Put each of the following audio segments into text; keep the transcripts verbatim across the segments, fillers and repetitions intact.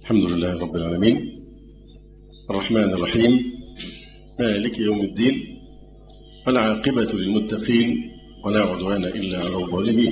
الحمد لله رب العالمين الرحمن الرحيم مالك يوم الدين والعاقبة للمتقين ولا عدوان إلا على الظالمين،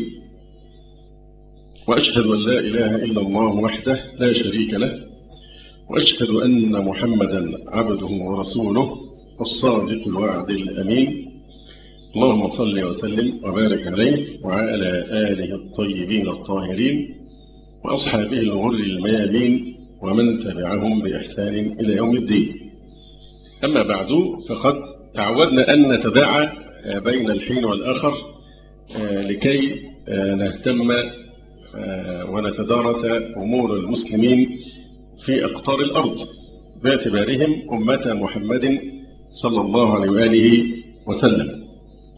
وأشهد أن لا إله إلا الله وحده لا شريك له، وأشهد أن محمدا عبده ورسوله الصادق الوعد الأمين. اللهم صل وسلم وبارك عليه وعلى آله الطيبين الطاهرين وأصحابه الغر الميامين ومن تبعهم بإحسان إلى يوم الدين. أما بعد، فقد تعودنا أن نتداعى بين الحين والآخر لكي نهتم ونتدارس أمور المسلمين في أقطار الأرض باعتبارهم أمة محمد صلى الله عليه وآله وسلم.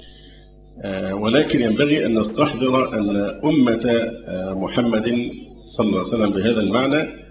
ولكن ينبغي أن نستحضر أن أمة محمد صلى الله عليه وسلم بهذا المعنى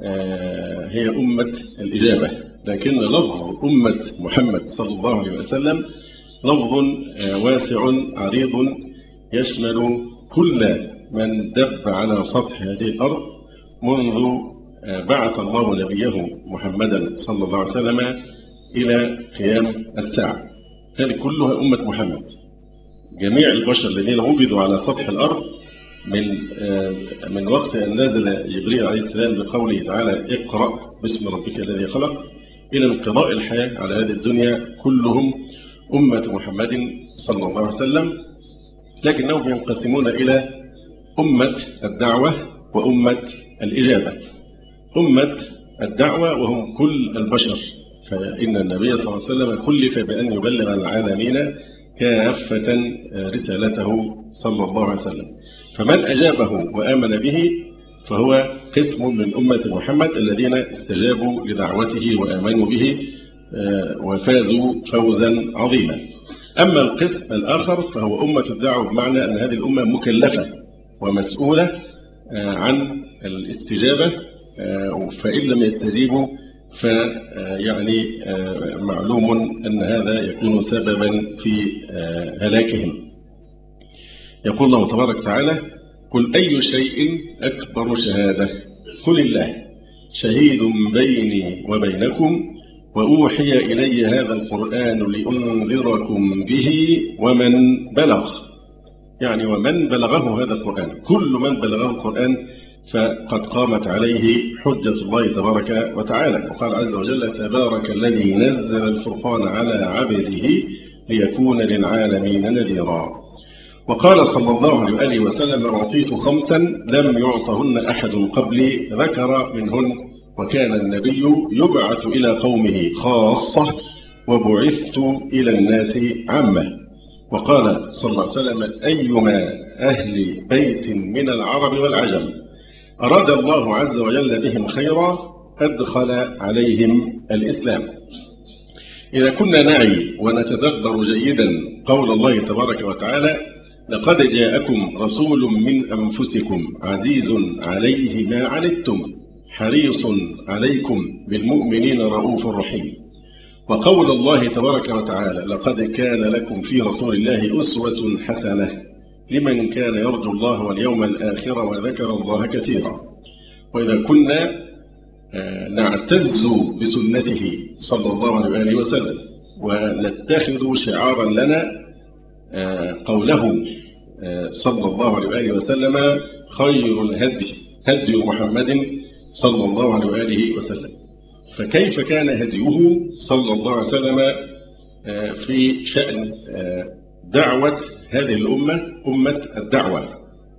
هي أمة الإجابة، لكن لفظ أمة محمد صلى الله عليه وسلم لفظ واسع عريض يشمل كل من دب على سطح هذه الأرض منذ بعث الله نبيه محمدا صلى الله عليه وسلم إلى قيام الساعة. هذه كلها أمة محمد. جميع البشر الذين وجدوا على سطح الأرض من من وقت أن نزل جبريل عليه السلام بقوله تعالى اقرأ باسم ربك الذي خلق إلى انقضاء الحياة على هذه الدنيا كلهم أمة محمد صلى الله عليه وسلم، لكنهم ينقسمون إلى أمة الدعوة وأمة الإجابة. أمة الدعوة وهم كل البشر، فإن النبي صلى الله عليه وسلم كلف بأن يبلغ العالمين كافة رسالته صلى الله عليه وسلم، فمن أجابه وآمن به فهو قسم من أمة محمد الذين استجابوا لدعوته وآمنوا به وفازوا فوزا عظيما. أما القسم الآخر فهو أمة الدعوة، بمعنى أن هذه الأمة مكلفة ومسؤولة عن الاستجابة، فإن لم يستجيبوا فيعني معلوم أن هذا يكون سببا في هلاكهم. يقول الله تبارك وتعالى قل أي شيء أكبر شهادة قل الله شهيد بيني وبينكم وأوحي إلي هذا القرآن لأنذركم به ومن بلغ، يعني ومن بلغه هذا القرآن، كل من بلغه القرآن فقد قامت عليه حجة الله تبارك وتعالى. وقال عز وجل تبارك الذي نزل الفرقان على عبده ليكون للعالمين نذيرا. وقال صلى الله عليه وآله وسلم أعطيت خمسا لم يعطهن أحد قبلي، ذكر منهن وكان النبي يبعث إلى قومه خاصة وبعثت إلى الناس عامة. وقال صلى الله عليه وسلم أيما أهل بيت من العرب والعجم أراد الله عز وجل بهم خيرا أدخل عليهم الإسلام. إذا كنا نعي ونتدبر جيدا قول الله تبارك وتعالى لقد جاءكم رسول من أنفسكم عزيز عليه ما عنتم حريص عليكم بالمؤمنين رؤوف رحيم، وقول الله تبارك وتعالى لقد كان لكم في رسول الله أسوة حسنة لمن كان يرجو الله واليوم الآخر وذكر الله كثيرا. وإذا كنا نعتز بسنته صلى الله عليه وسلم ونتخذ شعارا لنا قوله صلى الله عليه وسلم خير الهدي هدي محمد صلى الله عليه وسلم، فكيف كان هديه صلى الله عليه وسلم في شأن دعوة هذه الأمة أمة الدعوة؟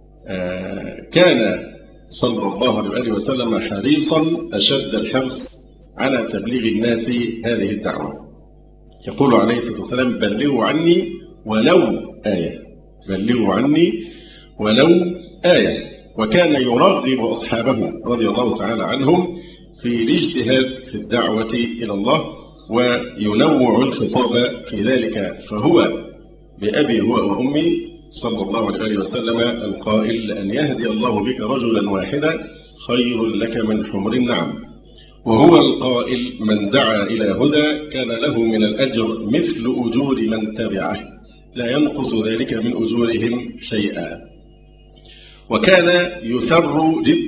كان صلى الله عليه وسلم حريصا أشد الحرص على تبليغ الناس هذه الدعوة. يقول عليه الصلاة والسلام بلغوا عني ولو آية، بلغوا عني ولو آية. وكان يرغب أصحابه رضي الله تعالى عنهم في الاجتهاد في الدعوة إلى الله وينوع الخطاب في ذلك، فهو بأبي هو وأمي صلى الله عليه وسلم القائل أن يهدي الله بك رجلا واحدا خير لك من حمر النعم، وهو القائل من دعا إلى هدى كان له من الأجر مثل أجور من تبعه لا ينقص ذلك من أجورهم شيئا. وكان يسر جدا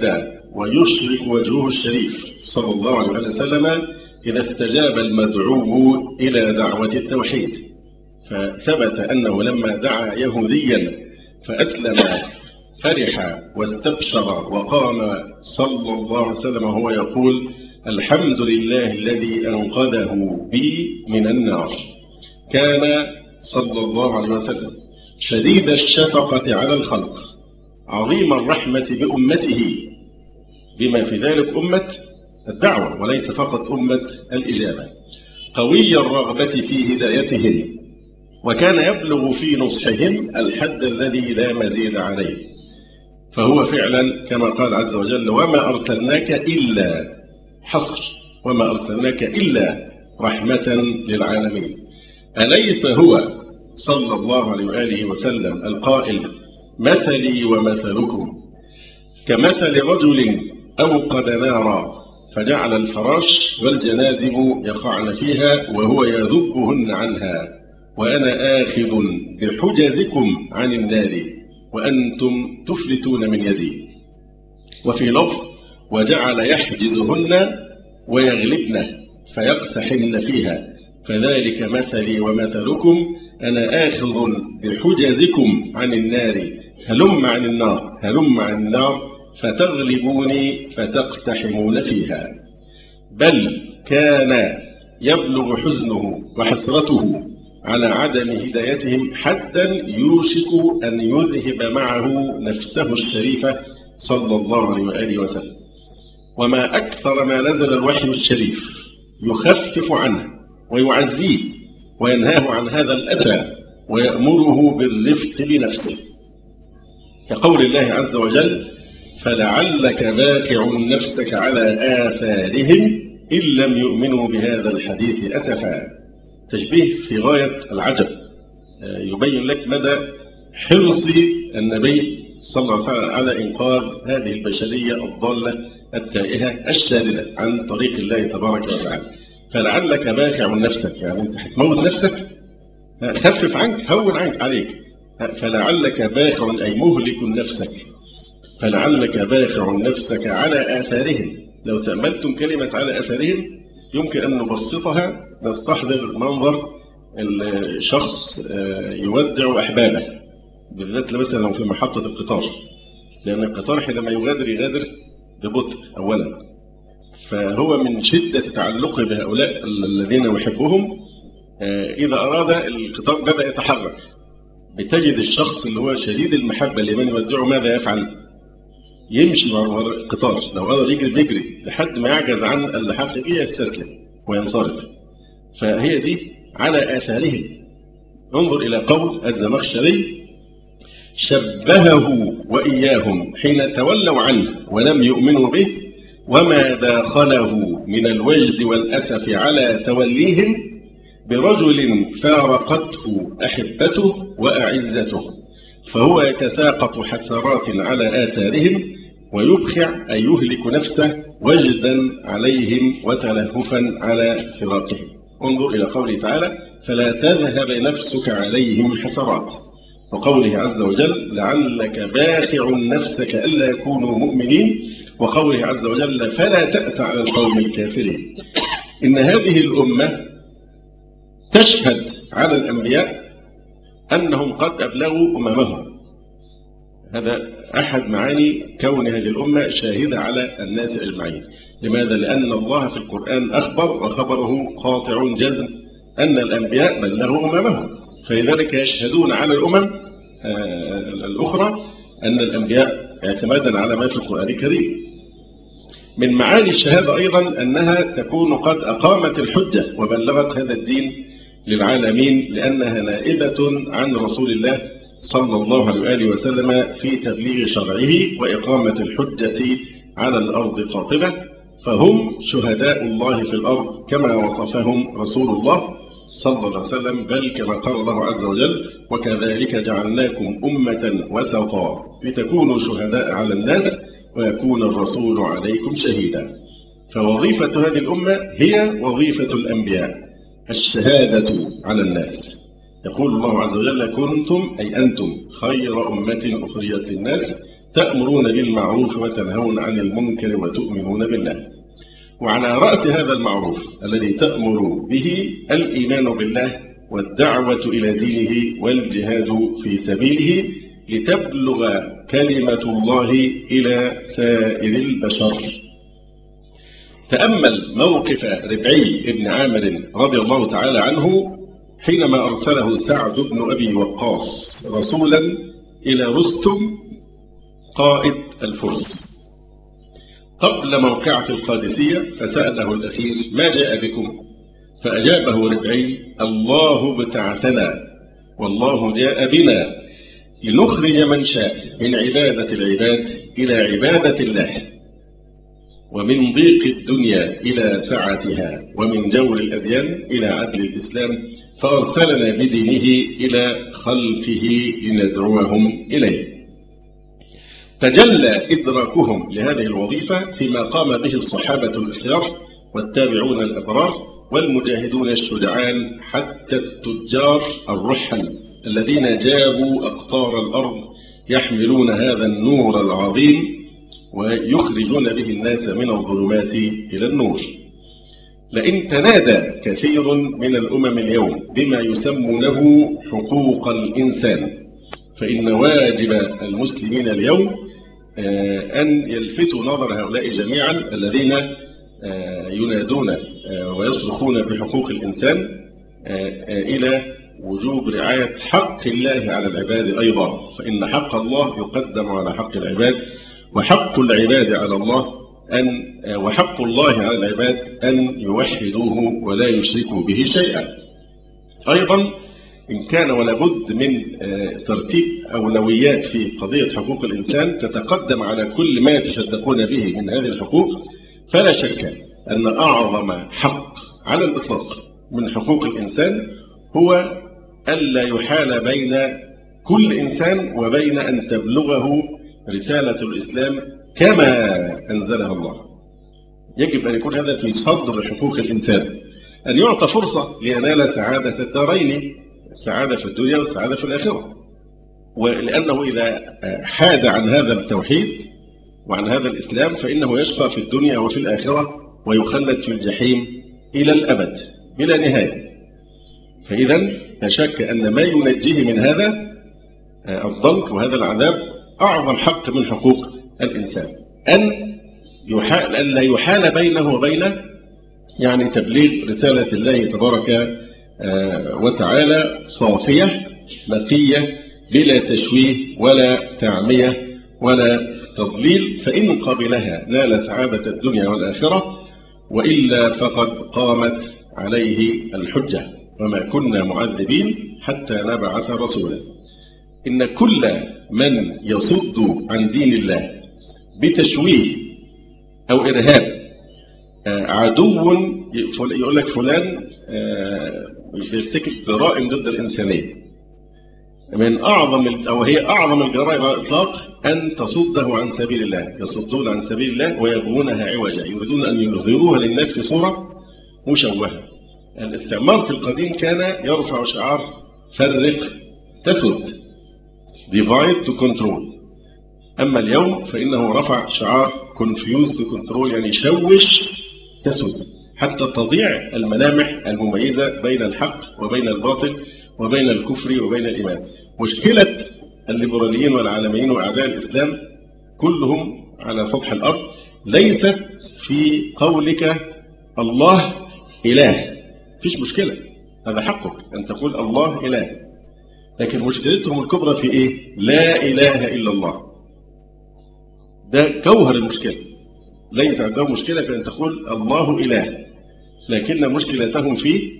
ويشرق وجهه الشريف صلى الله عليه وسلم إذا استجاب المدعو إلى دعوة التوحيد. فثبت أنه لما دعا يهوديا فأسلم فرح واستبشر وقام صلى الله عليه وسلم وهو يقول الحمد لله الذي أنقذه بي من النار. كان صلى الله عليه وسلم شديد الشفقة على الخلق، عظيم الرحمة بأمته، بما في ذلك أمة الدعوة وليس فقط أمة الإجابة، قوي الرغبة في هدايتهم، وكان يبلغ في نصحهم الحد الذي لا مزيد عليه. فهو فعلا كما قال عز وجل وما أرسلناك إلا حصر، وما أرسلناك إلا رحمة للعالمين. أليس هو صلى الله عليه وآله وسلم القائل مثلي ومثلكم كمثل رجل أوقد نارا فجعل الفراش والجنادب يقعن فيها وهو يذبهن عنها، وأنا آخذ بحجزكم عن النار وأنتم تفلتون من يدي. وفي لفظ وجعل يحجزهن ويغلبن فيقتحمن فيها، فذلك مثلي ومثلكم أنا آخذ بحجزكم عن النار هلم عن النار هلم عن النار فتغلبوني فتقتحمون فيها. بل كان يبلغ حزنه وحسرته على عدم هدايتهم حدا يوشك أن يذهب معه نفسه الشريفة صلى الله عليه وآله وسلم. وما أكثر ما نزل الوحي الشريف يخفف عنه ويعزيه وينهاه عن هذا الأسى ويأمره بالرفق بنفسه، كقول الله عز وجل فلعلك باخع نفسك على آثارهم إن لم يؤمنوا بهذا الحديث أسفا. تشبيه في غاية العجب يبين لك مدى حرص النبي صلى الله عليه وسلم على إنقاذ هذه البشرية الضالة التائهة الشاردة عن طريق الله تبارك وتعالى. فلعلك باخع نفسك، يعني أنت هتموت نفسك، خفف عنك، هون عنك عليك. فلعلك باخع أي مهلك نفسك، فلعلك باخع نفسك على آثارهم. لو تأملتم كلمة على آثارهم يمكن أن نبسطها، نستحضر منظر الشخص يودع أحبابه، بالذات مثلا لو في محطة القطار، لأن القطار حينما يغادر يغادر ببطء أولا، فهو من شدة تعلقه بهؤلاء الذين يحبهم إذا أراد القطار بدأ يتحرك، بتجد الشخص اللي هو شديد المحبة لمن يودعه ماذا يفعل؟ يمشي وراء القطار، لو قدر يجري بيجري لحد ما يعجز عن اللحاق به يستسلم وينصرف. فهي دي على آثارهم. انظر إلى قول الزمخشري شبهه وإياهم حين تولوا عنه ولم يؤمنوا به وما داخله من الوجد والأسف على توليهم برجل فارقته أحبته وأعزته، فهو يتساقط حسرات على آثارهم ويبخع أن يهلك نفسه وجدا عليهم وتلهفا على فراقهم. انظر إلى قوله تعالى فلا تذهب نفسك عليهم حسرات، وقوله عز وجل لعلك باخع نفسك ألا يكونوا مؤمنين، وقوله عز وجل فلا تأس على القوم الكافرين. إن هذه الأمة تشهد على الأنبياء أنهم قد أبلغوا أممهم. هذا أحد معاني كون هذه الأمة شاهدة على الناس أجمعين. لماذا؟ لأن الله في القرآن أخبر وخبره قاطع جزم أن الأنبياء بلغوا أممهم، فلذلك يشهدون على الأمم الأخرى أن الأنبياء اعتمادا على ما في القرآن الكريم. من معاني الشهادة أيضا أنها تكون قد أقامت الحجة وبلغت هذا الدين للعالمين، لأنها نائبة عن رسول الله صلى الله عليه وآله وسلم في تبليغ شرعه وإقامة الحجة على الأرض قاطبة، فهم شهداء الله في الأرض كما وصفهم رسول الله صلى الله عليه وسلم، بل كما قال الله عز وجل وكذلك جعلناكم أمة وسطا لتكونوا شهداء على الناس ويكون الرسول عليكم شهيدا. فوظيفة هذه الأمة هي وظيفة الأنبياء، الشهادة على الناس. يقول الله عز وجل كنتم أي أنتم خير أمة أخرجت للناس تأمرون بالمعروف وتنهون عن المنكر وتؤمنون بالله. وعلى رأس هذا المعروف الذي تأمر به الإيمان بالله والدعوة إلى دينه والجهاد في سبيله لتبلغ كلمة الله إلى سائر البشر. تأمل موقف ربعي بن عامر رضي الله تعالى عنه حينما أرسله سعد بن أبي وقاص رسولا إلى رستم قائد الفرس قبل موقعة القادسية، فسأله الأخير: ما جاء بكم؟ فأجابه ربعي: الله ابتعثنا والله جاء بنا لنخرج من شاء من عبادة العباد إلى عبادة الله، ومن ضيق الدنيا إلى سعتها، ومن جور الأديان إلى عدل الإسلام، فأرسلنا بدينه إلى خلقه لندعوهم إليه. تجلى إدراكهم لهذه الوظيفة فيما قام به الصحابة الأخيار والتابعون الأبرار والمجاهدون الشجعان، حتى التجار الرحل الذين جابوا أقطار الأرض يحملون هذا النور العظيم ويخرجون به الناس من الظلمات إلى النور. لئن تنادى كثير من الأمم اليوم بما يسمونه حقوق الإنسان، فإن واجب المسلمين اليوم أن يلفتوا نظر هؤلاء جميعا الذين ينادون ويصرخون بحقوق الإنسان إلى وجوب رعاية حق الله على العباد أيضا، فإن حق الله يقدم على حق العباد، وحق العباد على الله أن وحق الله على العباد أن يوحدوه ولا يشركوا به شيئا. أيضا إن كان ولا بد من ترتيب أولويات في قضية حقوق الإنسان تتقدم على كل ما يتشدقون به من هذه الحقوق، فلا شك أن أعظم حق على الإطلاق من حقوق الإنسان هو ألا يحال بين كل إنسان وبين أن تبلغه رسالة الإسلام كما أنزلها الله. يجب أن يكون هذا في صدر حقوق الإنسان، أن يعطى فرصة لينال سعادة الدارين، السعادة في الدنيا والسعادة في الآخرة. ولأنه إذا حاد عن هذا التوحيد وعن هذا الإسلام فإنه يشقى في الدنيا وفي الآخرة ويخلد في الجحيم إلى الأبد بلا نهاية. فإذا لا شك أن ما ينجيه من هذا الضنك وهذا العذاب أعظم حق من حقوق الإنسان، أن يحال أن لا يحال بينه وبين يعني تبليغ رسالة الله تبارك وتعالى صافية نقية بلا تشويه ولا تعمية ولا تضليل، فإن قبلها نال سعادة الدنيا والآخرة، وإلا فقد قامت عليه الحجة، وما كنا معذبين حتى نبعث رسولا. إن كل من يصد عن دين الله بتشويه أو إرهاب عدو، يقول لك فلان بيرتكب جرائم ضد الإنسانية. من أعظم أو هي أعظم الجرائم على الإطلاق أن تصده عن سبيل الله، يصدون عن سبيل الله ويبغونها عوجا، يريدون أن يظهروها للناس في صورة مشوهة. الاستعمار في القديم كان يرفع شعار فرق تسد، divide to control. أما اليوم فإنه رفع شعار confuse to control، يعني شوش تسد، حتى تضيع الملامح المميزة بين الحق وبين الباطل وبين الكفر وبين الإيمان. مشكلة الليبراليين والعالميين وأعداء الإسلام كلهم على سطح الأرض ليست في قولك الله إله، فيش مشكلة، هذا حقك أن تقول الله إله، لكن مشكلتهم الكبرى في إيه؟ لا إله إلا الله. ده جوهر المشكلة. ليس عندهم مشكلة في أن تقول الله إله، لكن مشكلتهم في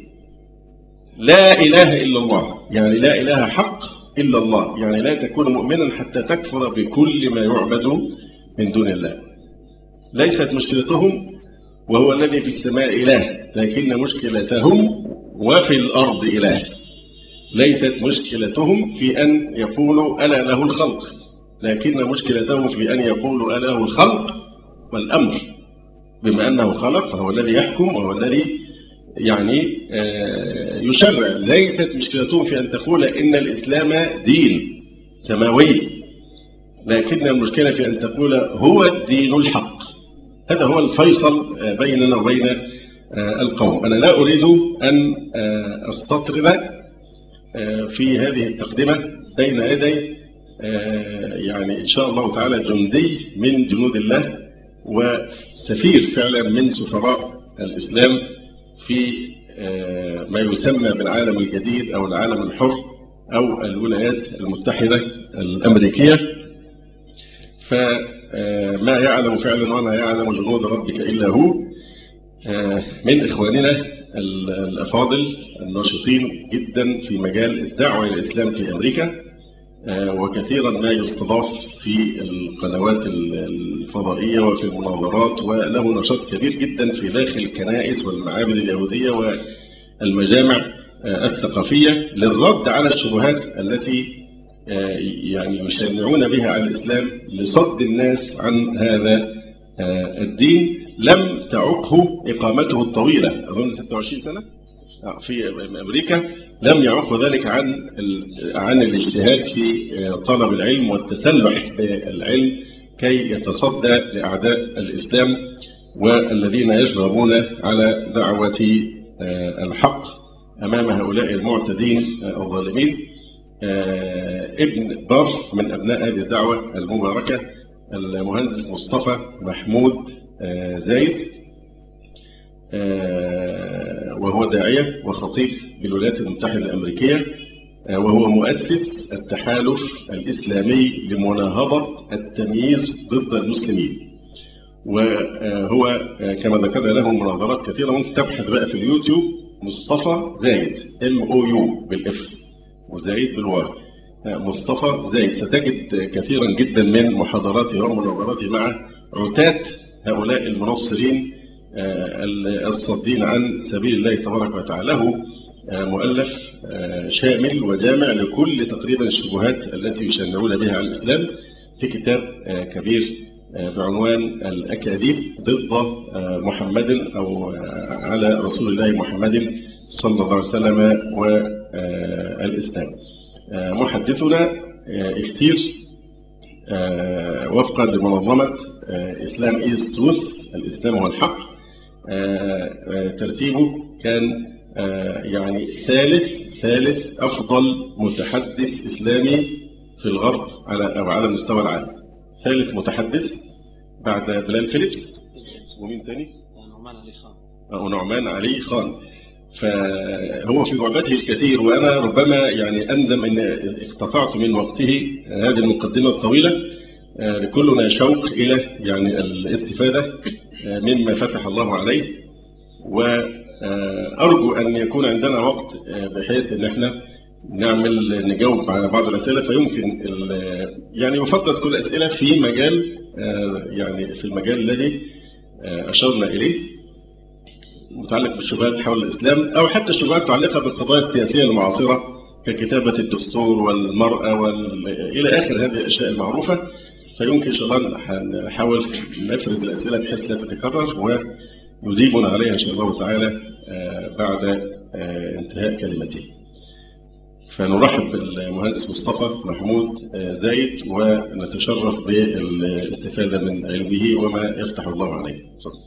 لا إله إلا الله، يعني لا إله حق إلا الله، يعني لا تكون مؤمنا حتى تكفر بكل ما يعبد من دون الله. ليست مشكلتهم وهو الذي في السماء إله، لكن مشكلتهم وفي الأرض إله. ليست مشكلتهم في أن يقولوا ألا له الخلق، لكن مشكلتهم في أن يقولوا ألا له الخلق والأمر، بما أنه خلق فهو الذي يحكم وهو الذي يعني يشرع. ليست مشكلتهم في أن تقول إن الإسلام دين سماوي، لكن المشكلة في أن تقول هو الدين الحق. هذا هو الفيصل بيننا وبين القوم. أنا لا أريد أن أستطرد في هذه التقدمة بين يدي يعني إن شاء الله تعالى جندي من جنود الله وسفير فعلا من سفراء الإسلام في ما يسمى بالعالم الجديد أو العالم الحر أو الولايات المتحدة الأمريكية. فما يعلم فعلا وما يعلم جنود ربك إلا هو، من إخواننا الأفاضل الناشطين جدا في مجال الدعوة إلى الإسلام في أمريكا، وكثيرا ما يستضاف في القنوات الفضائية وفي المناظرات، وله نشاط كبير جدا في داخل الكنائس والمعابد اليهودية والمجامع الثقافية للرد على الشبهات التي يعني يشنعون بها على الإسلام لصد الناس عن هذا الدين لم تعقه إقامته الطويلة، أظن ستة وعشرين سنة في أمريكا، لم يعق ذلك عن عن الاجتهاد في طلب العلم والتسلح بالعلم كي يتصدى لأعداء الإسلام والذين يشغبون على دعوة الحق أمام هؤلاء المعتدين الظالمين. ابن بار من أبناء هذه الدعوة المباركة المهندس مصطفى محمود زايد، وهو داعية وخطيب بالولايات المتحدة الأمريكية، وهو مؤسس التحالف الإسلامي لمناهضة التمييز ضد المسلمين. وهو كما ذكرنا له مناظرات كثيرة، ممكن تبحث بقى في اليوتيوب مصطفى زايد ام او يو بالاف وزايد بالواو، مصطفى زايد، ستجد كثيرا جدا من محاضراته ومناظراته مع عتاة هؤلاء المنصرين الصادين عن سبيل الله تبارك وتعالى. له مؤلف شامل وجامع لكل تقريبا الشبهات التي يشنعون بها على الإسلام، في كتاب كبير بعنوان الأكاذيب ضد محمد أو على رسول الله محمد صلى الله عليه وسلم والإسلام. محدثنا اختير وفقا لمنظمة إسلام إيز تروث، الإسلام هو الحق، ترتيبه كان يعني ثالث ثالث أفضل متحدث إسلامي في الغرب على أو على مستوى العالم. ثالث متحدث بعد بلال فيليبس ومين تاني؟ نعمان علي خان. ونعمان علي خان. فهو في جعبته الكثير، وأنا ربما يعني أندم أن اقتطعت من وقته هذه المقدمة الطويلة. لكلنا شوق إلى يعني الاستفادة مما فتح الله عليه، وأرجو أن يكون عندنا وقت بحيث أن احنا نعمل نجاوب على بعض الأسئلة. فيمكن يعني يفضل تكون الأسئلة في مجال يعني في المجال الذي أشرنا إليه متعلق بالشبهات حول الإسلام، أو حتى الشبهات متعلقة بالقضايا السياسية المعاصرة ككتابة الدستور والمرأة وال... إلى آخر هذه الأشياء المعروفة. فيمكن إن شاء الله نحاول نفرز الأسئلة بحيث لا تتكرر، ويجيبنا عليها إن شاء الله تعالى بعد انتهاء كلمته. فنرحب بالمهندس مصطفى محمود زايد، ونتشرف بالاستفادة من علمه وما يفتح الله عليه.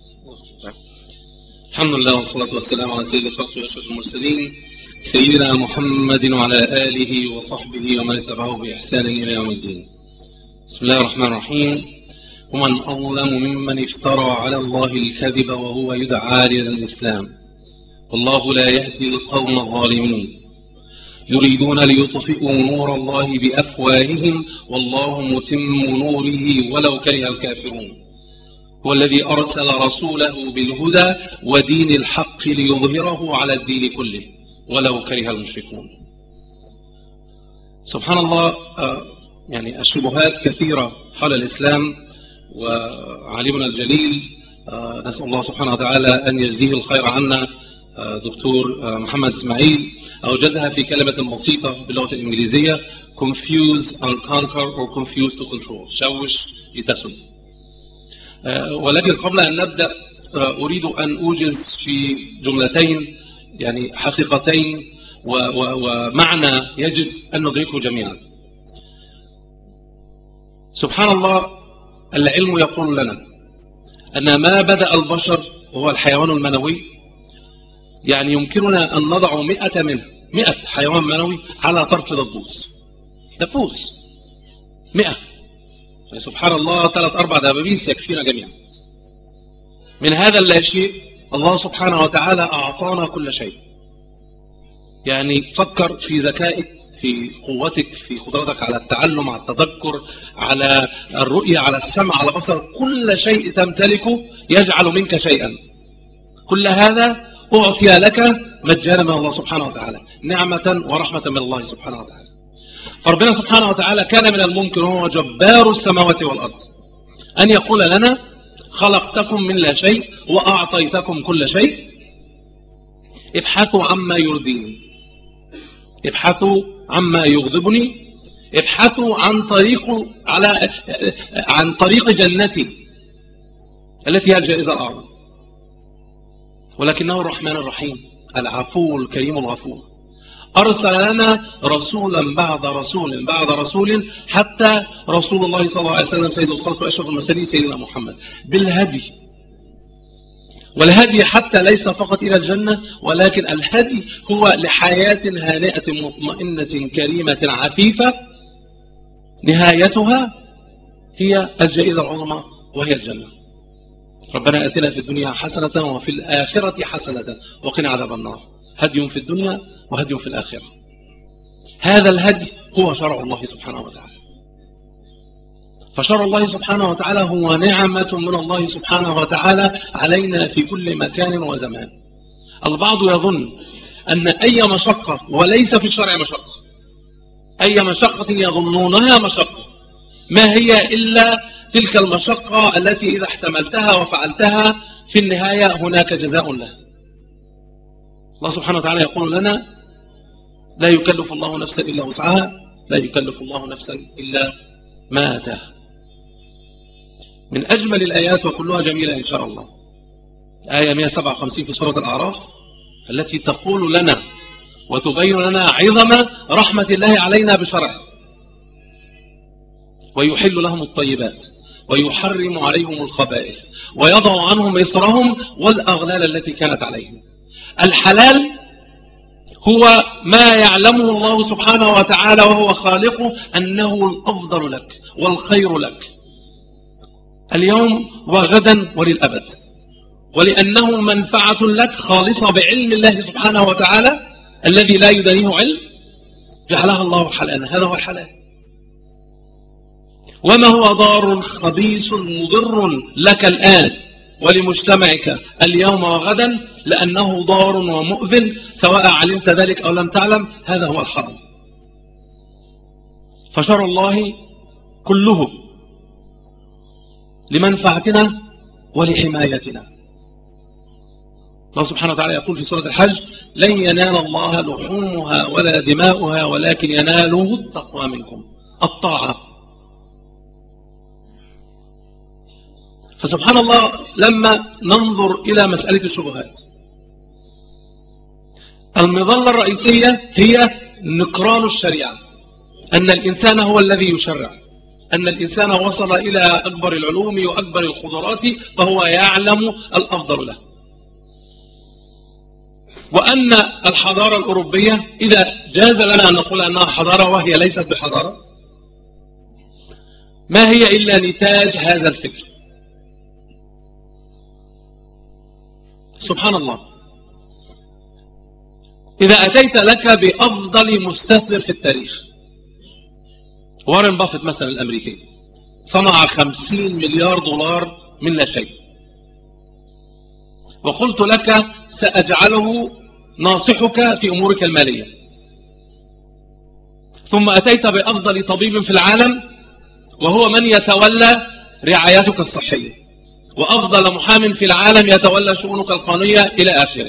الحمد لله والصلاة والسلام على سيد الخلق وأشرف المرسلين سيدنا محمد وعلى آله وصحبه ومن اتبعه بإحسان إلى يوم الدين. بسم الله الرحمن الرحيم. ومن أظلم ممن افترى على الله الكذب وهو يدعى إلى الإسلام، والله لا يهدي القوم الظالمين. يريدون ليطفئوا نور الله بأفواههم والله متم نوره ولو كره الكافرون. هو الذي أرسل رسوله بالهدى ودين الحق ليظهره على الدين كله ولو كره المشركون. سبحان الله، يعني الشبهات كثيرة حول الإسلام، وعالمنا الجليل نسأل الله سبحانه وتعالى أن يجزيه الخير عنا دكتور محمد إسماعيل أوجزها في كلمة بسيطة باللغة الإنجليزية: confuse and conquer or confuse to control. شوش لتسد. ولكن قبل أن نبدأ أريد أن أوجز في جملتين يعني حقيقتين ومعنى يجب أن ندركه جميعا. سبحان الله، العلم يقول لنا أن ما بدأ البشر وهو الحيوان المنوي، يعني يمكننا أن نضع مئة منه مئة حيوان منوي على طرف دبوس دبوس مئة، يعني سبحان الله ثلاث أربع دبابيس يكفينا جميعا. من هذا اللا شيء الله سبحانه وتعالى أعطانا كل شيء. يعني فكر في ذكائك، في قوتك، في قدرتك على التعلم، على التذكر، على الرؤية، على السمع، على البصر، كل شيء تمتلكه يجعل منك شيئا. كل هذا أعطي لك مجانا من الله سبحانه وتعالى، نعمة ورحمة من الله سبحانه وتعالى. فربنا سبحانه وتعالى كان من الممكن، وهو جبار السماوات والأرض، أن يقول لنا خلقتكم من لا شيء وأعطيتكم كل شيء، ابحثوا عما يرضيني، ابحثوا عما يغضبني، ابحثوا عن طريق على عن طريق جنتي التي هي الجائزة الأعظم. ولكنه الرحمن الرحيم العفو الكريم الغفور أرسل لنا رسولا بعد رسول بعد رسول، حتى رسول الله صلى الله عليه وسلم سيد الخلق وأشرف المرسلين سيدنا محمد بالهدي. والهدي حتى ليس فقط إلى الجنة، ولكن الهدي هو لحياة هانئة مطمئنة كريمة عفيفة، نهايتها هي الجائزة العظمى وهي الجنة. ربنا آتنا في الدنيا حسنة وفي الآخرة حسنة وقنا عذاب النار. هدي في الدنيا وهدي في الآخرة. هذا الهدي هو شرع الله سبحانه وتعالى. فشرع الله سبحانه وتعالى هو نعمة من الله سبحانه وتعالى علينا في كل مكان وزمان. البعض يظن أن أي مشقة، وليس في الشرع مشقة، أي مشقة يظنونها مشقة، ما هي إلا تلك المشقة التي إذا احتملتها وفعلتها في النهاية هناك جزاء لها. الله سبحانه وتعالى يقول لنا لا يكلف الله نفسا إلا وسعها، لا يكلف الله نفسا إلا ما آتاها. من أجمل الآيات وكلها جميلة إن شاء الله آية مئة وسبعة وخمسين في سورة الأعراف، التي تقول لنا وتبين لنا عظم رحمة الله علينا بشرعه، ويحل لهم الطيبات ويحرم عليهم الخبائث ويضع عنهم إصرهم والأغلال التي كانت عليهم. الحلال هو ما يعلمه الله سبحانه وتعالى وهو خالقه أنه الأفضل لك والخير لك اليوم وغدا وللأبد، ولأنه منفعة لك خالصة بعلم الله سبحانه وتعالى الذي لا يدانيه علم، جعلها الله حلالا. هذا هو الحلال. وما هو ضار خبيث مضر لك الآن ولمجتمعك اليوم وغدا، لأنه ضار ومؤذن سواء علمت ذلك أو لم تعلم، هذا هو الحرام. فشرع الله كله لمنفعتنا ولحمايتنا. الله سبحانه وتعالى يقول في سورة الحج لن ينال الله لحومها ولا دماؤها ولكن يناله التقوى منكم، الطاعة. فسبحان الله لما ننظر إلى مسألة الشبهات، المظلة الرئيسية هي نقران الشريعة، أن الإنسان هو الذي يشرع، أن الإنسان وصل إلى أكبر العلوم وأكبر القدرات فهو يعلم الأفضل له. وأن الحضارة الأوروبية إذا جاز لنا أن نقول أنها حضارة وهي ليست بحضارة، ما هي إلا نتاج هذا الفكر. سبحان الله، إذا أتيت لك بأفضل مستثمر في التاريخ، وارن بافيت مثلا الأمريكي، صنع خمسين مليار دولار من لا شيء، وقلت لك سأجعله ناصحك في أمورك المالية، ثم أتيت بأفضل طبيب في العالم وهو من يتولى رعايتك الصحية، وأفضل محام في العالم يتولى شؤونك القانونية إلى آخره،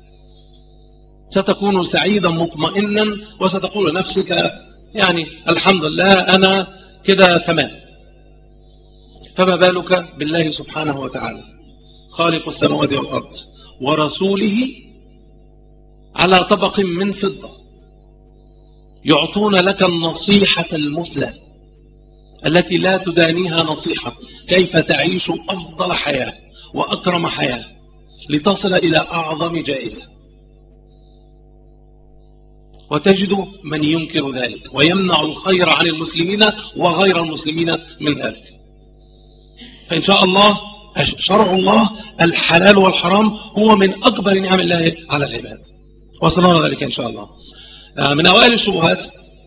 ستكون سعيدا مطمئنا وستقول لنفسك يعني الحمد لله أنا كده تمام. فما بالك بالله سبحانه وتعالى خالق السماوات والأرض ورسوله على طبق من فضة يعطون لك النصيحة المثلى التي لا تدانيها نصيحة كيف تعيش أفضل حياة وأكرم حياة لتصل إلى أعظم جائزة. وتجد من ينكر ذلك ويمنع الخير عن المسلمين وغير المسلمين من ذلك. فإن شاء الله شرع الله الحلال والحرام هو من أكبر نعم الله على العباد، وصلنا ذلك إن شاء الله. من أوائل الشبهات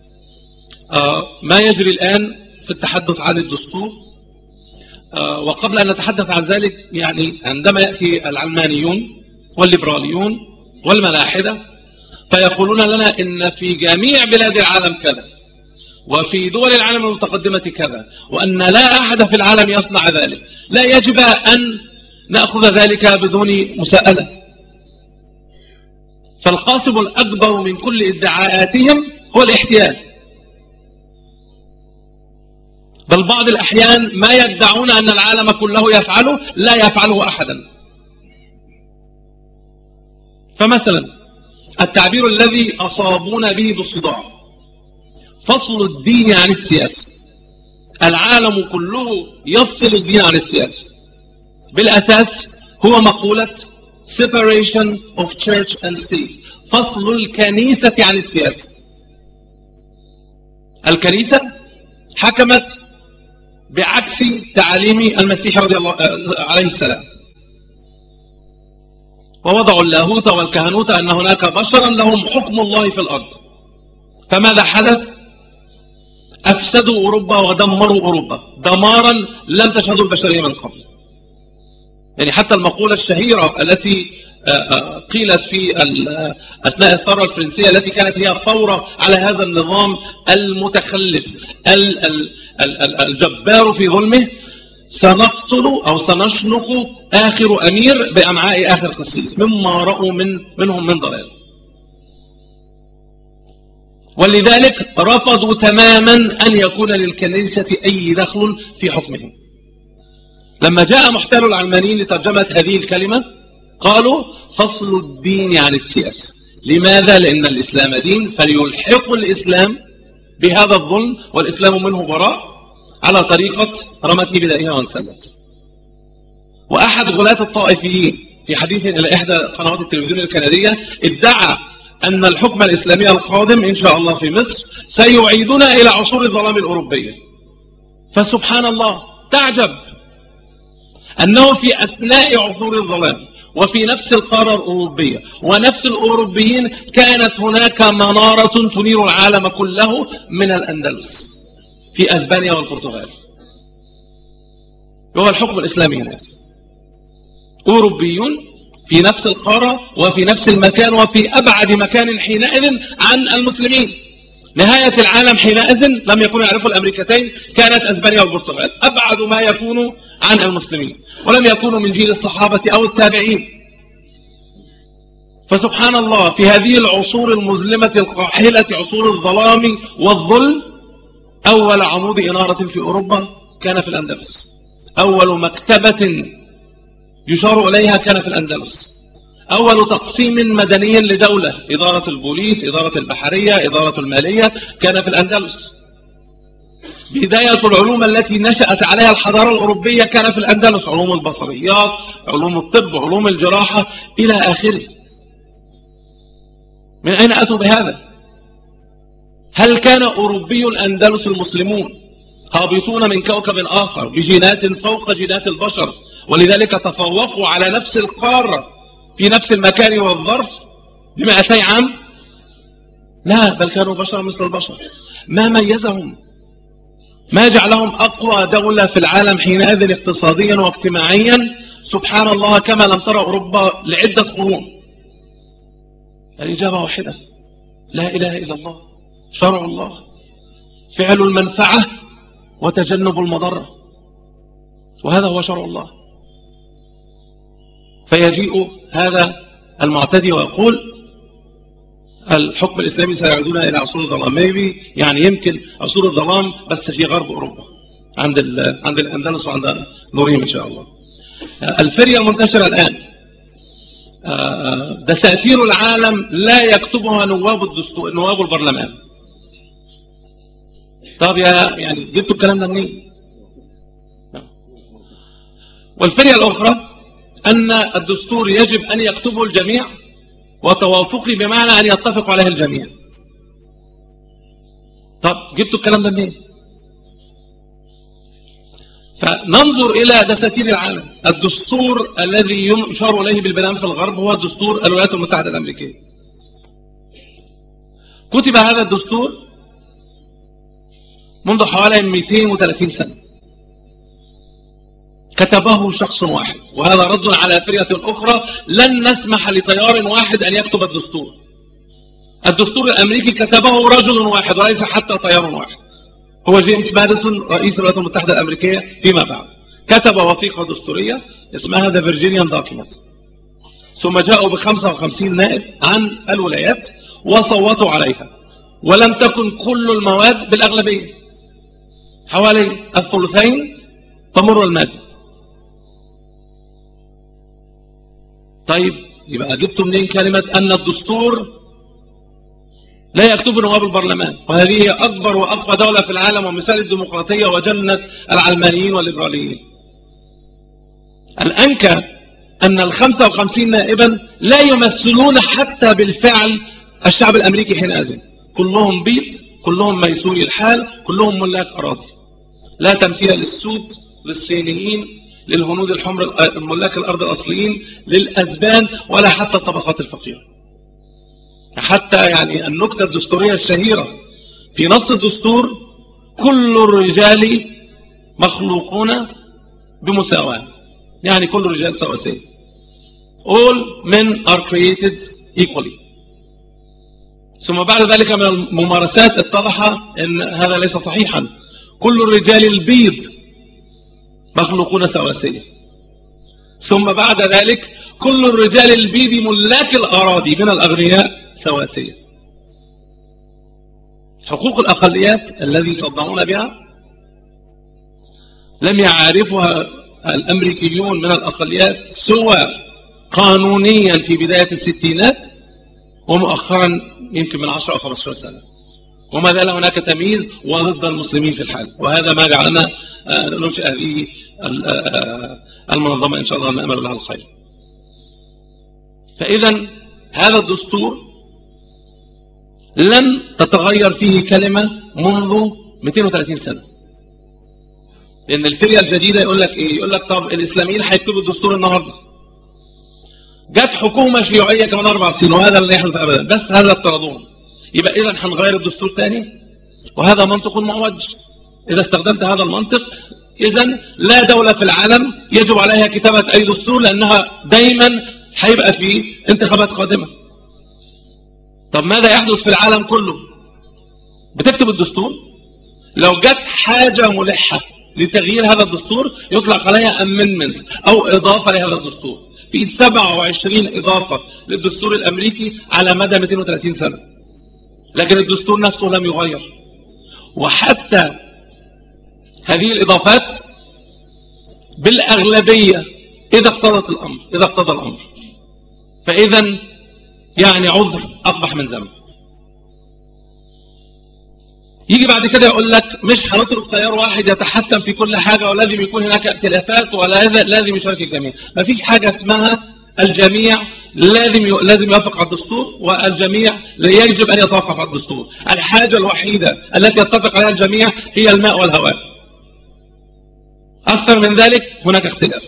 ما يجري الآن في التحدث عن الدستور. وقبل أن نتحدث عن ذلك، يعني عندما يأتي العلمانيون والليبراليون والملاحدة فيقولون لنا إن في جميع بلاد العالم كذا، وفي دول العالم المتقدمة كذا، وأن لا أحد في العالم يصنع ذلك، لا يجب أن نأخذ ذلك بدون مساءلة. فالقاسم الأكبر من كل ادعاءاتهم هو الاحتيال، بل بعض الأحيان ما يدعون أن العالم كله يفعله لا يفعله أحدا. فمثلا التعبير الذي أصابون به بالصداع، فصل الدين عن السياسة. العالم كله يفصل الدين عن السياسة، بالأساس هو مقولة separation of church and state، فصل الكنيسة عن السياسة. الكنيسة حكمت بعكس تعاليم المسيح رضي الله عليه السلام، ووضعوا اللاهوت والكهنوت أن هناك بشرا لهم حكم الله في الأرض. فماذا حدث؟ أفسدوا أوروبا ودمروا أوروبا دمارا لم تشهدوا البشرية من قبل. يعني حتى المقولة الشهيرة التي قيلت في أثناء الثورة الفرنسية التي كانت هي ثورة على هذا النظام المتخلف الجبار في ظلمه: سنقتل أو سنشنق آخر أمير بأمعاء آخر قسيس، مما رأوا من منهم من ضلال. ولذلك رفضوا تماما أن يكون للكنيسة أي دخل في حكمهم. لما جاء محتال العلمانيين لترجمة هذه الكلمة قالوا فصل الدين عن السياسة. لماذا؟ لأن الإسلام دين، فليلحق الإسلام بهذا الظلم والإسلام منه براء، على طريقة رمتني بدائها وانسلت. وأحد غلاة الطائفيين في حديث إلى إحدى قنوات التلفزيون الكندية ادعى أن الحكم الإسلامي القادم إن شاء الله في مصر سيعيدنا إلى عصور الظلام الأوروبية. فسبحان الله، تعجب أنه في أثناء عصور الظلام وفي نفس القارة الأوروبية ونفس الأوروبيين كانت هناك منارة تنير العالم كله من الأندلس في أسبانيا والبرتغال. هو الحكم الإسلامي هناك. أوروبيون في نفس القارة وفي نفس المكان وفي أبعد مكان حينئذ عن المسلمين. نهاية العالم حينئذ لم يكونوا يعرفوا الأمريكتين، كانت أسبانيا والبرتغال أبعد ما يكونوا عن المسلمين، ولم يكونوا من جيل الصحابة أو التابعين. فسبحان الله، في هذه العصور المظلمة القاحلة، عصور الظلام والظلم، أول عمود إنارة في أوروبا كان في الأندلس. أول مكتبة يشار إليها كان في الأندلس. أول تقسيم مدني لدولة، إدارة البوليس، إدارة البحرية، إدارة المالية، كان في الأندلس. بداية العلوم التي نشأت عليها الحضارة الأوروبية كان في الأندلس، علوم البصريات، علوم الطب، علوم الجراحة إلى آخره. من أين أتوا بهذا؟ هل كان أوروبي الأندلس المسلمون هابطون من كوكب آخر بجينات فوق جينات البشر، ولذلك تفوقوا على نفس القارة في نفس المكان والظرف بمئتي عام؟ لا، بل كانوا بشر مثل البشر. ما ميزهم؟ ما جعلهم أقوى دولة في العالم حينئذ اقتصاديا واجتماعيا؟ سبحان الله، كما لم ترى أوروبا لعدة قرون. الإجابة واحدة: لا إله إلا الله، شرع الله، فعل المنفعة وتجنب المضرة، وهذا هو شرع الله. فيجيء هذا المعتدي ويقول الحكم الإسلامي سيعودنا إلى عصور الظلام. ميبي يعني يمكن عصور الظلام بس في غرب أوروبا، عند عند الأندلس وعند نورهم إن شاء الله. الفرية المنتشرة الآن، دساتير العالم لا يكتبها نواب الدستور، نواب البرلمان. طب يا يعني جبتوا الكلام ده منين؟ والفرية الأخرى أن الدستور يجب أن يكتبه الجميع، وتوافقي بمعنى أن يتفق عليه الجميع. طب جبتوا الكلام ده منين؟ فننظر إلى دساتير العالم. الدستور الذي يشار إليه بالبنان في الغرب هو دستور الولايات المتحدة الأمريكية. كتب هذا الدستور منذ حوالي مئتين وثلاثين سنة، كتبه شخص واحد، وهذا رد على فرية أخرى لن نسمح لتيار واحد أن يكتب الدستور. الدستور الأمريكي كتبه رجل واحد وليس حتى تيار واحد، هو جيمس ماديسون رئيس الولايات المتحدة الأمريكية فيما بعد، كتب وثيقة دستورية اسمها The Virginian Document، ثم جاءوا بخمسة وخمسين نائب عن الولايات وصوتوا عليها، ولم تكن كل المواد بالأغلبية، حوالي الثلثين تمر المادة. طيب يبقى جبتوا منين كلمة أن الدستور لا يكتب نواب البرلمان، وهذه هي أكبر وأقوى دولة في العالم ومثال الديمقراطية وجنة العلمانيين والليبراليين. الأنكى أن الخمسة وخمسين نائبا لا يمثلون حتى بالفعل الشعب الأمريكي حينئذ، كلهم بيض، كلهم ميسوري الحال، كلهم ملاك أراضي، لا تمثيل للسود، للصينيين، للهنود الحمر ملاك الأرض الأصليين، للأسبان، ولا حتى الطبقات الفقيرة. حتى يعني النكتة الدستورية الشهيرة في نص الدستور: كل الرجال مخلوقون بمساواة، يعني كل الرجال سواسية. All men are created equally. ثم بعد ذلك من الممارسات اتضح أن هذا ليس صحيحا، كل الرجال البيض مخلوقون سواسية. ثم بعد ذلك كل الرجال البيض ملاك الأراضي من الأغنياء سواسية. حقوق الأقليات الذي صدعون بها لم يعرفها الأمريكيون من الأقليات سوى قانونيا في بداية الستينات، ومؤخرا يمكن من عشرة أو خمسة عشر سنة، وما زال هناك تمييز وضد المسلمين في الحال، وهذا ما جعلنا ننشئ هذه المنظمة إن شاء الله نأمل لها الخير. فإذا هذا الدستور لن تتغير فيه كلمة منذ مئتين وثلاثين سنة، لأن الفرية الجديدة يقول لك إيه؟ يقول لك طب الإسلاميين هيكتبوا الدستور النهاردة، جت حكومة شيوعية كمان أربع سنين وهذا لا يحدث أبدا، بس هذا افترضون، يبقى إذا هنغير الدستور تاني، وهذا منطق معوج. إذا استخدمت هذا المنطق إذا لا دولة في العالم يجب عليها كتابة أي دستور، لأنها دايما هيبقى فيه انتخابات قادمة. طب ماذا يحدث في العالم كله؟ بتكتب الدستور، لو جت حاجة ملحة لتغيير هذا الدستور يطلق عليها amendment أو إضافة لهذا الدستور. في سبعة وعشرين إضافة للدستور الأمريكي على مدى مئتين وثلاثين سنة، لكن الدستور نفسه لم يغير. وحتى هذه الإضافات بالأغلبية إذا اقتضت الأمر إذا اقتضى الأمر فإذا يعني عذر أقبح من ذنب. يجي بعد كده يقول لك مش هنترك تيار واحد يتحكم في كل حاجة، ولازم يكون هناك ائتلافات، ولا لازم يشارك الجميع. ما فيش حاجة اسمها الجميع لازم لازم يوافق على الدستور، والجميع يجب أن يتوقف على الدستور. الحاجة الوحيدة التي يتفق عليها الجميع هي الماء والهواء، أكثر من ذلك هناك اختلاف.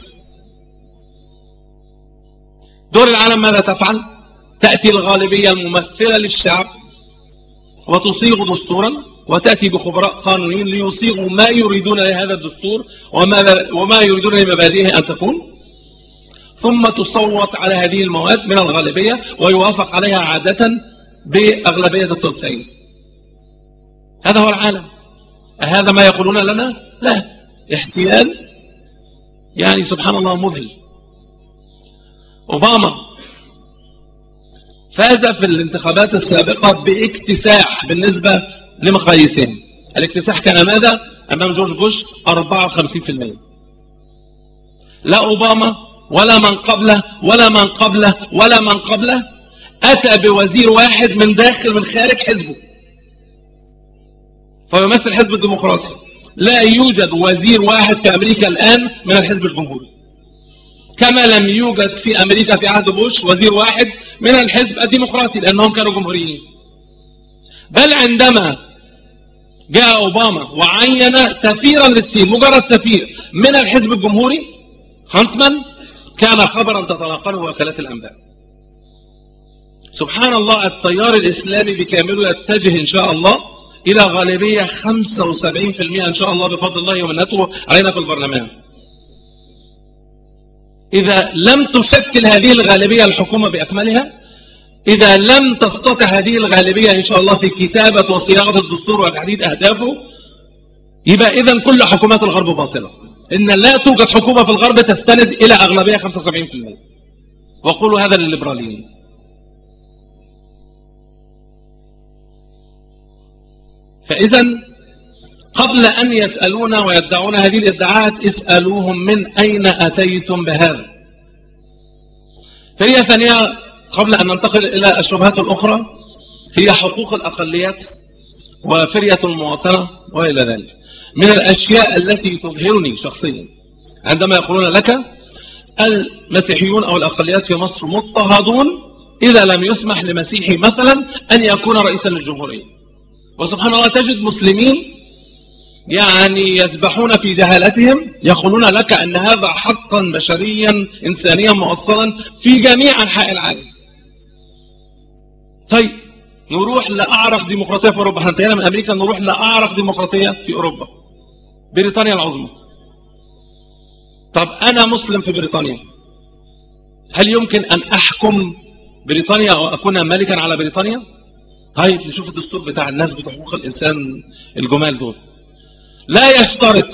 دول العالم ماذا تفعل؟ تأتي الغالبية الممثلة للشعب وتصيغ دستورا، وتأتي بخبراء قانونيين ليصيغوا ما يريدون لهذا الدستور وما, وما يريدون لمبادئه أن تكون، ثم تصوت على هذه المواد من الغالبية ويوافق عليها عادة بأغلبية الثلثين. هذا هو العالم. هذا ما يقولون لنا؟ لا، احتيال يعني سبحان الله مذهل. أوباما فاز في الانتخابات السابقة باكتساح بالنسبة لمقاييسهم. الاكتساح كان ماذا؟ أمام جورج بوش أربعة وخمسين بالمئة. لا أوباما ولا من قبله ولا من قبله ولا من قبله أتى بوزير واحد من داخل من خارج حزبه. فيمثل الحزب الديمقراطي. لا يوجد وزير واحد في أمريكا الآن من الحزب الجمهوري، كما لم يوجد في أمريكا في عهد بوش وزير واحد من الحزب الديمقراطي لأنهم كانوا جمهوريين. بل عندما جاء أوباما وعين سفيرا للصين، مجرد سفير من الحزب الجمهوري هانسمان، كان خبرا تتناقله وكالات الأنباء. سبحان الله، التيار الإسلامي بكامله يتجه إن شاء الله إلى غالبية خمسة وسبعين بالمئة إن شاء الله بفضل الله ومنته علينا في البرلمان. إذا لم تشكل هذه الغالبية الحكومة بأكملها، إذا لم تستطع هذه الغالبية إن شاء الله في كتابة وصياغة الدستور وتحديد أهدافه، يبقى إذن كل حكومات الغرب باطلة. إن لا توجد حكومة في الغرب تستند إلى أغلبية خمسة وسبعين بالمئة. وقولوا هذا للليبراليين. فإذا قبل أن يسألونا ويدعون هذه الادعاءات، اسألوهم من أين أتيتم بهذا. فهي ثانية قبل أن ننتقل إلى الشبهات الأخرى، هي حقوق الأقليات وفرية المواطنة وإلى ذلك. من الأشياء التي تظهرني شخصيا عندما يقولون لك المسيحيون أو الأقليات في مصر مضطهدون إذا لم يسمح لمسيحي مثلا أن يكون رئيسا للجمهورية. وسبحان الله تجد مسلمين يعني يسبحون في جهالتهم، يقولون لك أن هذا حقا بشريا إنسانيا مؤصلا في جميع أنحاء العالم. طيب نروح لأعرق ديمقراطية في أوروبا، احنا انتهينا من أمريكا، نروح لأعرق ديمقراطية في أوروبا، بريطانيا العظمى. طب أنا مسلم في بريطانيا، هل يمكن أن أحكم بريطانيا أو أكون ملكا على بريطانيا؟ طيب نشوف الدستور بتاع الناس بتوع حقوق الإنسان الجمال دول. لا يشترط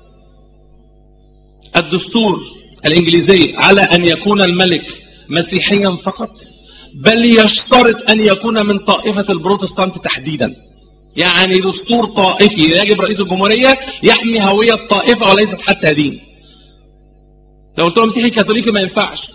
الدستور الإنجليزي على أن يكون الملك مسيحيا فقط، بل يشترط أن يكون من طائفة البروتستانت تحديدا. يعني دستور طائفي، يجب رئيس الجمهورية يحمي هوية طائفة وليست حتى دين. لو قلت له مسيحي كاثوليكي ما ينفعش.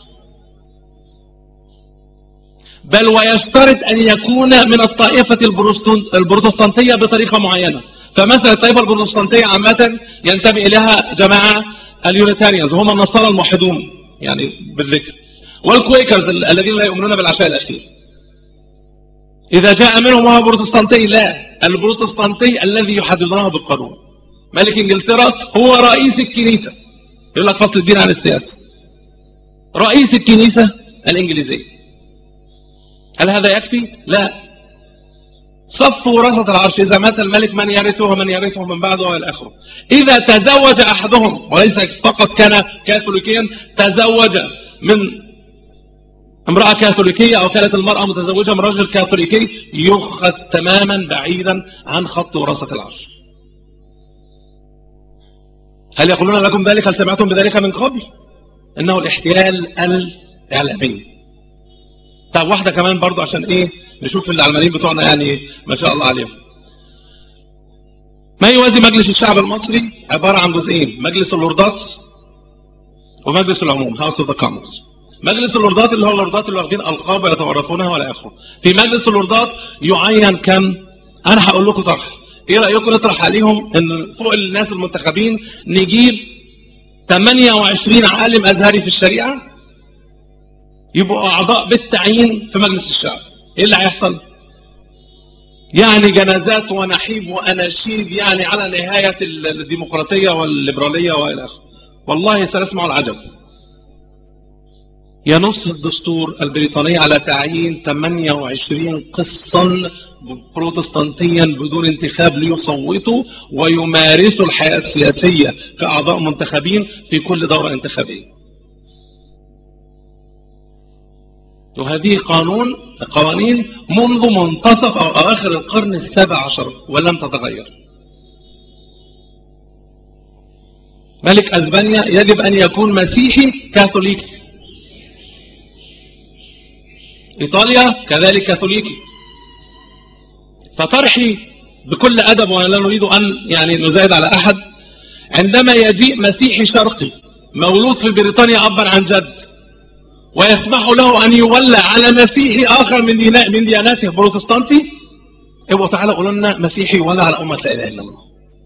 بل ويشترط أن يكون من الطائفة البروتستانتية بطريقة معينة. فمثلا الطائفة البروتستانتية عامة ينتمي إليها جماعة اليونيتاريانز، هم النصارى الموحدون يعني بالذكر، والكويكرز الذين لا يؤمنون بالعشاء الأخير. إذا جاء منهم وهو بروتستانتي، لا، البروتستانتي الذي يحددونه بالقانون. ملك إنجلترا هو رئيس الكنيسة، يقول لك فصل الدين عن السياسة، رئيس الكنيسة الإنجليزية. هل هذا يكفي؟ لا. صف وراثة العرش، إذا مات الملك من يرثه ومن يرثه من بعده وإلى آخره. إذا تزوج أحدهم، وليس فقط كان كاثوليكيا، تزوج من امرأة كاثوليكية أو كانت المرأة متزوجة من رجل كاثوليكي، يؤخذ تماما بعيدا عن خط وراثة العرش. هل يقولون لكم ذلك؟ هل سمعتم بذلك من قبل؟ إنه الاحتيال الإعلامي. طب واحدة كمان برضو عشان إيه نشوف العلمانيين بتوعنا يعني ما شاء الله عليهم. ما يوازي مجلس الشعب المصري عبارة عن جزئين، مجلس اللوردات ومجلس العموم، House of the Commons. مجلس اللوردات اللي هو اللوردات اللي واخدين ألقاب ويتورثونها ولا آخره. في مجلس اللوردات يعين كم؟ أنا هقول لكم طرح، إيه رأيكم نطرح عليهم إن فوق الناس المنتخبين نجيب ثمانية وعشرين عالم أزهري في الشريعة يبقوا أعضاء بالتعيين في مجلس الشعب. إيه اللي هيحصل؟ يعني جنازات ونحيب وأناشيد يعني على نهاية الديمقراطية والليبرالية وإلى آخره. والله سنسمع العجب. ينص الدستور البريطاني على تعيين ثمانية وعشرين قسا بروتستانتيا بدون انتخاب ليصوتوا ويمارسوا الحياة السياسية كأعضاء منتخبين في كل دورة انتخابية. وهذه قانون قوانين منذ منتصف أو أواخر القرن السابع عشر ولم تتغير. ملك أسبانيا يجب أن يكون مسيحي كاثوليكي، إيطاليا كذلك كاثوليكي. فطرحي بكل أدب ولا نريد أن يعني نزايد على أحد، عندما يجيء مسيحي شرقي مولود في بريطانيا أبا عن جد ويسمح له أن يولى على مسيحي آخر من من دياناته بروتستانتي، ابقوا تعالوا قولوا لنا مسيحي ولا على أمة لا إله إلا الله.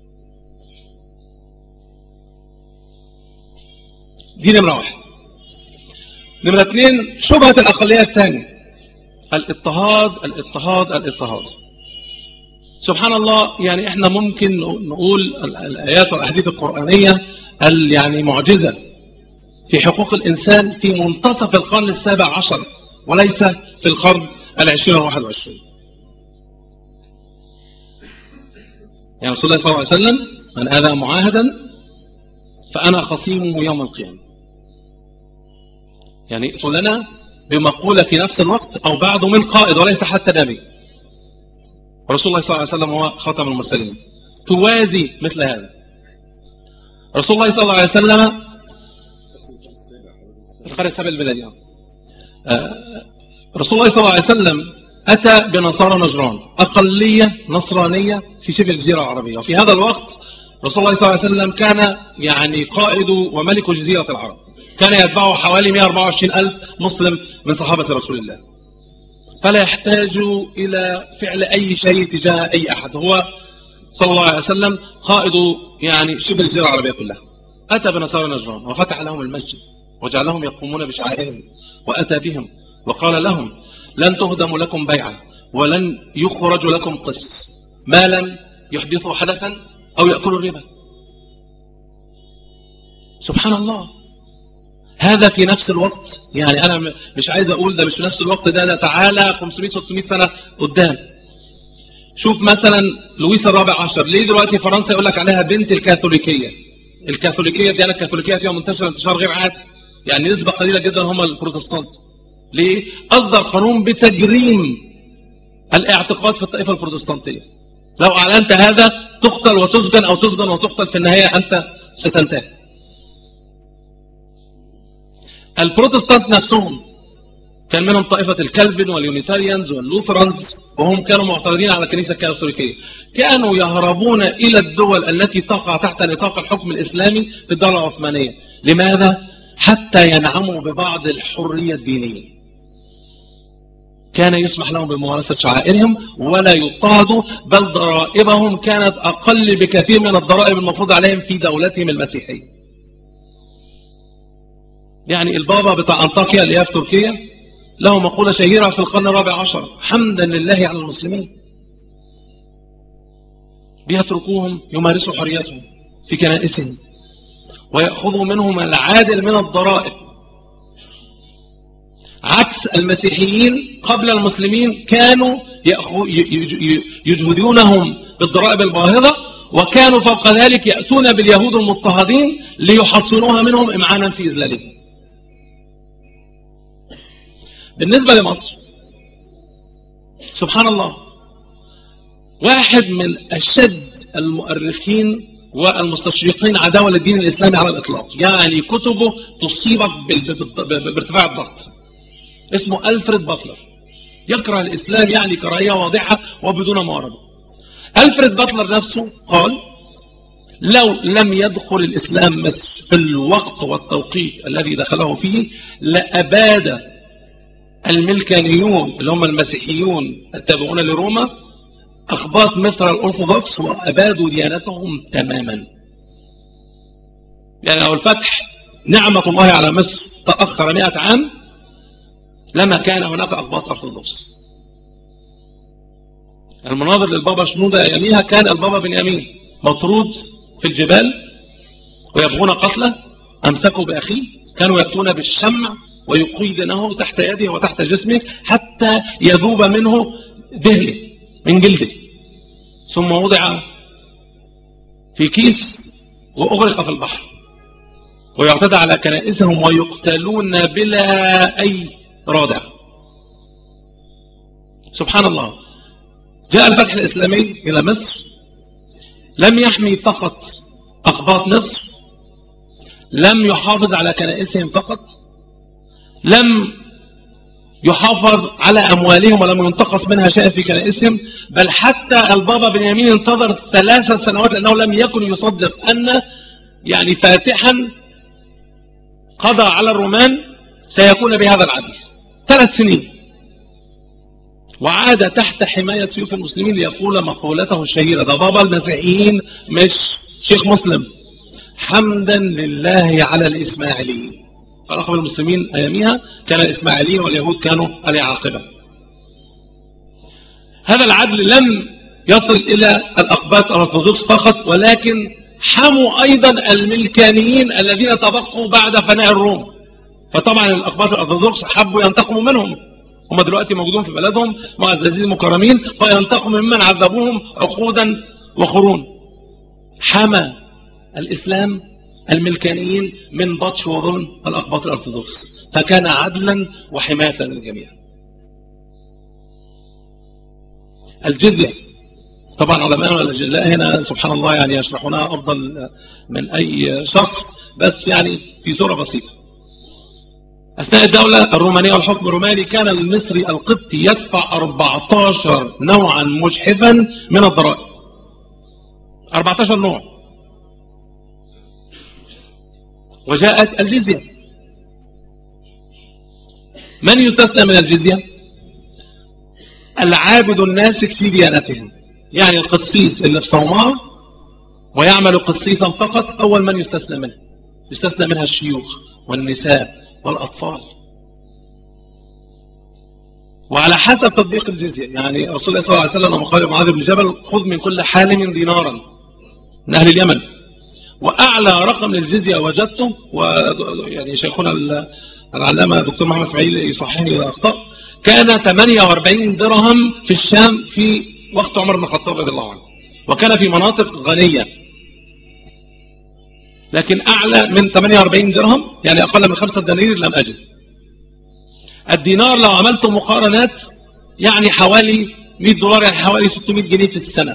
دي نمرة واحد. نمرة اثنين، شبهة الأقلية الثانية، الاضطهاد الاضطهاد الاضطهاد. سبحان الله، يعني احنا ممكن نقول الآيات والأحاديث القرآنية يعني معجزة في حقوق الإنسان في منتصف القرن السابع عشر وليس في القرن العشرين والواحد وعشرين. يعني رسول الله صلى الله عليه وسلم: من آذى معاهدا فأنا خصيمه يوم القيامة. يعني يقول لنا بمقولة في نفس الوقت أو بعده من قائد وليس حتى نبي. رسول الله صلى الله عليه وسلم هو خاتم المرسلين. توازي مثل هذا. رسول الله صلى الله عليه وسلم القرن السابع الميلادي. رسول الله صلى الله عليه وسلم أتى بنصارى نجران، أقلية نصرانية في شبه الجزيرة العربية، وفي هذا الوقت رسول الله صلى الله عليه وسلم كان يعني قائد وملك جزيرة العرب، كان يتبعه حوالي مئة وأربعة وعشرين ألف مسلم من صحابة رسول الله، فلا يحتاج إلى فعل أي شيء تجاه أي أحد. هو صلى الله عليه وسلم قائد يعني شبه الجزيرة العربية كلها. أتى بنصارى نجران وفتح لهم المسجد وجعلهم يقومون بشعائرهم، وأتى بهم وقال لهم: لن تهدم لكم بيعة ولن يخرج لكم قس ما لم يحدثوا حدثا أو يأكلوا الربا. سبحان الله، هذا في نفس الوقت. يعني أنا مش عايز أقول ده مش في نفس الوقت، ده, ده تعالى خمسمائة ستمائة سنة قدام. شوف مثلا لويس الرابع عشر، ليه دلوقتي فرنسا يقول لك عليها بنت الكاثوليكية؟ الكاثوليكية دي أنا الكاثوليكية فيها منتشرة انتشار غير عادي، يعني نسبة قليلة جدا هم البروتستانت. ليه؟ أصدر قانون بتجريم الاعتقاد في الطائفة البروتستانتية. لو أعلنت هذا تقتل وتسجن أو تسجن وتقتل، في النهاية أنت ستنتهي. البروتستانت نفسهم كان منهم طائفة الكالفين واليونيتاريانز واللوثرانز، وهم كانوا معترضين على الكنيسة الكاثوليكية. كانوا يهربون إلى الدول التي تقع تحت نطاق الحكم الإسلامي في الدولة العثمانية. لماذا؟ حتى ينعموا ببعض الحرية الدينية. كان يسمح لهم بممارسة شعائرهم ولا يضطهدوا، بل ضرائبهم كانت أقل بكثير من الضرائب المفروض عليهم في دولتهم المسيحية. يعني البابا بتاع أنطاكيا اللي هي في تركيا له مقولة شهيرة في القرن الرابع عشر: حمدا لله على المسلمين، بيتركوهم يمارسوا حريتهم في كنائسهم ويأخذوا منهم العادل من الضرائب، عكس المسيحيين قبل المسلمين كانوا يجهدونهم بالضرائب الباهظة، وكانوا فوق ذلك يأتون باليهود المضطهدين ليحصنوها منهم إمعانا في إذلالهم. بالنسبة لمصر سبحان الله، واحد من أشد المؤرخين والمستشرقين عداوة للدين الإسلامي على الإطلاق، يعني كتبه تصيبك بارتفاع الضغط، اسمه ألفريد باتلر، يكره الإسلام يعني كراهية واضحة وبدون معارضة. ألفريد باتلر نفسه قال: لو لم يدخل الإسلام مصر في الوقت والتوقيت الذي دخله فيه لأباد الملكانيون اللي هم المسيحيون التابعون لروما أخباط مصر الأرثوذكس وأبادوا ديانتهم تماما. يعني لو الفتح نعمة الله على مصر تأخر مئة عام لما كان هناك أخباط أرثوذكس. المناظر للبابا شنودة أياميها كان البابا بنيامين مطرود في الجبال ويبغون قتله، أمسكوا بأخيه، كانوا يأتون بالشمع ويقيدنه تحت يده وتحت جسمه حتى يذوب منه دهنه من جلده، ثم وضع في كيس وأغرق في البحر، ويعتدى على كنائسهم ويقتلون بلا أي رادع. سبحان الله. جاء الفتح الإسلامي إلى مصر، لم يحمي فقط أقباط مصر، لم يحافظ على كنائسهم فقط، لم يحافظ على أموالهم ولم ينتقص منها شيء في كنائسهم، بل حتى البابا بنيامين انتظر ثلاث سنوات لأنه لم يكن يصدق أن يعني فاتحا قضى على الرومان سيكون بهذا العدل. ثلاث سنين وعاد تحت حماية سيوف المسلمين ليقول مقولته الشهيرة: ده بابا المسيحيين مش شيخ مسلم، حمدا لله على الإسماعيليين. فلقب المسلمين أيامها كان الإسماعيليين واليهود كانوا العاقبة. هذا العدل لم يصل إلى الأقباط الأرثوذكس فقط، ولكن حموا أيضا الملكانيين الذين تبقوا بعد فناء الروم. فطبعا الأقباط الأرثوذكس حبوا ينتقموا منهم، هم دلوقتي موجودون في بلدهم معززين مكرمين، فينتقموا ممن عذبوهم عقودا وقرون. حمى الإسلام الملكانيين من بطش وظلم الأقباط الأرثوذكس، فكان عدلا وحماية للجميع. الجزية طبعا علماء الأجلاء هنا سبحان الله يعني يشرحونها أفضل من أي شخص، بس يعني في صورة بسيطة. أثناء الدولة الرومانية والحكم الروماني كان المصري القبطي يدفع أربعة عشر نوعا مجحفا من الضرائب. أربعة عشر نوع. وجاءت الجزية. من يستثنى من الجزية؟ العابد الناسك في ديانتهم، يعني القسيس اللي في صومعة ويعمل قسيسا فقط أول من يستثنى منه. يستثنى منها الشيوخ والنساء والأطفال. وعلى حسب تطبيق الجزية، يعني رسول الله صلى الله عليه وسلم وقال معاذ بن جبل: خذ من كل حالم دينارا من أهل اليمن. وأعلى رقم للجزية وجدته، ويعني شيخنا العلامة دكتور محمد اسماعيل يصححني إذا أخطأ، كان ثمانية وأربعين درهم في الشام في وقت عمر بن الخطاب رضي الله عنه، وكان في مناطق غنية. لكن أعلى من ثمانية وأربعين درهم يعني أقل من خمسة دنانير لم أجد. الدينار لو عملت مقارنات يعني حوالي مئة دولار، يعني حوالي ستمئة جنيه في السنة.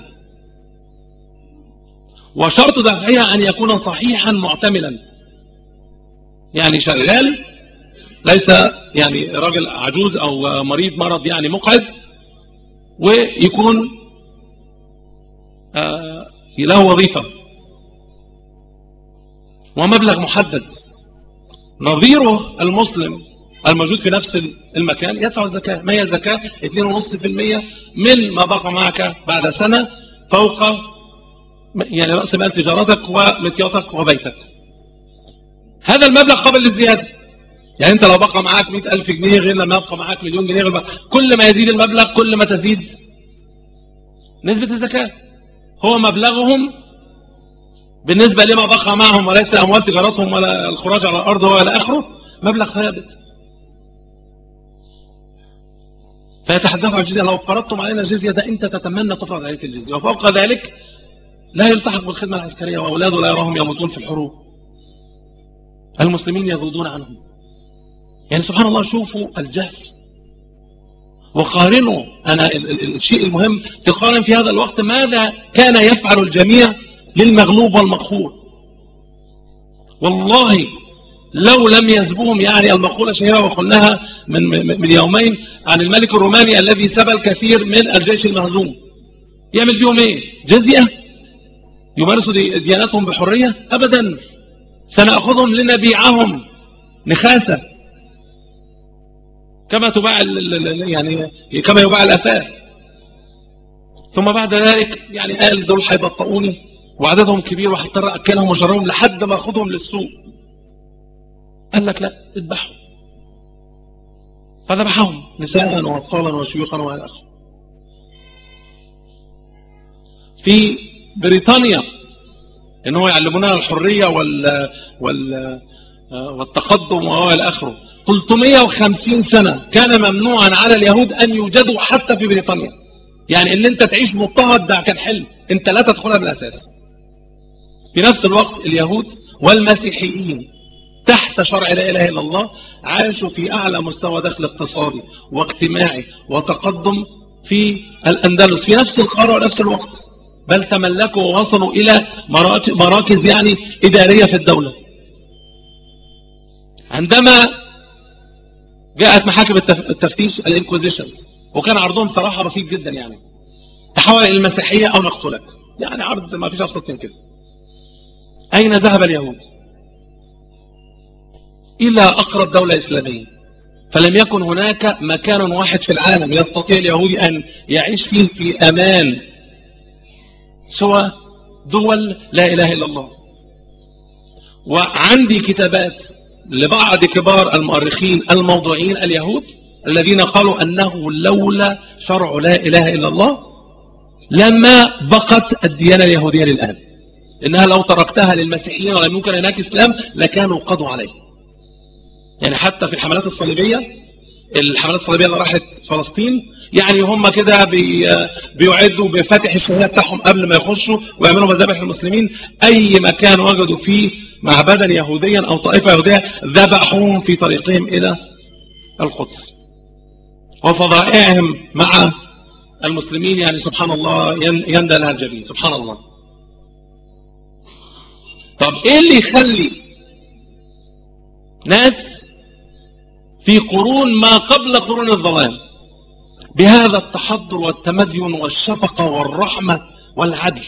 وشرط دفعها أن يكون صحيحا معتملا، يعني شغال، ليس يعني راجل عجوز أو مريض مرض يعني مقعد، ويكون آه له وظيفة ومبلغ محدد. نظيره المسلم الموجود في نفس المكان يدفع الزكاة. ما هي الزكاة؟ اثنين فاصلة خمسة بالمئة من ما بقى معك بعد سنة فوق يعني رأس مال تجارتك ومتياتك وبيتك. هذا المبلغ قابل للزيادة، يعني أنت لو بقى معاك مئة ألف جنيه غير لما يبقى معاك مليون جنيه غير، كل ما يزيد المبلغ كل ما تزيد نسبة الزكاة. هو مبلغهم بالنسبة لما بقى معهم، وليس أموال تجارتهم ولا الخراج على الأرض ولا آخره، مبلغ ثابت. فيتحدثوا عن الجزية. لو فرضتم علينا الجزية ده أنت تتمنى تفرض عليك الجزية، وفوق ذلك لا يلتحق بالخدمة العسكرية، وأولاده لا يراهم يموتون في الحروب. المسلمين يذودون عنهم. يعني سبحان الله، شوفوا الجهل وقارنوا. أنا الشيء المهم تقارن في هذا الوقت ماذا كان يفعل الجميع للمغلوب والمقهور. والله لو لم يسبهم، يعني المقولة شهيرة وقلناها من, من يومين عن الملك الروماني الذي سبى الكثير من الجيش المهزوم، يعمل بيهم ايه؟ جزية؟ يمارسوا دياناتهم بحرية؟ أبدا، سنأخذهم لنبيعهم نخاسة كما تباع يعني كما يباع الأفاء. ثم بعد ذلك يعني قال دول هيبطئوني وعددهم كبير وهضطر أكلهم وشربهم لحد ما أخذهم للسوق. قال لك لا، اذبحوا. فذبحهم نساء وأطفالا وشيوخا وإلى آخره. في بريطانيا إن هو يعلمونا الحرية وال وال والتقدم وإلى آخره. ثلاثمئة وخمسين سنة كان ممنوعا على اليهود أن يوجدوا حتى في بريطانيا. يعني إن أنت تعيش مضطهد ده كان حلم، أنت لا تدخلها بالأساس. في نفس الوقت اليهود والمسيحيين تحت شرع لا إله إلا الله عاشوا في أعلى مستوى دخل اقتصادي واجتماعي وتقدم في الأندلس في نفس القارة ونفس الوقت، بل تملكوا ووصلوا إلى مراكز يعني إدارية في الدولة. عندما جاءت محاكم التفتيش الانكوزيشنز، وكان عرضهم صراحة بسيط جدا، يعني تحول إلى المسيحية أو نقتلك، يعني عرض ما فيش أبسط من كده. أين ذهب اليهود؟ إلى أقرب دولة إسلامية فلم يكن هناك مكان واحد في العالم يستطيع اليهودي أن يعيش فيه في أمان سوى دول لا إله إلا الله. وعندي كتابات لبعض كبار المؤرخين الموضوعيين اليهود الذين قالوا أنه لولا شرع لا إله إلا الله لما بقت الديانة اليهودية للآن، إنها لو تركتها للمسيحيين ولم يمكن هناك إسلام لكانوا قضوا عليه. يعني حتى في الحملات الصليبية، الحملات الصليبية اللي راحت فلسطين، يعني هم كده بي بيعدوا بفتح الشهية بتاعهم قبل ما يخشوا ويعملوا مذابح للمسلمين. أي مكان وجدوا فيه معبدا يهوديا أو طائفة يهودية ذبحوهم في طريقهم إلى القدس. وفضائعهم مع المسلمين يعني سبحان الله يندى لها الجبين، سبحان الله. طب إيه اللي يخلي ناس في قرون ما قبل قرون الظلام بهذا التحضر والتمدين والشفقة والرحمة والعدل،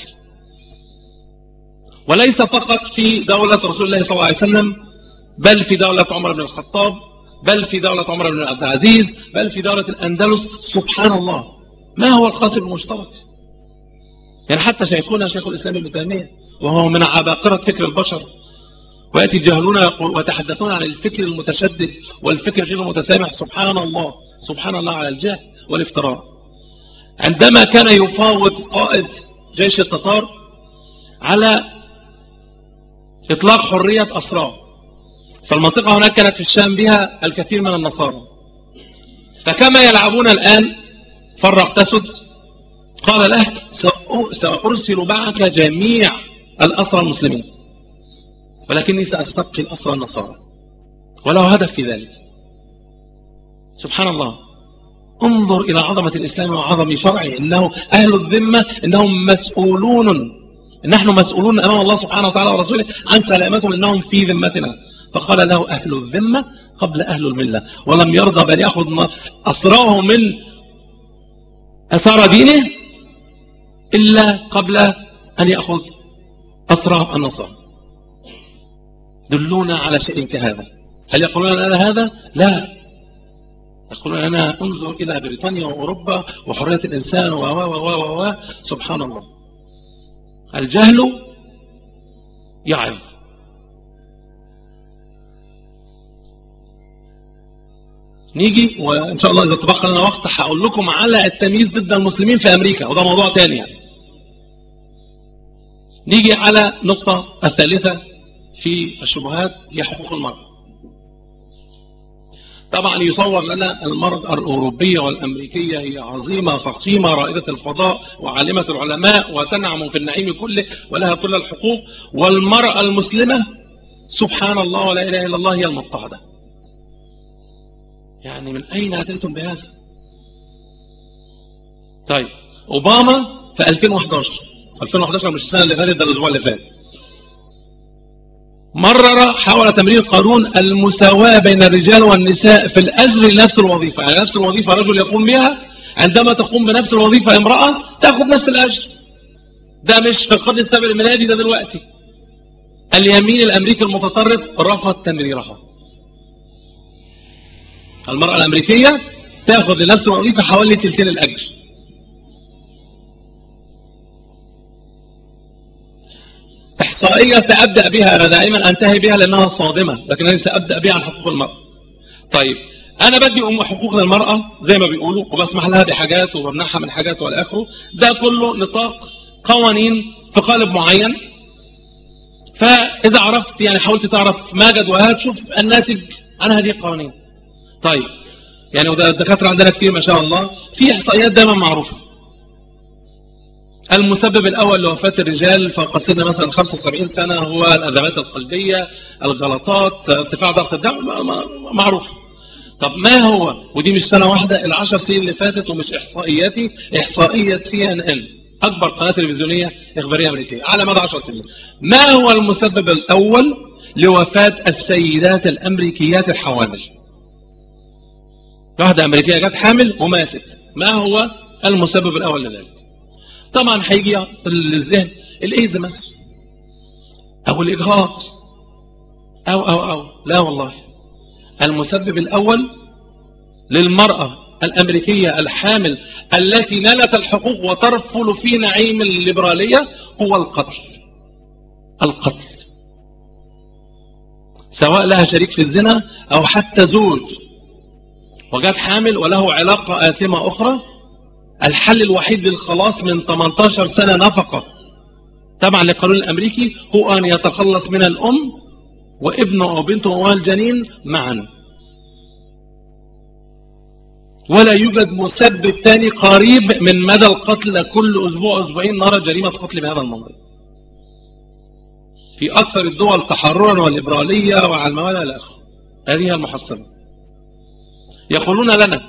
وليس فقط في دولة رسول الله صلى الله عليه وسلم، بل في دولة عمر بن الخطاب، بل في دولة عمر بن عبد العزيز، بل في دولة الأندلس؟ سبحان الله، ما هو القاسم المشترك؟ يعني حتى شيخنا شيخ الإسلام ابن تيمية وهو من عباقرة فكر البشر، ويأتي الجاهلون وتحدثون عن الفكر المتشدد والفكر غير المتسامح. سبحان الله، سبحان الله على الجهل والافتراء. عندما كان يفاوض قائد جيش التتار على إطلاق حرية أسرى، فالمنطقة هناك كانت في الشام بها الكثير من النصارى، فكما يلعبون الآن فرق تسد، قال له سأرسل معك جميع الأسرى المسلمين ولكني سأستبقي الأسرى النصارى، وله هدف في ذلك. سبحان الله، انظر إلى عظمة الإسلام وعظم شرعه، إنه أهل الذمة إنهم مسؤولون، نحن مسؤولون أمام الله سبحانه وتعالى ورسوله عن سلامتهم، إنهم في ذمتنا. فقال له أهل الذمة قبل أهل الملة، ولم يرضى بل يأخذ أسراه من أسار دينه إلا قبل أن يأخذ أسرى النصارى. دلونا على شيء كهذا. هل يقولون لنا هذا؟ لا، يقولون لنا انظر إلى بريطانيا وأوروبا وحرية الإنسان و و و و سبحان الله. الجهل يعظ. نيجي وإن شاء الله إذا تبقى لنا وقت هقول لكم على التمييز ضد المسلمين في أمريكا، وده موضوع تاني يعني. نيجي على نقطة الثالثة في الشبهات، هي حقوق المرأة. طبعا يصور لنا المرأة الأوروبية والأمريكية هي عظيمة فخيمة رائدة الفضاء وعالمة العلماء وتنعم في النعيم كله ولها كل الحقوق، والمرأة المسلمة سبحان الله ولا إله إلا الله هي المضطهدة. يعني من أين أتيتم بهذا؟ طيب، أوباما في ألفين وأحد عشر ألفين وأحد عشر مش السنة اللي فاتت، ده الأسبوع اللي فات، مرر حول تمرير قانون المساواة بين الرجال والنساء في الأجر لنفس الوظيفة. يعني نفس الوظيفة رجل يقوم بها، عندما تقوم بنفس الوظيفة امرأة تأخذ نفس الأجر. ده مش في القرن السابع الميلادي، ده دلوقتي. اليمين الأمريكي المتطرف رفض تمريرها. المرأة الأمريكية تأخذ لنفس الوظيفة حوالي تلتين الأجر. إحصائية سأبدأ بها، أنا دائما أنتهي بها لأنها صادمة، لكن أنا سأبدأ بها عن حقوق المرأة. طيب، أنا بدي أم حقوق للمرأة زي ما بيقولوا، وبسمح لها بحاجات وبمنحها من حاجات والآخره، ده كله نطاق قوانين في قالب معين. فإذا عرفت يعني حاولت تعرف ما جدواها تشوف الناتج عن هذه القوانين. طيب، يعني وده الدكاترة عندنا كتير ما شاء الله، في إحصائيات دائما معروفة. المسبب الأول لوفاة الرجال فوق سن مثلا خمسة وسبعين سنة هو الأزمات القلبية، الغلطات، ارتفاع ضغط الدم، معروف. طب ما هو، ودي مش سنة واحدة، العشر سنين اللي فاتت، ومش إحصائياتي، إحصائية سي إن إن أكبر قناة تلفزيونية إخبارية أمريكية على مدى عشر سنين. ما هو المسبب الأول لوفاة السيدات الأمريكيات الحوامل؟ واحدة أمريكية جت حامل وماتت، ما هو المسبب الأول لذلك؟ طبعا هيجي للذهن الإيدز مثلا، أو الإجهاض، أو أو أو لا والله، المسبب الأول للمرأة الأمريكية الحامل التي نالت الحقوق وترفل في نعيم الليبرالية هو القتل. القتل سواء لها شريك في الزنا أو حتى زوج وجات حامل وله علاقة آثمة أخرى، الحل الوحيد للخلاص من ثمانية عشر سنة نفقة تبعا للقانون الأمريكي هو أن يتخلص من الأم وابنه أو بنته والجنين معا، ولا يوجد مسبب ثاني قريب من مدى القتل كل أسبوع أسبوعين نرى جريمة قتل بهذا المنظر في أكثر الدول تحررا والليبرالية وعلمانية إلى آخره. هذه المحصلة. يقولون لنا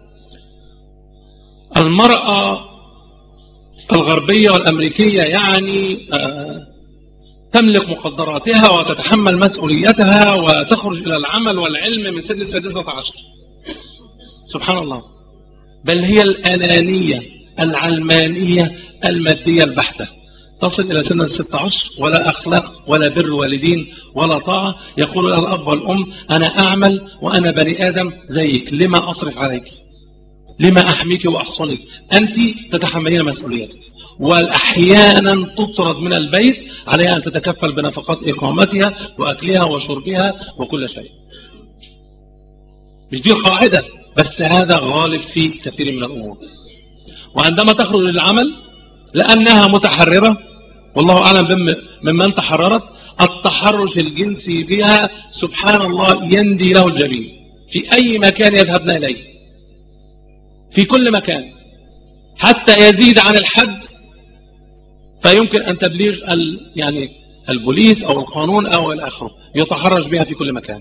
المرأة الغربية والأمريكية يعني آه تملك مقدراتها وتتحمل مسؤوليتها وتخرج إلى العمل والعلم من سن السادسة عشر. سبحان الله. بل هي الأنانية العلمانية المادية البحتة تصل إلى سن الستة عشر ولا أخلاق ولا بر والدين ولا طاعة. يقول لها الأب والأم أنا أعمل وأنا بني آدم زيك، لما أصرف عليك، لما أحميك وأحصنك، أنت تتحملين مسؤوليتك. والأحيانا تطرد من البيت، عليها أن تتكفل بنفقات إقامتها وأكلها وشربها وكل شيء. مش دي القاعدة، بس هذا غالب في كثير من الأمور. وعندما تخرج للعمل لأنها متحررة، والله أعلم ممن تحررت، التحرش الجنسي بها سبحان الله يندي له الجبين في أي مكان يذهبن إليه، في كل مكان، حتى يزيد عن الحد فيمكن أن تبليغ يعني البوليس أو القانون أو الآخر، يتحرش بها في كل مكان.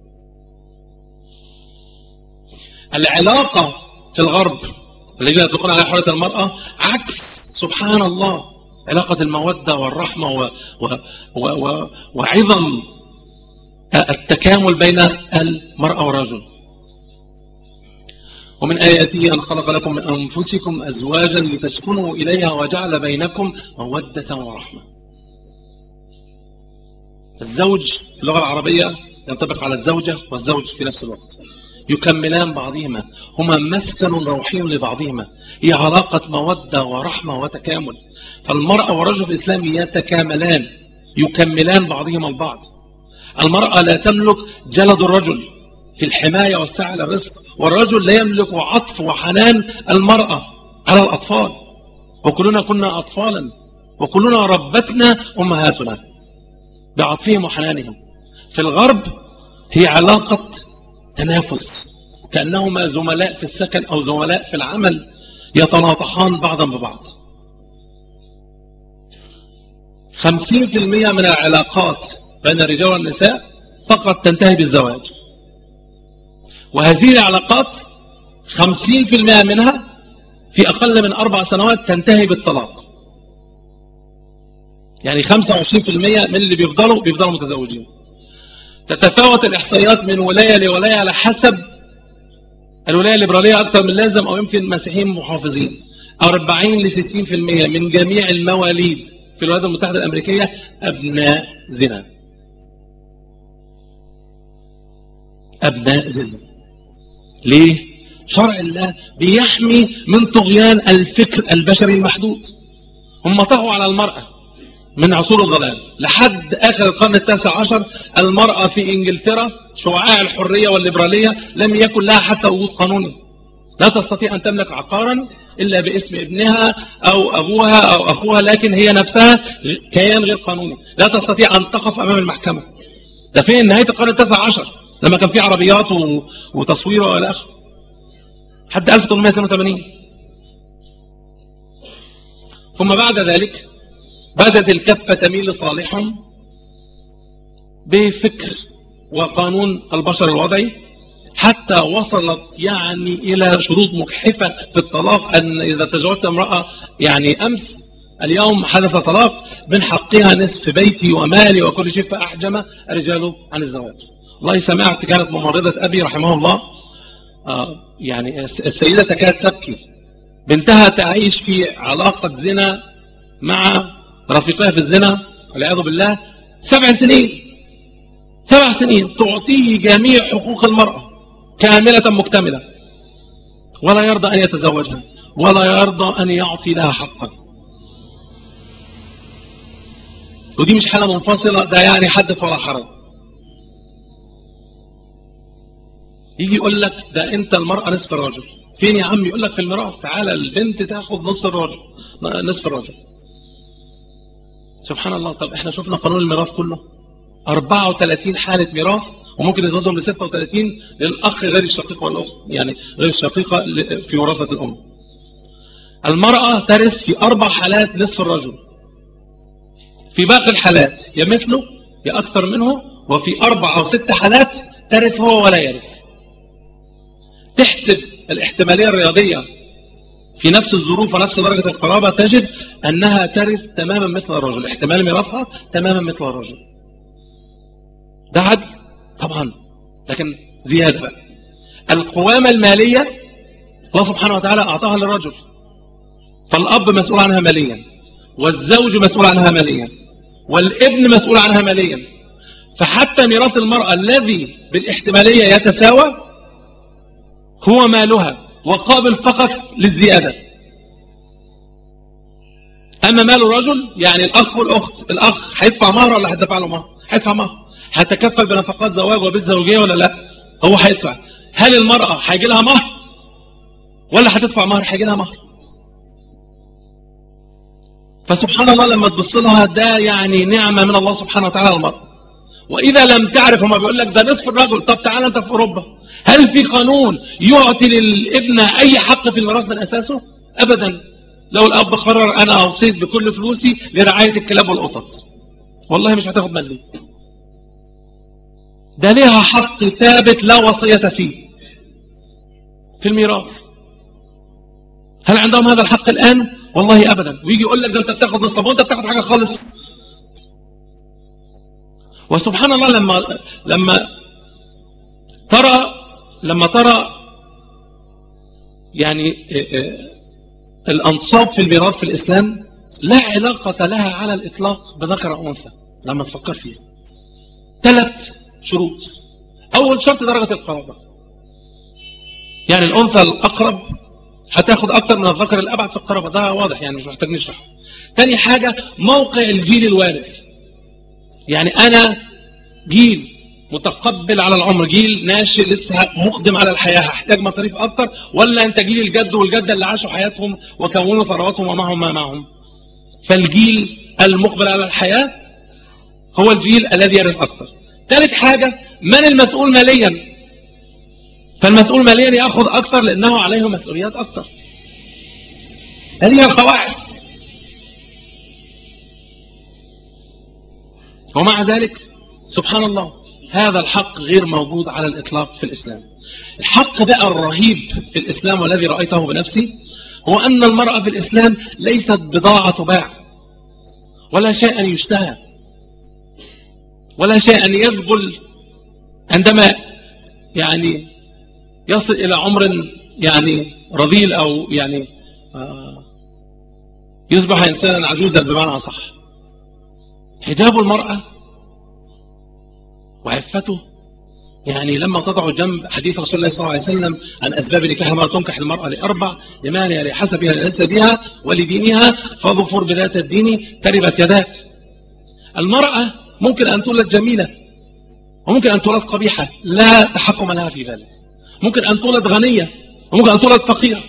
العلاقة في الغرب الذين يطلقون على حرية المرأة عكس سبحان الله علاقة المودة والرحمة و... و... و... و... وعظم التكامل بين المرأة والرجل. ومن آياته أن خلق لكم من أنفسكم أزواجا لتسكنوا إليها وجعل بينكم مودة ورحمة. الزوج في اللغة العربية ينطبق على الزوجة والزوج في نفس الوقت، يكملان بعضهما، هما مسكن روحي لبعضهما، هي علاقة مودة ورحمة وتكامل. فالمرأة والرجل في الإسلام يتكاملان يكملان بعضهما البعض. المرأة لا تملك جلد الرجل في الحماية والسعي للرزق، والرجل لا يملك عطف وحنان المرأة على الأطفال. وكلنا كنا أطفالا وكلنا ربتنا أمهاتنا بعطفهم وحنانهم. في الغرب هي علاقة تنافس، كأنهما زملاء في السكن أو زملاء في العمل يتناطحان بعضا ببعض. خمسين في المئة من العلاقات بين الرجال والنساء فقط تنتهي بالزواج، وهذه العلاقات خمسين في المئة منها في أقل من أربع سنوات تنتهي بالطلاق. يعني خمسة وعشرين في المئة من اللي بيفضلوا بيفضلوا متزوجين. تتفاوت الإحصائيات من ولاية لولاية على حسب الولاية الليبرالية أكثر من لازم أو يمكن مسيحيين محافظين. أربعين لستين في المئة من جميع المواليد في الولايات المتحدة الأمريكية أبناء زنا. أبناء زنا. ليه؟ شرع الله بيحمي من طغيان الفكر البشري المحدود. هم طغوا على المرأة من عصور الظلام لحد آخر القرن التاسع عشر. المرأة في إنجلترا شعاع الحرية والليبرالية لم يكن لها حتى وجود قانوني. لا تستطيع أن تملك عقارا إلا باسم ابنها أو أبوها أو أخوها، لكن هي نفسها كيان غير قانوني، لا تستطيع أن تقف أمام المحكمة. ده في نهاية القرن التاسع عشر لما كان في عربيات وتصوير وإلى آخره حتى ألف وثمانمائة واثنين وثمانين. ثم بعد ذلك بدأت الكفة تميل لصالحهم بفكر وقانون البشر الوضعي، حتى وصلت يعني إلى شروط مجحفة في الطلاق، أن إذا تزوجت امرأة يعني أمس اليوم حدث طلاق من حقها نصف بيتي ومالي وكل شيء، فأحجم الرجال عن الزواج. والله سمعت كانت ممرضة أبي رحمه الله آه يعني السيدة تكاد تبكي، بنتها تعيش في علاقة زنا مع رفيقها في الزنا والعياذ بالله سبع سنين سبع سنين تعطيه جميع حقوق المرأة كاملة مكتملة، ولا يرضى أن يتزوجها ولا يرضى أن يعطي لها حقا. ودي مش حالة منفصلة، ده يعني حدث ولا حرج. يجي يقول لك ده أنت المرأة نصف الرجل. فين يا عم؟ يقول لك في الميراث. تعالى البنت تاخد نص الرجل، نصف الرجل. سبحان الله. طب احنا شفنا قانون الميراث كله أربعة وثلاثين حالة ميراث، وممكن يزودهم ل ستة وثلاثين للأخ غير الشقيق والأخت، يعني غير الشقيقة في وراثة الأم. المرأة ترث في أربع حالات نصف الرجل، في باقي الحالات يا مثله يا أكثر منه، وفي أربع أو ست حالات ترث هو ولا يرث. تحسب الاحتمالية الرياضية في نفس الظروف ونفس درجة القرابة، تجد أنها ترث تماما مثل الرجل، احتمال ميراثها تماما مثل الرجل. ده عدل طبعا، لكن زيادة بقى. القوامة المالية الله سبحانه وتعالى أعطاها للرجل، فالأب مسؤول عنها ماليا، والزوج مسؤول عنها ماليا، والابن مسؤول عنها ماليا. فحتى ميراث المرأة الذي بالاحتمالية يتساوى هو مالها وقابل فقط للزيادة. أما مال الرجل يعني الأخ والأخت، الأخ هيدفع مهر ولا هيدفع له مهر؟ هيدفع مهر. هتكفل بنفقات زواج وبيت زوجية ولا لا؟ هو هيدفع. هل المرأة هيجي لها مهر ولا هتدفع مهر؟ هيجي لها مهر. فسبحان الله لما تبص لها ده يعني نعمة من الله سبحانه وتعالى المرأة. وإذا لم تعرف، هما بيقول لك ده نصف الرجل. طب تعالى أنت في أوروبا، هل في قانون يعطي للابن أي حق في الميراث من أساسه؟ أبدا. لو الأب قرر أنا أوصيت بكل فلوسي لرعاية الكلاب والقطط، والله مش هتاخد مالي. ده ليها حق ثابت لا وصية فيه في الميراث. هل عندهم هذا الحق الآن؟ والله أبدا. ويجي يقول لك ده أنت بتاخد نصف، وأنت بتاخد حاجة خالص. وسبحان الله لما لما ترى لما ترى يعني الأنصاب في الميراث في الإسلام لا علاقة لها على الإطلاق بذكر أو أنثى. لما تفكر فيها ثلاث شروط. أول شرط درجة القرابة، يعني الأنثى الأقرب هتاخد أكتر من الذكر الأبعد في القرابة، ده واضح يعني مش محتاج نشرح. ثاني حاجة موقع الجيل الوارث، يعني أنا جيل متقبل على العمر، جيل ناشئ لسه مقدم على الحياة، هحتاج مصاريف أكتر، ولا أنت جيل الجد والجدة اللي عاشوا حياتهم وكونوا ثرواتهم ومعهم ما معهم. فالجيل المقبل على الحياة هو الجيل الذي يرث أكتر. ثالث حاجة من المسؤول ماليا، فالمسؤول ماليا يأخذ أكتر لأنه عليه مسؤوليات أكتر. هذه القواعد. ومع ذلك سبحان الله هذا الحق غير موجود على الإطلاق في الإسلام. الحق بقى الرهيب في الإسلام والذي رأيته بنفسي هو أن المرأة في الإسلام ليست بضاعة تباع، ولا شيء يشتهى، ولا شيء يذبل عندما يعني يصل إلى عمر يعني رذيل أو يعني يصبح إنسانا عجوزا بمعنى أصح. حجاب المرأة وعفته، يعني لما تضع جنب حديث رسول الله صلى الله عليه وسلم عن أسباب نكاح المرأة، تنكح المرأة لأربع: لمالها، لحسبها، لنسبها، ولدينها، فاظفر بذات الدين تربت يداك. المرأة ممكن أن تولد جميلة وممكن أن تولد قبيحة، لا تحكم لها في ذلك. ممكن أن تولد غنية وممكن أن تولد فقيرة،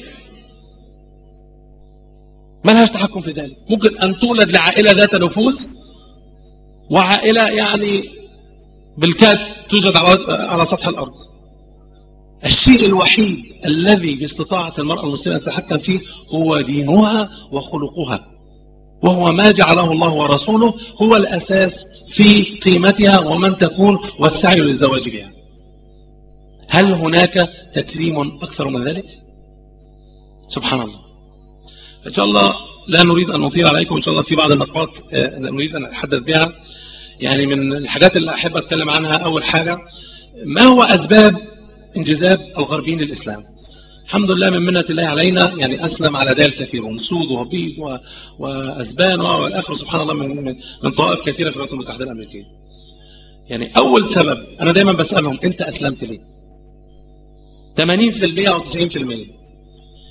ما لهاش تحكم في ذلك. ممكن أن تولد لعائلة ذات نفوذ وعائلة يعني بالكاد توجد على سطح الأرض. الشيء الوحيد الذي باستطاعة المرأة المسلمة أن تتحكم فيه هو دينها وخلقها، وهو ما جعله الله ورسوله هو الأساس في قيمتها ومن تكون والسعي للزواج بها. هل هناك تكريم أكثر من ذلك؟ سبحان الله. إن شاء الله لا نريد أن نطيل عليكم، إن شاء الله في بعض النقاط نريد أن نتحدث بها. يعني من الحاجات اللي أحب أتكلم عنها، أول حاجة ما هو أسباب انجذاب الغربيين للإسلام؟ الحمد لله من منة الله علينا، يعني أسلم على دال كثيرون، سود وبيض وأسبان والآخر سبحان الله من, من, من طوائف كثيرة في الولايات المتحدة الأمريكية. يعني أول سبب أنا دايما بسألهم أنت أسلمت ليه؟ ثمانين بالمئة أو تسعين بالمئة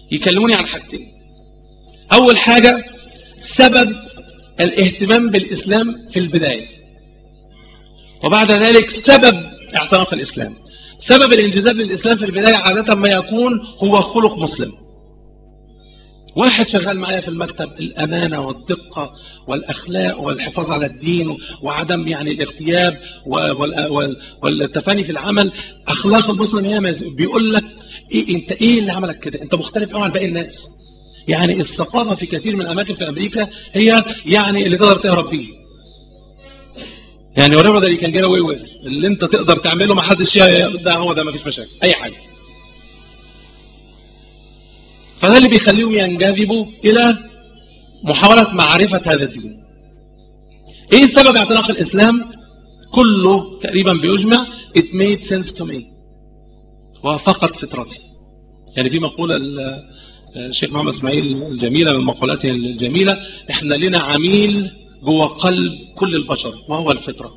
يكلموني عن حاجتين. أول حاجة سبب الاهتمام بالإسلام في البداية، وبعد ذلك سبب اعتناق الإسلام. سبب الانجذاب للإسلام في البداية عادة ما يكون هو خلق مسلم. واحد شغال معايا في المكتب، الأمانة والدقة والأخلاق والحفاظ على الدين وعدم يعني الاغتياب والتفاني في العمل. أخلاق المسلم هي بيقول لك إيه انت ايه اللي عملك كده، انت مختلف قوي عن باقي الناس. يعني الثقافة في كثير من الأماكن في أمريكا هي يعني اللي تقدر تهرب بيه، يعني whatever that you can get away with، اللي انت تقدر تعمله ما حدش ده هو ده، ما فيش مشاكل اي حاجة. فده اللي بيخليهم ينجذبوا إلى محاولة معرفة هذا الدين. ايه سبب اعتناق الإسلام؟ كله تقريبا بيجمع it made sense to me، وفقط فطرتي. يعني في مقولة الشيخ محمد اسماعيل الجميلة من مقولاته الجميلة، احنا لنا عميل جوه قلب كل البشر وهو الفطرة.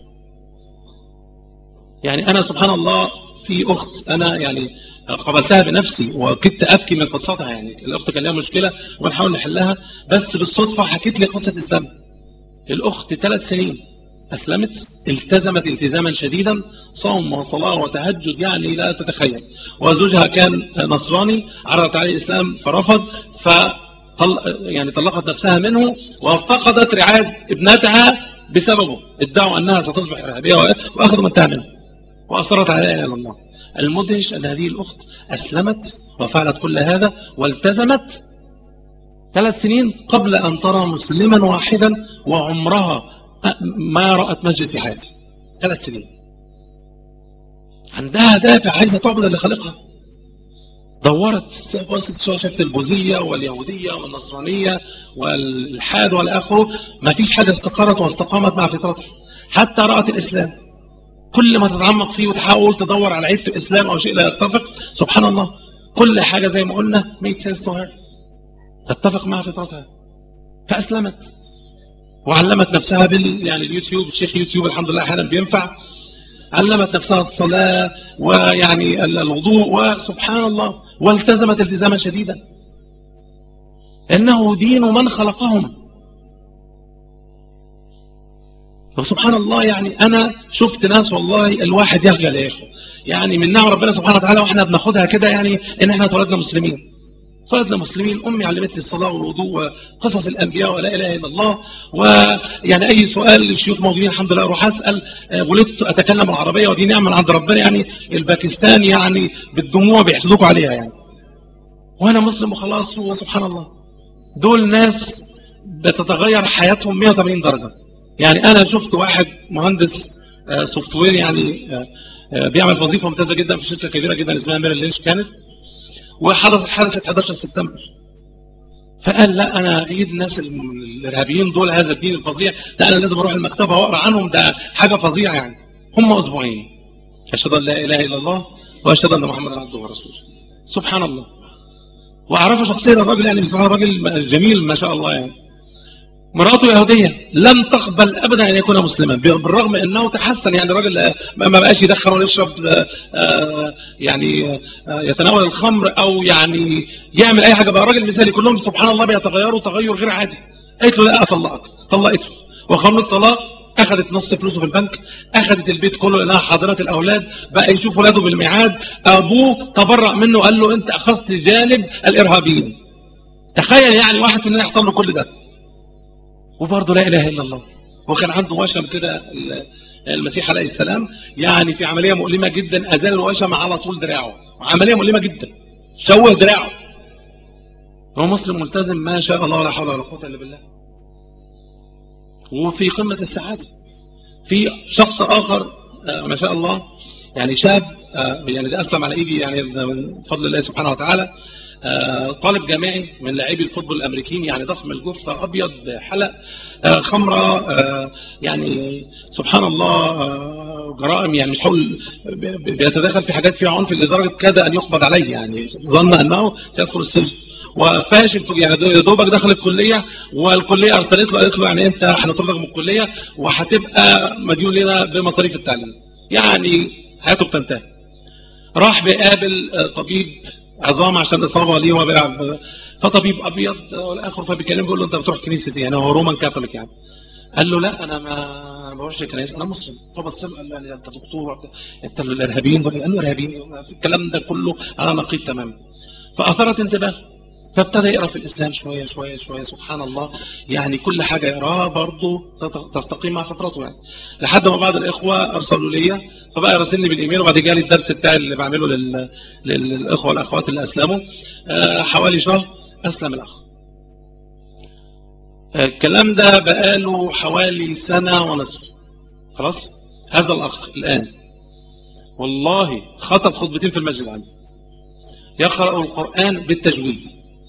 يعني أنا سبحان الله في أخت أنا يعني قابلتها بنفسي وكدت أبكي من قصتها. يعني الأخت كان لها مشكلة ونحاول نحلها، بس بالصدفة حكيت لي قصة الإسلام. الأخت ثلاث سنين أسلمت، التزمت التزاما شديدا، صوم وصلاة وتهجد يعني لا تتخيل، وزوجها كان نصراني، عرضت عليه الإسلام فرفض، فطل يعني طلقت نفسها منه وفقدت رعاية ابنتها بسببه. ادعوا أنها ستصبح إرهابية وأخذوا منتها منه وأصرت على لا إله إلا الله. المدهش أن هذه الأخت أسلمت وفعلت كل هذا والتزمت ثلاث سنين قبل أن ترى مسلما واحدا، وعمرها ما رأت مسجد في حياتها. ثلاث سنين عندها دافع، عايزة تعبد اللي خلقها. دورت شافت البوذية واليهودية والنصرانية والإلحاد والآخر، ما فيش حاجة استقرت واستقامت مع فطرتها حتى رأت الإسلام. كل ما تتعمق فيه وتحاول تدور على عيب في الإسلام أو شيء لا يتفق، سبحان الله كل حاجة زي ما قلنا made sense to her، تتفق مع فطرتها، فأسلمت وعلمت نفسها بال يعني اليوتيوب. الشيخ يوتيوب الحمد لله أحيانا بينفع. علمت نفسها الصلاة ويعني الوضوء وسبحان الله، والتزمت التزاما شديدا، إنه دين من خلقهم. وسبحان الله يعني أنا شفت ناس والله الواحد يخجل يا إخوة، يعني من نعم ربنا سبحانه وتعالى وإحنا بناخدها كده، يعني إن إحنا اتولدنا مسلمين. اتولدنا مسلمين، أمي علمتني الصلاة والوضوء وقصص الأنبياء ولا إله إلا الله. ويعني أي سؤال الشيوخ موجودين الحمد لله أروح أسأل. ولدت أتكلم العربية ودي نعمة من عند ربنا، يعني الباكستان يعني بالدموع بيحسدوكوا عليها يعني، وأنا مسلم وخلاص. وسبحان الله دول ناس بتتغير حياتهم مئة وثمانين درجة. يعني أنا شفت واحد مهندس سوفت وير يعني بيعمل وظيفة ممتازة جدا في شركة كبيرة جدا اسمها ميرل لينش كانت، وحدث حادثة أحد عشر سبتمبر. فقال لا أنا أيد الناس الإرهابيين دول، هذا الدين الفظيع ده أنا لازم أروح المكتبة وأقرأ عنهم، ده حاجة فظيعة. يعني هم أسبوعين أشهد أن لا إله إلا الله وأشهد أن محمدا عبده ورسوله. سبحان الله. وأعرفه شخصيا الراجل، يعني بصراحة راجل جميل ما شاء الله. يعني مراته يهودية لم تقبل أبدا أن يكون مسلما، بالرغم أنه تحسن. يعني الراجل ما بقاش يدخن ويشرب يعني يتناول الخمر أو يعني يعمل أي حاجة، بقى راجل مثالي. كلهم سبحان الله بيتغيروا تغير غير عادي. قالت له لا أطلقك، طلقته، وقانون الطلاق أخذت نص فلوسه في البنك، أخذت البيت كله لأنها حاضرات الأولاد، بقى يشوف ولاده بالميعاد. أبوه تبرأ منه، قال له أنت أخذت جانب الإرهابيين. تخيل يعني واحد مننا يحصل له كل ده وبرضه لا إله إلا الله. وكان عنده وشم كده المسيح عليه السلام، يعني في عملية مؤلمة جدا أزال الوشم على طول دراعه، عملية مؤلمة جدا، شوه دراعه. هو مسلم ملتزم ما شاء الله ولا حول ولا قوة إلا بالله، وفي قمة السعادة. في شخص آخر ما شاء الله يعني شاب، يعني ده أسلم على إيدي يعني من فضل الله سبحانه وتعالى. طالب جامعي من لاعبي الفوتبول الامريكيين، يعني ضخم الجثه، ابيض حلق، خمره، يعني سبحان الله جرائم، يعني مش هقول بيتداخل في حاجات فيها عنف لدرجه كاد ان يقبض عليه، يعني ظن انه سيدخل السجن وفاشل. يعني دوبك دخل الكليه والكليه ارسلت له قالت له يعني انت هنطردك من الكليه وهتبقى مديون لنا بمصاريف التعليم، يعني حياته بتنتهي. راح بيقابل طبيب عظام عشان اصابه ليه وهو بيلعب، فطبيب ابيض والاخر فبيكلمه بيقول له انت بتروح كنيسه ايه؟ يعني هو رومان كاثوليك يعني. قال له لا انا ما بروحش كنيسه انا مسلم. فبص له قال له انت دكتور انت الارهابيين؟ قال له ارهابيين؟ الكلام ده كله على نقيض تماما. فاثرت انتباهه فابتدى يقرا في الاسلام شويه شويه شويه. سبحان الله يعني كل حاجه يقراها برضه تستقيم مع فترته يعني. لحد ما بعض الاخوه ارسلوا لي فبقى يراسلني بالايميل، وبعد جالي الدرس بتاعي اللي بعمله لل... للاخوه والاخوات اللي اسلموا. أه حوالي شهر اسلم الاخ. أه الكلام ده بقاله حوالي سنه ونصف. خلاص هذا الاخ الان والله خطب خطبتين في المسجد عندي، يقرأ القرآن بالتجويد.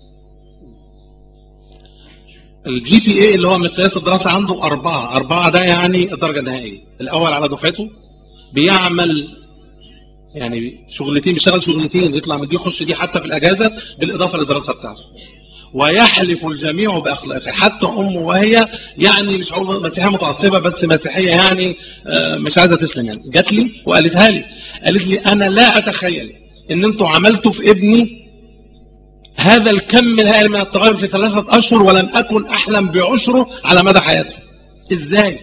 الجي بي اي اللي هو مقياس الدراسة عنده أربعة. أربعة ده يعني الدرجة النهائية، الأول على دفعته. بيعمل يعني شغلتين، بيشتغل شغلتين، يطلع من دي يخش دي حتى في الأجازة بالإضافة للدراسة بتاعته. ويحلف الجميع بأخلاقه، حتى أمه وهي يعني مش هقول مسيحية متعصبة بس مسيحية يعني مش عايزة تسلم يعني، جات لي وقالتها لي، قالت لي أنا لا أتخيل إن أنتوا عملتوا في ابني هذا الكم الهائل من التغير في ثلاثة أشهر ولم أكن أحلم بعشره على مدى حياته. إزاي؟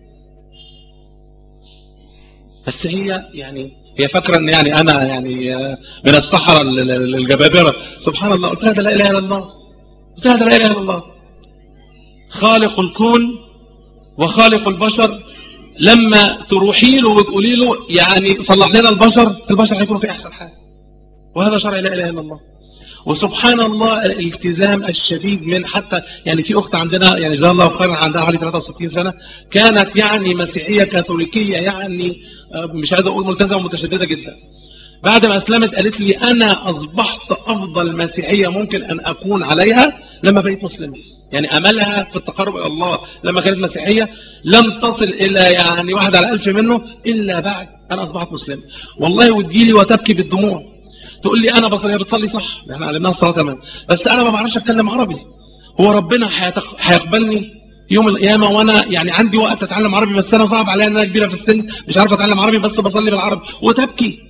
بس هي يعني هي فاكرة أن يعني أنا يعني من الصحراء الجبابرة. سبحان الله. قلت لها ده لا إله إلا الله. قلت لها ده لا إله إلا الله. خالق الكون وخالق البشر لما تروحي له وتقولي له يعني صلح لنا البشر، البشر هيكونوا في أحسن حال. وهذا شرع لا إله إلا الله. وسبحان الله الالتزام الشديد من حتى يعني في أخت عندنا يعني جزاها الله خيرا عندها حوالي ثلاثة وستين سنة، كانت يعني مسيحية كاثوليكية يعني مش عايز أقول ملتزمة ومتشددة جدا. بعد ما أسلمت قالت لي أنا أصبحت أفضل مسيحية ممكن أن أكون عليها لما بقيت مسلمة. يعني أملها في التقرب إلى الله لما كانت مسيحية لم تصل إلى يعني واحد على ألف منه إلا بعد أنا أصبحت مسلمة. والله وتجيلي وتبكي بالدموع تقول لي أنا بصلي، بتصلي صح، احنا علمناها الصلاة تمام، بس أنا ما بعرفش أتكلم عربي. هو ربنا هيقبلني يوم القيامة وأنا يعني عندي وقت أتعلم عربي، بس أنا صعب عليا أن أنا كبيرة في السن مش عارف أتعلم عربي بس بصلي بالعربي، وتبكي.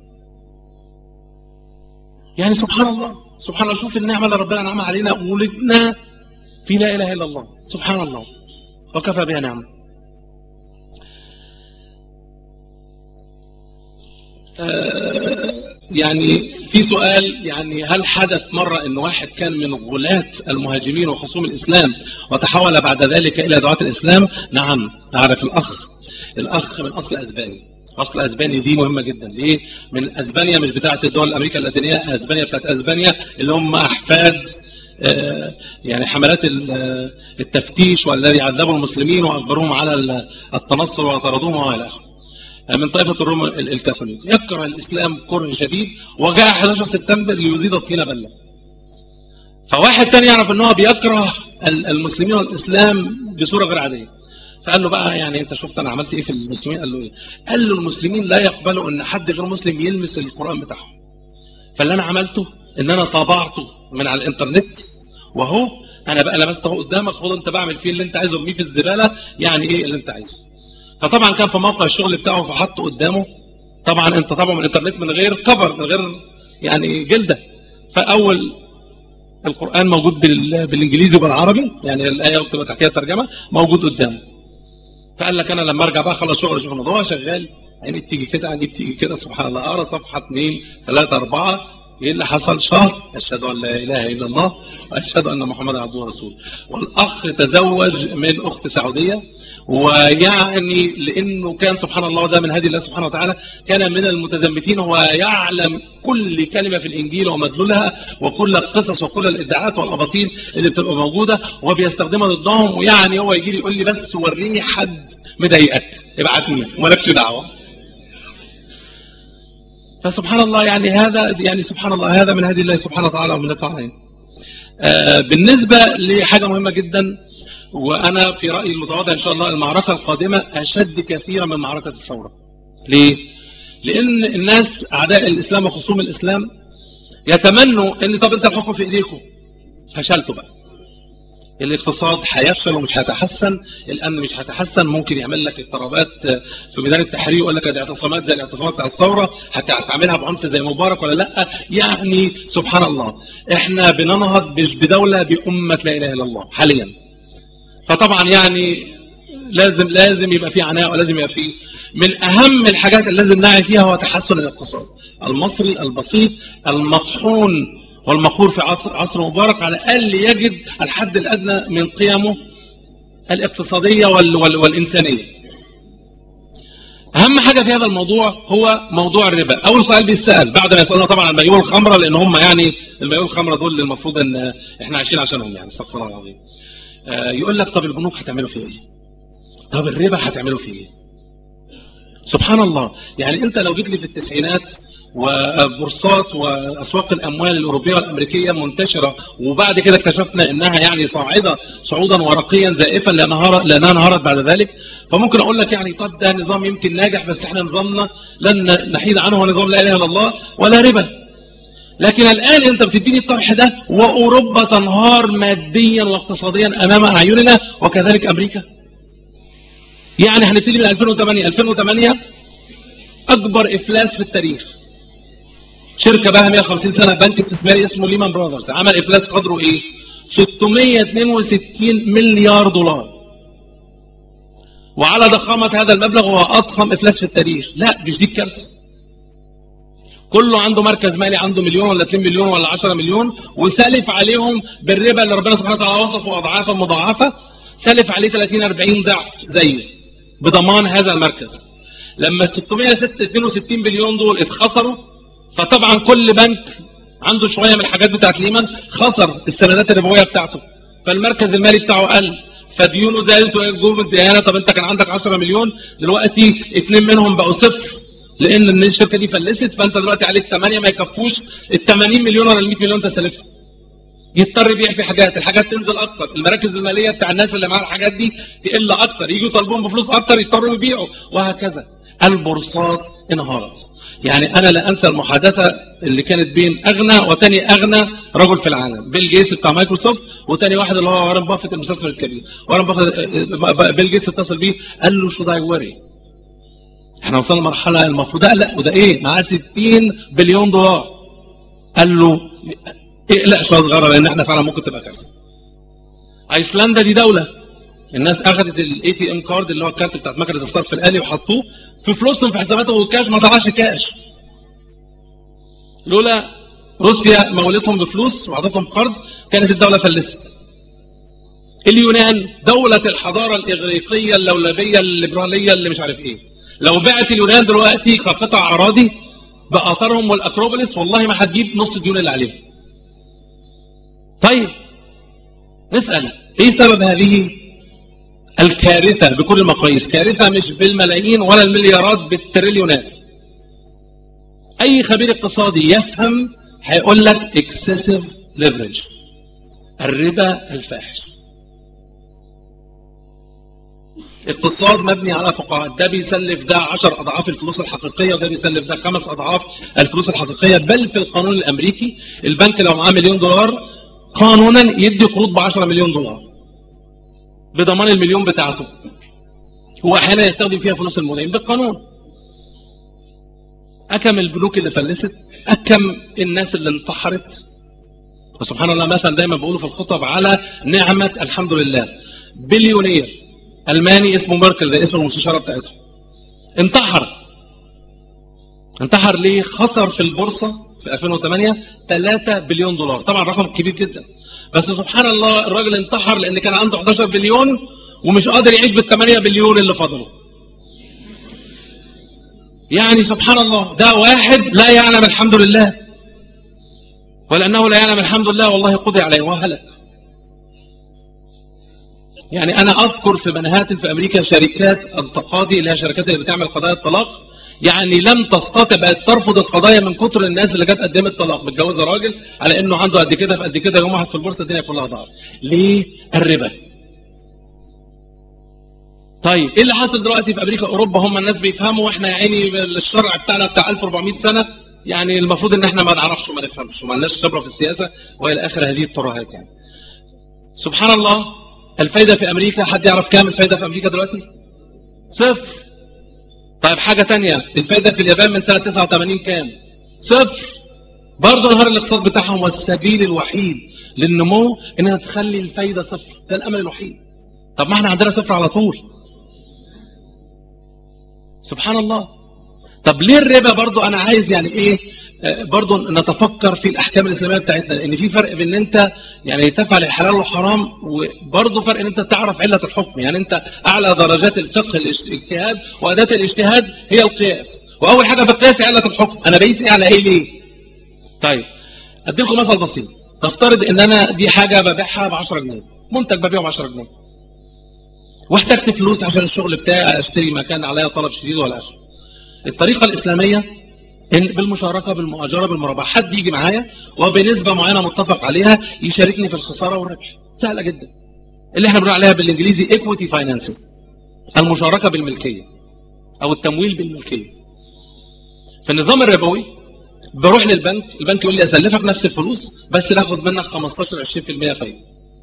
يعني سبحان الله سبحان الله. شوف النعمة اللي ربنا نعمها علينا، ولدنا في لا إله إلا الله. سبحان الله وكفى بها نعمة. آه يعني في سؤال، يعني هل حدث مرة ان واحد كان من غلاة المهاجمين وخصوم الاسلام وتحول بعد ذلك الى دعاة الاسلام؟ نعم. تعرف الاخ الاخ من اصل اسباني. اصل اسباني دي مهمة جدا. ليه؟ من اسبانيا، مش بتاعة الدول الامريكا اللاتينية، اسبانيا بتاعة اسبانيا اللي هم احفاد آه يعني حملات التفتيش والذي عذبوا المسلمين واجبروهم على التنصر وطردوهم والى اخره، من طائفة الروم الكاثوليك. يكره الإسلام كره شديد، وجاء أحد عشر سبتمبر ليزيد الطين بلة. فواحد تاني يعرف أنه بيكره المسلمين والإسلام بصورة غير عادية، فقال له بقى يعني أنت شفت أنا عملت إيه في المسلمين؟ قال له إيه؟ قال له المسلمين لا يقبلوا أن حد غير مسلم يلمس القرآن بتاعهم. فاللي أنا عملته أن أنا طبعته من على الإنترنت، وهو أنا بقى لمسته قدامك، خد أنت بعمل فيه اللي أنت عايزه، ارميه في الزبالة، يعني إيه اللي أنت عايزه. فطبعا كان في موقع الشغل بتاعه فحطه قدامه. طبعا انت طبعا من الانترنت من غير كفر، من غير يعني جلدة. فاول القرآن موجود بالانجليزي وبالعربي، يعني الآية وبتبقى تحتها ترجمة موجود قدامه. فقال لك انا لما ارجع بقى خلص شغل شغل هو شغال، يعني بتيجي كده عندي بتيجي كده سبحان الله، اقرا صفحة اثنين ثلاثة أربعة، ايه اللي حصل؟ شهر اشهد ان لا اله الا الله واشهد ان محمدا عبده ورسوله. والاخ تزوج من اخت سعودية، ويعني لأنه كان سبحان الله ده من هدي الله سبحانه وتعالى، كان من المتزمتين، ويعلم كل كلمة في الإنجيل ومدلولها وكل القصص وكل الإدعاءات والأباطيل اللي بتبقى موجودة وبيستخدمها ضدهم. ويعني هو يجي لي يقول لي بس وريني حد مضايقك ابعتني ومالكش دعوة. فسبحان الله يعني هذا يعني سبحان الله هذا من هدي الله سبحانه وتعالى ومن علينا. آه بالنسبة لحاجة مهمة جدا، وأنا في رأيي المتواضع إن شاء الله المعركة القادمة أشد كثيرا من معركة الثورة. ليه؟ لأن الناس أعداء الإسلام وخصوم الإسلام يتمنوا أن طب أنت الحكم في إيديكم. فشلتوا بقى. الاقتصاد هيفشل ومش هيتحسن، الامن مش هيتحسن، ممكن يعمل لك اضطرابات في ميدان التحرير ويقول لك دي اعتصامات زي الاعتصامات بتاع الثوره، هتعملها بعنف زي مبارك ولا لا؟ يعني سبحان الله احنا بننهض مش بدوله بامه لا اله الا الله حاليا. فطبعا يعني لازم لازم يبقى في عناء، ولازم يبقى في من اهم الحاجات اللي لازم نعي فيها هو تحسن الاقتصاد المصري البسيط المطحون والمقهور في عصر مبارك، على الأقل يجد الحد الأدنى من قيمه الاقتصادية وال وال والإنسانية. أهم حاجة في هذا الموضوع هو موضوع الربا. أول سؤال بيسأل بعد ما يسألنا طبعا عن بيوع الخمرة، لأن هم يعني البيوع الخمرة دول اللي المفروض أن إحنا عايشين عشانهم، يعني استغفر الله العظيم. آه يقول لك طب البنوك هتعملوا فيه إيه؟ طب الربا هتعملوا فيه إيه؟ سبحان الله. يعني أنت لو جيت لي في التسعينات وبورصات وأسواق الأموال الأوروبية والأمريكية منتشرة، وبعد كده اكتشفنا أنها يعني صاعدة صعودا ورقيا زائفا لأنها انهارت بعد ذلك، فممكن أقول لك يعني طب ده نظام يمكن ناجح، بس احنا نظامنا لن نحيد عنه، ونظام لا إله إلا الله ولا ربا. لكن الآن أنت بتديني الطرح ده وأوروبا تنهار ماديا واقتصاديا أمام أعيننا، وكذلك أمريكا. يعني هنبتدي من ألفين وثمانية ألفين وثمانية أكبر إفلاس في التاريخ. شركة بقى مئة وخمسين سنة، بنك استثماري اسمه ليمان براذرز، عمل إفلاس قدره إيه؟ ستمئة واثنين وستين مليار دولار. وعلى ضخامة هذا المبلغ هو أضخم إفلاس في التاريخ. لا مش دي الكارثة. كله عنده مركز مالي عنده مليون ولا اتنين مليون ولا عشرة مليون، وسالف عليهم بالربا اللي ربنا سبحانه وتعالى وصفه أضعافا مضاعفة، سالف عليه ثلاثين أربعين ضعف زيه بضمان هذا المركز. لما ستمئة واثنين وستين بليون دول اتخسروا، فطبعا كل بنك عنده شوية من الحاجات بتاعت ليمان خسر السندات الربوية بتاعته، فالمركز المالي بتاعه قل، فديونه زادت وجوه الديانة. طب انت كان عندك عشرة مليون، دلوقتي اتنين منهم بقوا صفر لان الشركة دي فلست، فانت دلوقتي عليك ثمانية ما يكفوش ال ثمانين مليون ولا ال مئة مليون تسلفها. يضطر يبيع في حاجات، الحاجات تنزل اكتر، المراكز المالية بتاع الناس اللي معاها الحاجات دي تقل اكتر، يجوا يطالبون بفلوس اكتر يضطروا يبيعوا، وهكذا. البورصات انهارت. يعني أنا لا أنسى المحادثة اللي كانت بين أغنى وتاني أغنى رجل في العالم، بيل جيتس بتاع مايكروسوفت، وتاني واحد اللي هو وارن بافيت المستثمر الكبير. وارن بافيت بيل جيتس اتصل بيه قال له شو اي وري، احنا وصلنا لمرحلة المفروض اقلق، وده ايه معاه ستين بليون دولار. قال له اقلق شوية صغيرة لأن احنا فعلا ممكن تبقى كارثة. ايسلندا دي دولة الناس اخذت الاي تي ام كارد اللي هو الكارت بتاعت مكنه الصرف الآلي وحطوه في فلوسهم في حساباتهم والكاش ما طلعش كاش. لولا روسيا مولتهم بفلوس وعطتهم قرض كانت الدولة فلست. اليونان دولة الحضارة الإغريقية اللولبية الليبرالية اللي مش عارف ايه، لو بعت اليونان دلوقتي كقطع أراضي بآثارهم والأكروبوليس والله ما هتجيب نص الديون اللي عليهم. طيب نسأل ايه سبب هذه الكارثة بكل المقاييس؟ كارثة مش بالملايين ولا المليارات، بالتريليونات. أي خبير اقتصادي يفهم هيقول لك excessive leverage، الربا الفاحش. اقتصاد مبني على فقاعات، ده بيسلف ده عشر أضعاف الفلوس الحقيقية، وده بيسلف ده خمس أضعاف الفلوس الحقيقية. بل في القانون الأمريكي البنك لو معاه مليون دولار قانونا يدي قروض بعشرة مليون دولار بضمان المليون بتاعته، هو احيانا يستخدم فيها فلوس المدين بالقانون. أكم البنوك اللي فلست، أكم الناس اللي انتحرت. وسبحان الله مثلا دايما بقوله في الخطب على نعمة الحمد لله، بليونير ألماني اسمه ميركل، ده اسم المستشارة بتاعته، انتحر. انتحر ليه؟ خسر في البورصة في ألفين وثمانية ثلاثة بليون دولار، طبعا رقم كبير جدا، بس سبحان الله الراجل انتحر لأن كان عنده إحدى عشر بليون ومش قادر يعيش بالثمانية بليون اللي فضلوا. يعني سبحان الله ده واحد لا يعلم الحمد لله، ولأنه لا يعلم الحمد لله والله قضي عليه وهلك. يعني أنا أذكر في منهاتن في أمريكا شركات التقاضي اللي هي شركات اللي بتعمل قضايا الطلاق، يعني لم تستطع بقت ترفض القضايا من كتر الناس اللي جت قدمت طلاق، متجوزه راجل على انه عنده قد كده في قد كده، يوم واحد في البورصه الدنيا كلها ضاعت. ليه؟ الربا. طيب ايه اللي حصل دلوقتي في امريكا واوروبا؟ هم الناس بيفهموا، واحنا يا عيني الشرع بتاعنا بتاع ألف وأربعمئة سنه يعني المفروض ان احنا ما نعرفش وما نفهمش وما لناش خبره في السياسه والى اخر هذه الترهات. يعني سبحان الله، الفايدة في أمريكا، حد يعرف كام الفايدة في أمريكا دلوقتي؟ صفر. طيب حاجة تانية، الفايدة في اليابان من سنة تسعة وثمانين كام؟ صفر. برضه انهار الاقتصاد بتاعهم، والسبيل الوحيد للنمو انها تخلي الفايدة صفر، ده الأمل الوحيد. طب ما احنا عندنا صفر على طول. سبحان الله. طب ليه الربا؟ برضه أنا عايز يعني إيه برضه نتفكر في الأحكام الإسلامية بتاعتنا، لأن في فرق بين أنت يعني تفعل الحلال والحرام، وبرضه فرق أن أنت تعرف علة الحكم. يعني أنت أعلى درجات الفقه الاجتهاد، وأداة الاجتهاد هي القياس، وأول حاجة في القياس علة الحكم. أنا بقيس إيه على إيه ليه؟ طيب أدي لكم مثل بسيط. نفترض أن أنا دي حاجة ببيعها ب عشرة جنيه، منتج ببيعه ب عشرة جنيه، واحتجت فلوس عشان الشغل بتاعي، أشتري مكان عليا طلب شديد ولا آخر. الطريقة الإسلامية إن بالمشاركة، بالمؤاجرة، بالمرابحة، حد يجي معايا وبنسبة معينة متفق عليها يشاركني في الخسارة والربح. سهلة جدا، اللي احنا بنقول عليها بالإنجليزي equity financing، المشاركة بالملكية أو التمويل بالملكية. في النظام الربوي بروح للبنك، البنك يقول لي أسلفك نفس الفلوس بس ناخد منك خمستاشر عشرين في المية فايدة.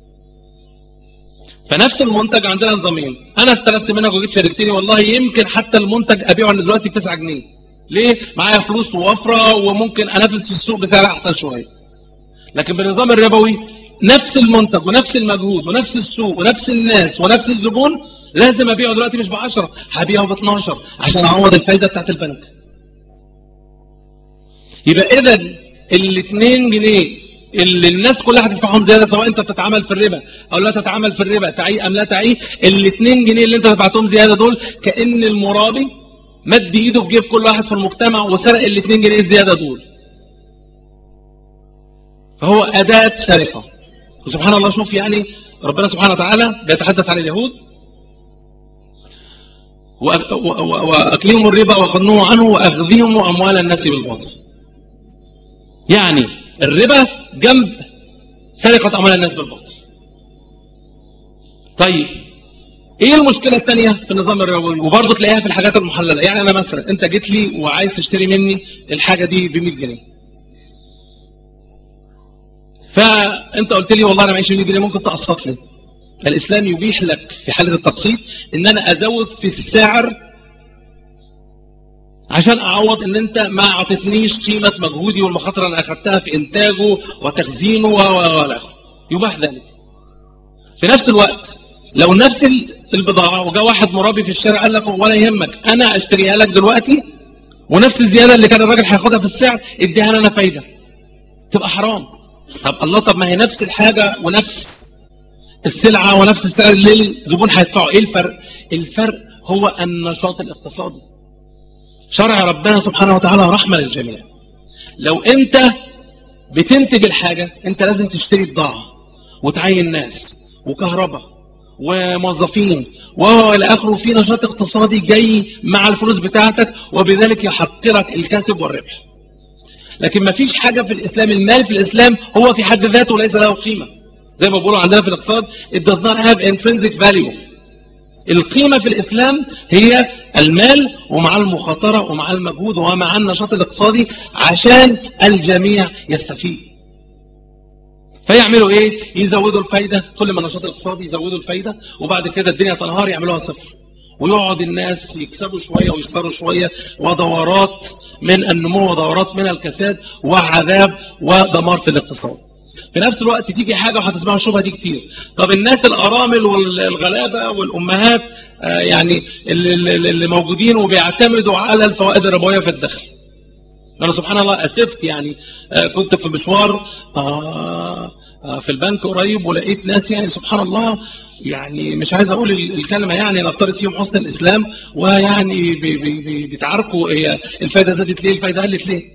فنفس المنتج عندنا نظامين، أنا استلفت منك وجيت شاركتني، والله يمكن حتى المنتج أبيعه دلوقتي بتسعة جنيه، ليه؟ معايا فلوس ووفرة وممكن أنافس في السوق بسعر أحسن شوية. لكن بالنظام الربوي نفس المنتج ونفس المجهود ونفس السوق ونفس الناس ونفس الزبون، لازم أبيعه دلوقتي مش بعشرة، هبيعه باتناشر عشان أعوض الفايدة بتاعت البنك. يبقى إذا الاتنين جنيه اللي الناس كلها هتدفعهم زيادة، سواء انت بتتعامل في الربا او لا تتعامل في الربا، تعي ام لا تعي، الاتنين جنيه اللي انت دفعتهم زيادة دول كأن المرابي مد ايده في جيب كل واحد في المجتمع وسرق الاتنين جنيه الزيادة دول. فهو أداة سرقة. وسبحان الله، شوف يعني ربنا سبحانه وتعالى بيتحدث عن اليهود: وأكلهم الربا وقنوه عنه وأخذهم أموال الناس بالباطل. يعني الربا جنب سرقة أموال الناس بالباطل. طيب ايه المشكلة الثانية في النظام الربوي؟ وبرضه تلاقيها في الحاجات المحللة. يعني انا مثلا انت جيت لي وعايز تشتري مني الحاجة دي ب مية جنيه، فانت قلت لي والله انا معيش مية جنيه، ممكن تقسط لي. الاسلام يبيح لك في حالة التقسيط ان انا ازود في السعر عشان اعوض ان انت ما اعطتنيش قيمة مجهودي والمخاطر اللي اخذتها في انتاجه وتخزينه ولا. يباح ذلك. في نفس الوقت لو نفس البضاعة وجاء واحد مرابي في الشارع قال لك ولا يهمك انا اشتريها لك دلوقتي، ونفس الزيادة اللي كان الراجل هياخدها في السعر اديها لنا فايدة، تبقى حرام. طب الله، طب ما هي نفس الحاجة ونفس السلعة ونفس السعر اللي الزبون هيدفعه، ايه الفرق؟ الفرق هو النشاط الاقتصادي. شرع ربنا سبحانه وتعالى رحمة للجميع. لو انت بتنتج الحاجة انت لازم تشتري بضاعة وتعين ناس وكهرباء وموظفين والى اخره، في نشاط اقتصادي جاي مع الفلوس بتاعتك، وبذلك يحقرك الكسب والربح. لكن ما فيش حاجة في الإسلام، المال في الإسلام هو في حد ذاته ليس له قيمة. زي ما بيقولوا عندنا في الاقتصاد it does not have intrinsic value. القيمة في الإسلام هي المال ومع المخاطرة ومع المجهود ومع النشاط الاقتصادي عشان الجميع يستفيد. فيعملوا ايه؟ يزودوا الفايدة، كل ما النشاط الاقتصادي يزودوا الفايدة، وبعد كده الدنيا تنهار يعملوها صفر، ويقعد الناس يكسبوا شوية ويخسروا شوية، ودورات من النمو ودورات من الكساد وعذاب ودمار في الاقتصاد. في نفس الوقت تيجي حاجة وهتسمعوا الشبهة دي كتير، طب الناس الأرامل والغلابة والأمهات آه يعني اللي, اللي موجودين وبيعتمدوا على الفوائد الربوية في الدخل. أنا سبحان الله أسفت يعني آه كنت في مشوار آه آه في البنك قريب، ولقيت ناس يعني سبحان الله، يعني مش عايز أقول الكلمة يعني نفترض فيهم حسن الإسلام، ويعني بي بي بي بيتعاركوا الفايدة زادت ليه، الفايدة قلت ليه.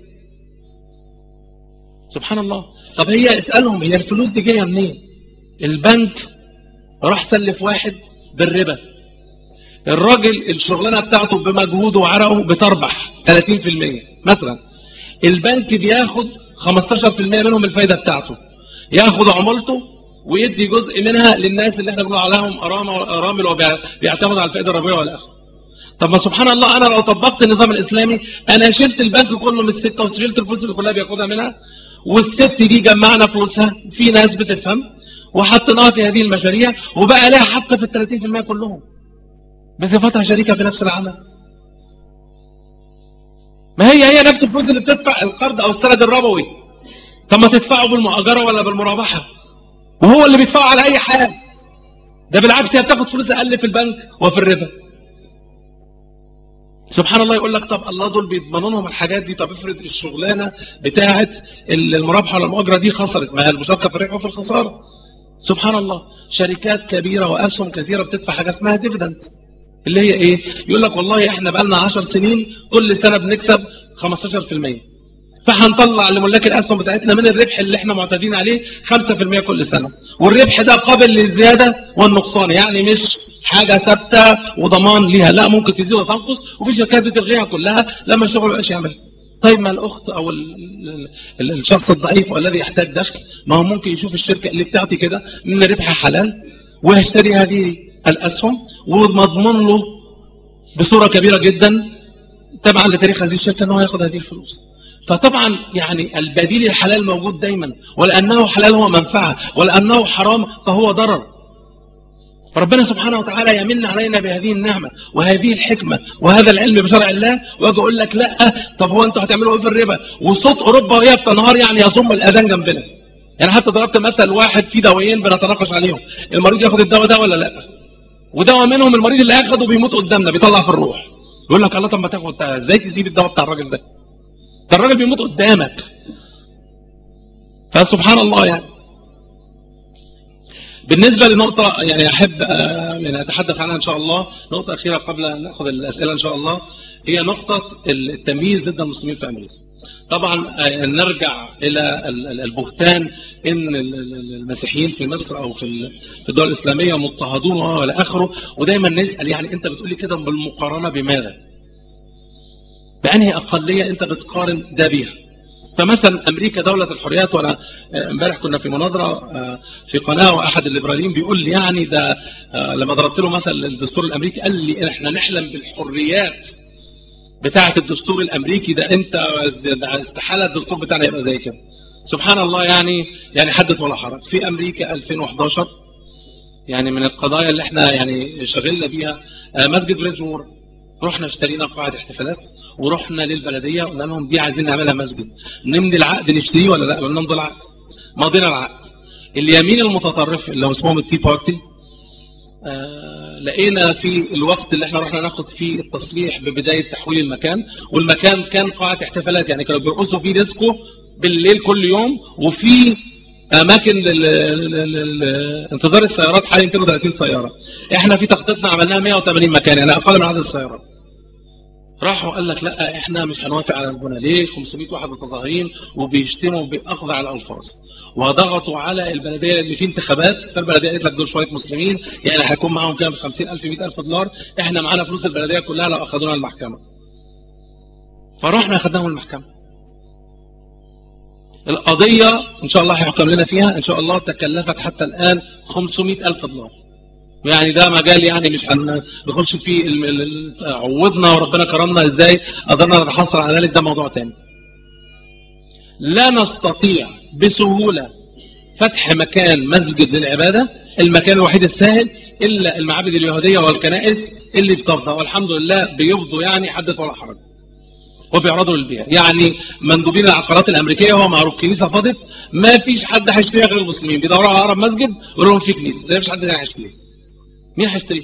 سبحان الله. طب هي اسألهم هي الفلوس دي جاية منين؟ البنك راح سلف واحد بالربا، الراجل الشغلانة بتاعته بمجهوده وعرقه بتربح ثلاثين في المية مثلا، البنك بياخد خمستاشر في المية منهم الفايدة بتاعته، ياخد عمولته ويدي جزء منها للناس اللي احنا بنقول عليهم أرامل وبيعتمدوا على الفائدة الربوية والآخر. طب ما سبحان الله، أنا لو طبقت النظام الإسلامي أنا شلت البنك كله من الستة وشلت الفلوس اللي كلها بياخدها منها، والست دي جمعنا فلوسها، في ناس بتفهم وحطيناها في هذه المشاريع وبقى لها حق في الثلاثين في المئة كلهم بصفتها شريكة في نفس العمل. ما هي هي نفس الفلوس اللي بتدفع القرض أو السند الربوي. طب ما تدفعه بالمؤاجرة ولا بالمرابحة، وهو اللي بيدفعه على أي حال. ده بالعكس هي بتاخد فلوس أقل في البنك وفي الربا. سبحان الله. يقول لك طب الله دول بيضمنوا لهم الحاجات دي، طب افرض الشغلانة بتاعة المرابحة ولا المؤاجرة دي خسرت، ما هي المشاركة في الربح وفي الخسارة. سبحان الله. شركات كبيرة وأسهم كثيرة بتدفع حاجة اسمها ديفيدند، اللي هي ايه؟ يقول لك والله احنا بقالنا عشر سنين كل سنة بنكسب خمستاشر في المئة، فهنطلع لملاك الأسهم بتاعتنا من الربح اللي احنا معتادين عليه خمسة في المئة كل سنة، والربح ده قابل للزيادة والنقصان، يعني مش حاجة ثابتة وضمان ليها، لا ممكن تزيد وتنقص، وفي شركات بتلغيها كلها لما الشغل ما يبقاش يعمل. طيب ما الأخت أو الشخص الضعيف والذي يحتاج دخل، ما هو ممكن يشوف الشركة اللي بتعطي كده من ربحها حلال ويشتري هذه الأسهم ومضمون له بصورة كبيرة جدا تبعا لتاريخ هذه الشركة أنه يأخذ هذه الفلوس. فطبعا يعني البديل الحلال موجود دايما، ولأنه حلال هو منفعة، ولأنه حرام فهو ضرر. فربنا سبحانه وتعالى يمن علينا بهذه النعمة وهذه الحكمة وهذا العلم بشرع الله، واجي اقول لك لا طب هو انتوا هتعملوا ايه في الربا وصوت اوروبا وهي بتنهار يعني يصم الاذان جنبنا. يعني حتى ضربت مثل واحد في دوايين بنتناقش عليهم، المريض ياخد الدواء ده ولا لا، ودواء منهم المريض اللي اخده بيموت قدامنا بيطلع في الروح، يقول لك الله طب ما تاخد ازاي تسيب الدواء بتاع الراجل ده، ده الراجل بيموت قدامك. فسبحان الله. يعني بالنسبة لنقطة يعني أحب يعني أتحدث عنها إن شاء الله، نقطة أخيرة قبل أن نأخذ الأسئلة إن شاء الله، هي نقطة التمييز ضد المسلمين في أمريكا. طبعا نرجع إلى البهتان إن المسيحيين في مصر أو في الدول الإسلامية مضطهدون وإلى آخره، ودايما نسأل يعني أنت بتقولي كده بالمقارنة بماذا؟ بأنهي أقلية أنت بتقارن ده بيها؟ فمثلا أمريكا دولة الحريات، وأنا امبارح كنا في مناظرة في قناة وأحد الليبراليين بيقول لي يعني ده لما ضربت له مثل الدستور الأمريكي قال لي إحنا نحلم بالحريات بتاعة الدستور الأمريكي ده، أنت استحالة الدستور بتاعنا يبقى زي كده. سبحان الله. يعني يعني حدث ولا حرج. في أمريكا ألفين وإحداشر يعني من القضايا اللي احنا يعني شغلنا بيها مسجد بريدجور، رحنا اشترينا قاعة احتفالات ورحنا للبلدية قلنا لهم دي عايزين نعملها مسجد، نمضي العقد نشتريه ولا لا؟ قلنا نمضي العقد، ماضينا العقد. اليمين المتطرف اللي هو اسمهم التي بارتي آه لقينا في الوقت اللي احنا رحنا ناخد فيه التصريح ببداية تحويل المكان، والمكان كان قاعة احتفالات، يعني كانوا بيرقصوا فيه ديسكو بالليل كل يوم، وفي اماكن لانتظار السيارات حوالي مئتين وثلاثين سيارة، احنا في تخطيطنا عملناها مئة وثمانين مكان، يعني اقل من عدد السيارات. راحوا قال لك لا احنا مش هنوافق على البناء. ليه؟ خمسمئة واحد متظاهرين وبيشتموا باخضع الالفاظ، وضغطوا على البلديه اللي في انتخابات، فالبلديه قالت لك دول شويه مسلمين يعني هيكون معاهم كام خمسين ألف مئة ألف دولار، احنا معانا فلوس البلديه كلها لو اخذونا المحكمه. فرحنا اخذناهم المحكمه. القضيه ان شاء الله هيحكم لنا فيها ان شاء الله تكلفت حتى الان خمسمئة ألف دولار، يعني ده مجال يعني مش هنخش فيه. عوضنا وربنا كرمنا ازاي قدرنا نتحصل على ذلك، ده موضوع تاني. لا نستطيع بسهولة فتح مكان مسجد للعبادة، المكان الوحيد السهل إلا المعابد اليهودية والكنائس اللي بتفضى، والحمد لله بيفضوا يعني حدث ولا حرج وبيعرضوا للبيع. يعني مندوبين العقارات الأمريكية هو معروف كنيسة فاضت ما فيش حد هيشتريها غير المسلمين، بيدوروا على أقرب مسجد ويقولوا لهم في كنيسة، ده مش حد هيشتريها، مين هيشتريه؟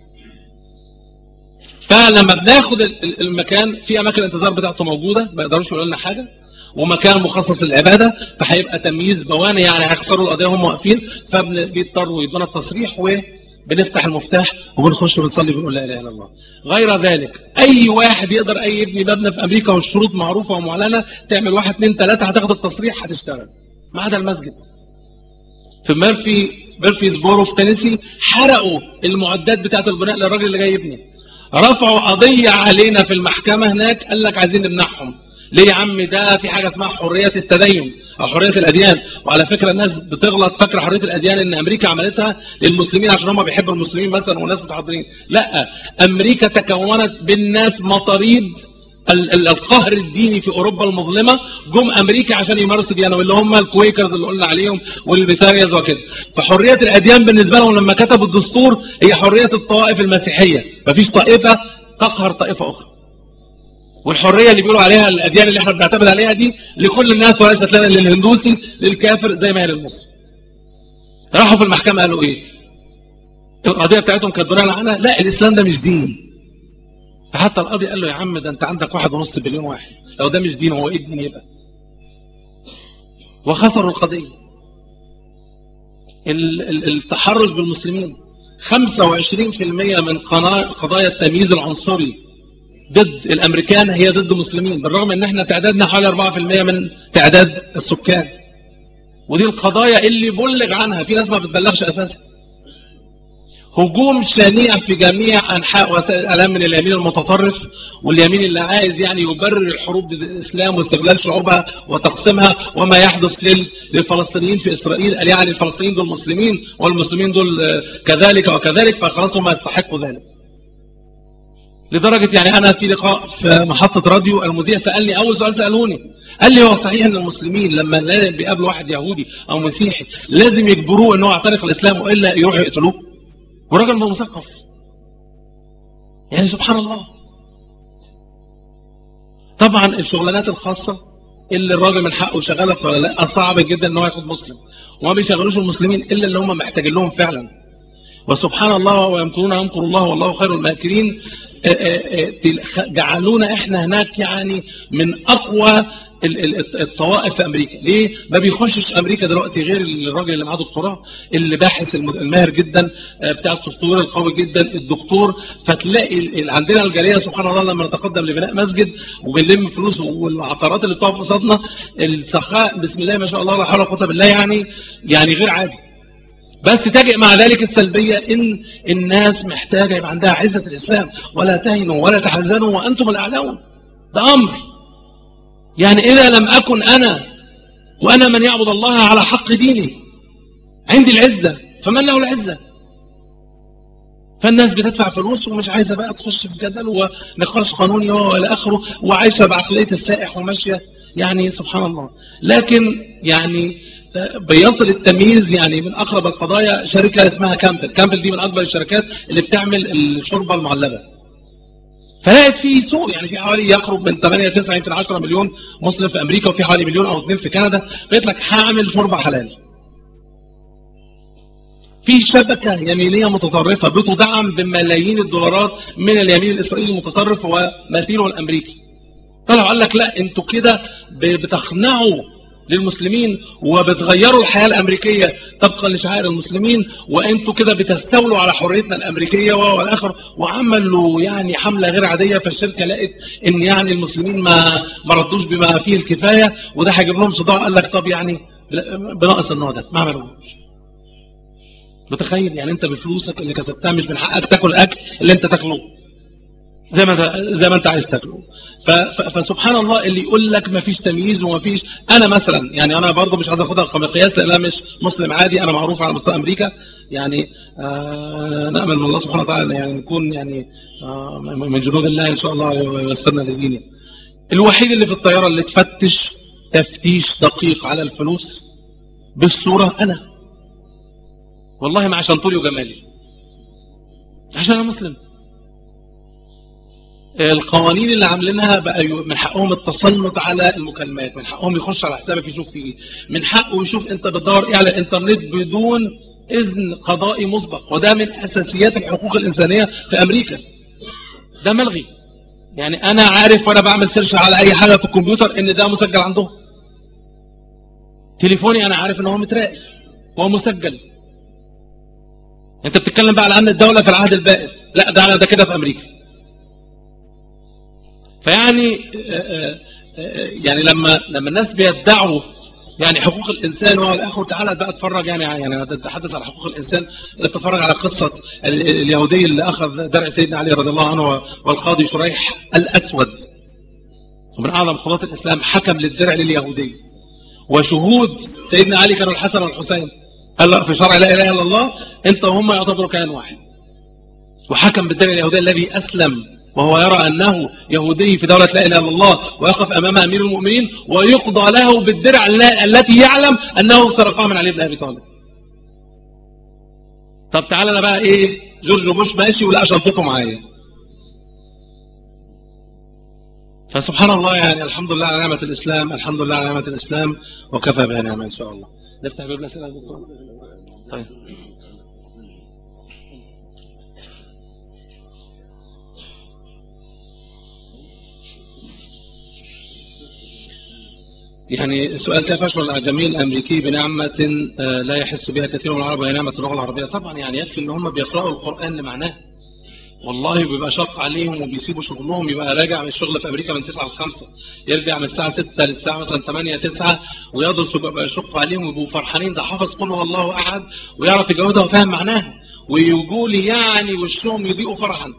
فلما بناخد المكان في اماكن الانتظار بتاعته موجوده ما يقدروش يقولوا لنا حاجه، ومكان مخصص للعباده، فهيبقى تمييز بواني، يعني هيخسروا القضيه هم واقفين، فبيضطروا يدونا التصريح وبنفتح المفتاح وبنخش وبنصلي بنقول لا اله الا الله. غير ذلك اي واحد يقدر اي يبني مبنى في امريكا والشروط معروفه ومعلنه، تعمل واحد اثنين ثلاثه هتاخد التصريح هتشتغل، ما عدا المسجد. في ميرفي ميرفيسبورو في تينيسي حرقوا المعدات بتاعه البناء للراجل اللي جاي يبني، رفعوا قضيه علينا في المحكمه هناك، قال لك عايزين نمنعهم. ليه يا عم؟ ده في حاجه اسمها حريه التدين او حريه الاديان، وعلى فكره الناس بتغلط فاكره حريه الاديان ان امريكا عملتها للمسلمين عشان هم بيحبوا المسلمين مثلا والناس متحضرين، لا، امريكا تكونت بالناس مطاريد القهر الديني في أوروبا المظلمة جم أمريكا عشان يمارسوا ديانة، واللي هم الكويكرز اللي قلنا عليهم والبيتاريز وكده. فحرية الأديان بالنسبة لهم لما كتبوا الدستور هي حرية الطوائف المسيحية، مفيش طائفة تقهر طائفة أخرى. والحرية اللي بيقولوا عليها الأديان اللي احنا بنعتمد عليها دي لكل الناس وليست لنا، للهندوسي للكافر زي ما هي للمسلم. راحوا في المحكمة قالوا إيه؟ القضية بتاعتهم كانت بناء عنها لا الإسلام ده مش دين. فحتى القاضي قال له يا عم ده انت عندك واحد ونص بليون واحد، لو ده مش دين هو ايه الدين يبقى؟ وخسروا القضية. التحرش بالمسلمين خمسة وعشرين بالمئة من قضايا التمييز العنصري ضد الامريكان هي ضد المسلمين، بالرغم ان احنا تعدادنا حوالي أربعة بالمئة من تعداد السكان. ودي القضايا اللي بلغ عنها، في ناس ما بتبلغش اساسا. هجوم شنيع في جميع أنحاء وسائل الإعلام من اليمين المتطرف واليمين اللي عايز يعني يبرر الحروب ضد الإسلام واستغلال شعوبها وتقسيمها وما يحدث للفلسطينيين في إسرائيل. قال يعني الفلسطينيين دول مسلمين والمسلمين دول كذلك وكذلك، فخلاص هم يستحقوا ذلك. لدرجة يعني أنا في لقاء في محطة راديو المذيع سألني أول سؤال سألوني، قال لي هو صحيح أن المسلمين لما بيقابلوا واحد يهودي أو مسيحي لازم يجبروه أنه يعتنق الإسلام وإلا يروحوا يقتلوه؟ وراجل مثقف. يعني سبحان الله. طبعا الشغلانات الخاصة اللي الراجل من حقه يشغلها ولا لا صعب جدا ان هو ياخد مسلم، وما بيشغلوش المسلمين الا اللي هم محتاجين لهم فعلا. وسبحان الله ويمكرون يمكر الله والله خير الماكرين. جعلونا احنا هناك يعني من اقوى الطوائف في امريكا. ليه ما بيخشش امريكا دلوقتي غير الراجل اللي معاه دكتوراه، اللي باحث الماهر جدا بتاع السوفت وير القوي جدا الدكتور. فتلاقي عندنا الجاليه سبحان الله لما نتقدم لبناء مسجد وبنلم فلوس والعطارات اللي بتقف قصادنا السخاء بسم الله ما شاء الله لا حول ولا قوه بالله يعني يعني غير عادي. بس تجئ مع ذلك السلبية إن الناس محتاجة يبقى عندها عزة الإسلام، ولا تهنوا ولا تحزنوا وأنتم الأعلون. ده أمر يعني إذا لم أكن أنا وأنا من يعبد الله على حق ديني عندي العزة فمن له العزة؟ فالناس بتدفع فلوس ومش عايزة بقى تخش في جدل ونقاش قانوني وإلى آخره، وعايشة بعقلية السائح وماشية يعني سبحان الله. لكن يعني بيصل التمييز يعني من أقرب القضايا شركة اسمها كامبل. كامبل دي من أكبر الشركات اللي بتعمل الشوربة المعلبة. فلقيت فيه سوق يعني في حوالي يقرب من ثمانية تسعة يمكن عشرة مليون مسلم في أمريكا، وفي حوالي مليون أو اثنين في كندا. قلت لك هعمل شوربة حلال. في شبكة يمينية متطرفة بتدعم بملايين الدولارات من اليمين الإسرائيلي المتطرف ومثيله الأمريكي. طلعوا قال لك لا انتوا كده بتخنعوا للمسلمين وبتغيروا الحياة الأمريكية طبقا لشعائر المسلمين، وانتوا كده بتستولوا على حريتنا الأمريكية والآخر. وعملوا يعني حملة غير عادية. فالشركة لقت ان يعني المسلمين ما ما ردوش بما فيه الكفاية، وده هيجيب لهم صداع. قال لك طب يعني بناقص النوع ده ما عملوش. متخيل يعني انت بفلوسك اللي كسبتها مش من حقك تاكل اكل اللي انت تاكله زي ما زي ما انت عايز تاكله. فسبحان الله اللي يقول لك ما فيش تمييز وما فيش. انا مثلا يعني انا برضه مش عايز اخدها كمقياس لان انا مش مسلم عادي، انا معروف على مستوى امريكا يعني. آه نامل من الله سبحانه وتعالى يعني نكون يعني آه من جنود الله ان شاء الله يوصلنا لدينه. الوحيد اللي في الطياره اللي تفتش تفتيش دقيق على الفلوس بالصوره انا، والله ما عشان طولي وجمالي، عشان انا مسلم. القوانين اللي عاملينها بقى من حقهم التسلط على المكالمات، من حقهم يخش على حسابك يشوف فيه، من حقه يشوف انت بتدور ايه على الانترنت بدون اذن قضائي مسبق. وده من اساسيات الحقوق الانسانيه في امريكا. ده ملغي. يعني انا عارف وانا بعمل سيرش على اي حاجه في الكمبيوتر ان ده مسجل عندهم. تليفوني انا عارف ان هو متراقب وهو مسجل. انت بتتكلم بقى على امن الدوله في العهد البائد، لا ده ده كده في امريكا. فيعني يعني لما لما الناس بيدعوا يعني حقوق الانسان والاخر، تعالى بقى اتفرج يعني يعني نتحدث على حقوق الانسان. اتفرج على قصه اليهودي اللي اخذ درع سيدنا علي رضي الله عنه والقاضي شريح الاسود ومن اعظم قضاة الاسلام حكم للدرع لليهودي، وشهود سيدنا علي كانوا الحسن والحسين. قال له في شرع لا اله الا الله انت وهم يعتبروا كيان واحد، وحكم بالدرع اليهودي الذي اسلم وهو يرى أنه يهودي في دولة لا إله إلا الله ويقف أمام أمير المؤمنين ويخضع له بالدرع التي يعلم أنه سرقها من علي بن أبي طالب. طب تعالى أنا بقى إيه، جورج بوش ماشي ولا شنطته معايا. فسبحان الله، يعني الحمد لله على نعمة الإسلام، الحمد لله على نعمة الإسلام، وكفى بها نعمة إن شاء الله. نفتح باب الأسئلة يا دكتور. طيب. يعني سؤال: كيف يشعر الأعجمي الأمريكي بنعمة لا يحس بها كثير من العرب وهي نعمة اللغة العربية؟ طبعا يعني يكفي إن هم بيقرأوا القرآن لمعناه، والله بيبقى شق عليهم وبيسيبوا شغلهم، يبقى راجع من الشغل في أمريكا من تسعة ل خمسة، يرجع من الساعة ستة للساعة مثلا ثمانية تسعة ويدرس، ويبقى يشق عليهم ويبقوا فرحانين ده حافظ قل هو الله أحد ويعرف يجاوبها وفاهم معناها، ويقول يعني وشهم يضيئوا فرحا.